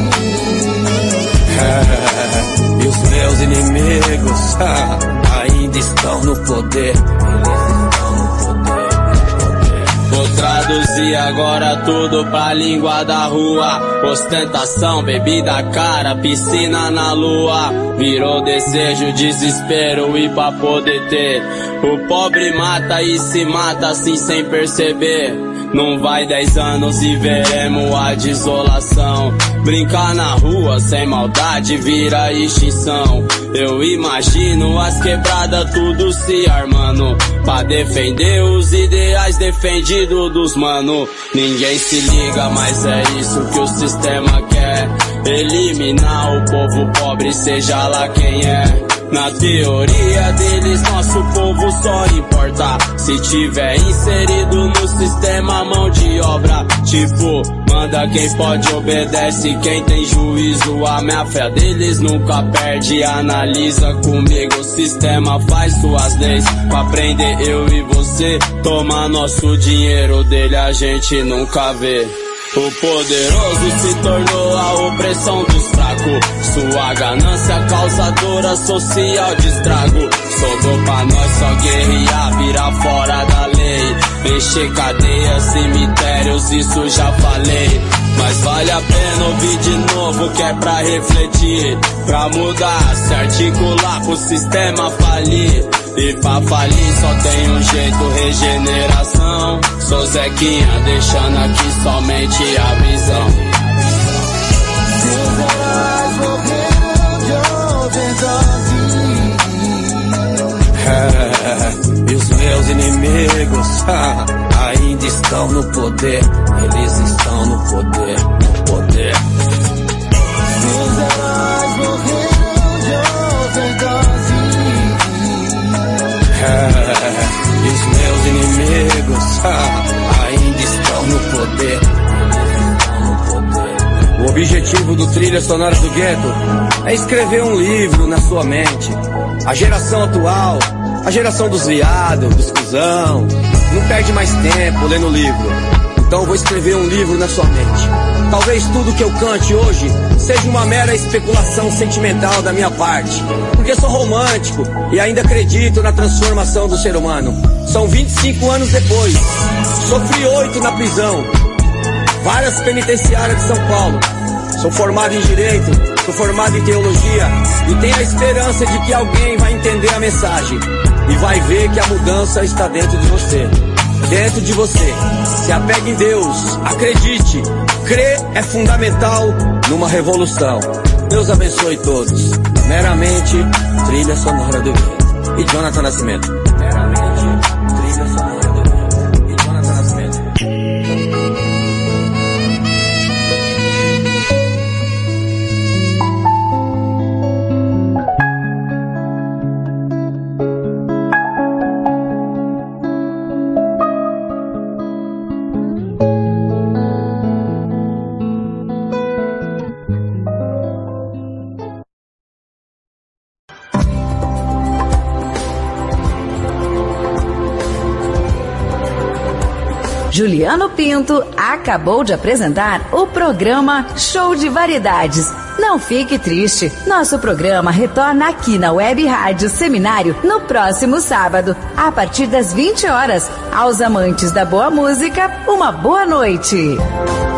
Speaker 10: E os meus inimigos ainda estão no poder. Eles estão no poder. Vou traduzir E agora tudo pra língua da rua. Ostentação, bebida cara, piscina na lua. Virou desejo, desespero e pra poder ter. O pobre mata e se mata assim sem perceber. Não vai 10 anos e veremos a desolação. Brincar na rua sem maldade vira extinção. Eu imagino as quebradas tudo se armando pra defender os ideais defendidos dos mano. Ninguém se liga, mas é isso que o sistema quer. Eliminar o povo pobre, seja lá quem é. Na teoria deles, nosso povo só importa se tiver inserido no sistema mão de obra. Tipo, manda quem pode, obedece quem tem juízo. A minha fé deles nunca perde. Analisa comigo, o sistema faz suas leis pra prender eu e você. Toma nosso dinheiro, dele a gente nunca vê. O poderoso se tornou a opressão dos fracos. Sua ganância causadora social de estrago. Sobrou pra nós só guerrear, virar fora da lei. Encher cadeias, cemitérios, isso já falei. Mas vale a pena ouvir de novo que é pra refletir. Pra mudar, se articular pro sistema falir. E pra falir só tem um jeito, regeneração. Sou Zequinha, deixando aqui somente a visão.
Speaker 5: Meus heróis morreram de overdose.
Speaker 10: E os meus inimigos ainda estão no poder. Eles estão no poder, no poder.
Speaker 5: Meus heróis morreram de overdose.
Speaker 10: E os meus inimigos ainda estão no poder. O objetivo do Trilha Sonora do Gueto é escrever um livro na sua mente. A geração atual, a geração dos viados, dos cuzão, não perde mais tempo lendo livro. Então vou escrever um livro na sua mente. Talvez tudo que eu cante hoje seja uma mera especulação sentimental da minha parte, porque sou romântico e ainda acredito na transformação do ser humano. São 25 anos depois, sofri 8 na prisão, várias penitenciárias de São Paulo. Sou formado em Direito, sou formado em Teologia e tenho a esperança de que alguém vai entender a mensagem e vai ver que a mudança está dentro de você. Dentro de você. Se apegue em Deus, acredite. Crer é fundamental numa revolução. Deus abençoe todos. Meramente Trilha Sonora do Gueto. E Jonathan Nascimento. Meramente Trilha Sonora do Gueto. E Jonathan Nascimento.
Speaker 7: Juliano Pinto acabou de apresentar o programa Show de Variedades. Não fique triste, nosso programa retorna aqui na Web Rádio Seminário no próximo sábado, a partir das 20 horas. Aos amantes da boa música, uma boa noite.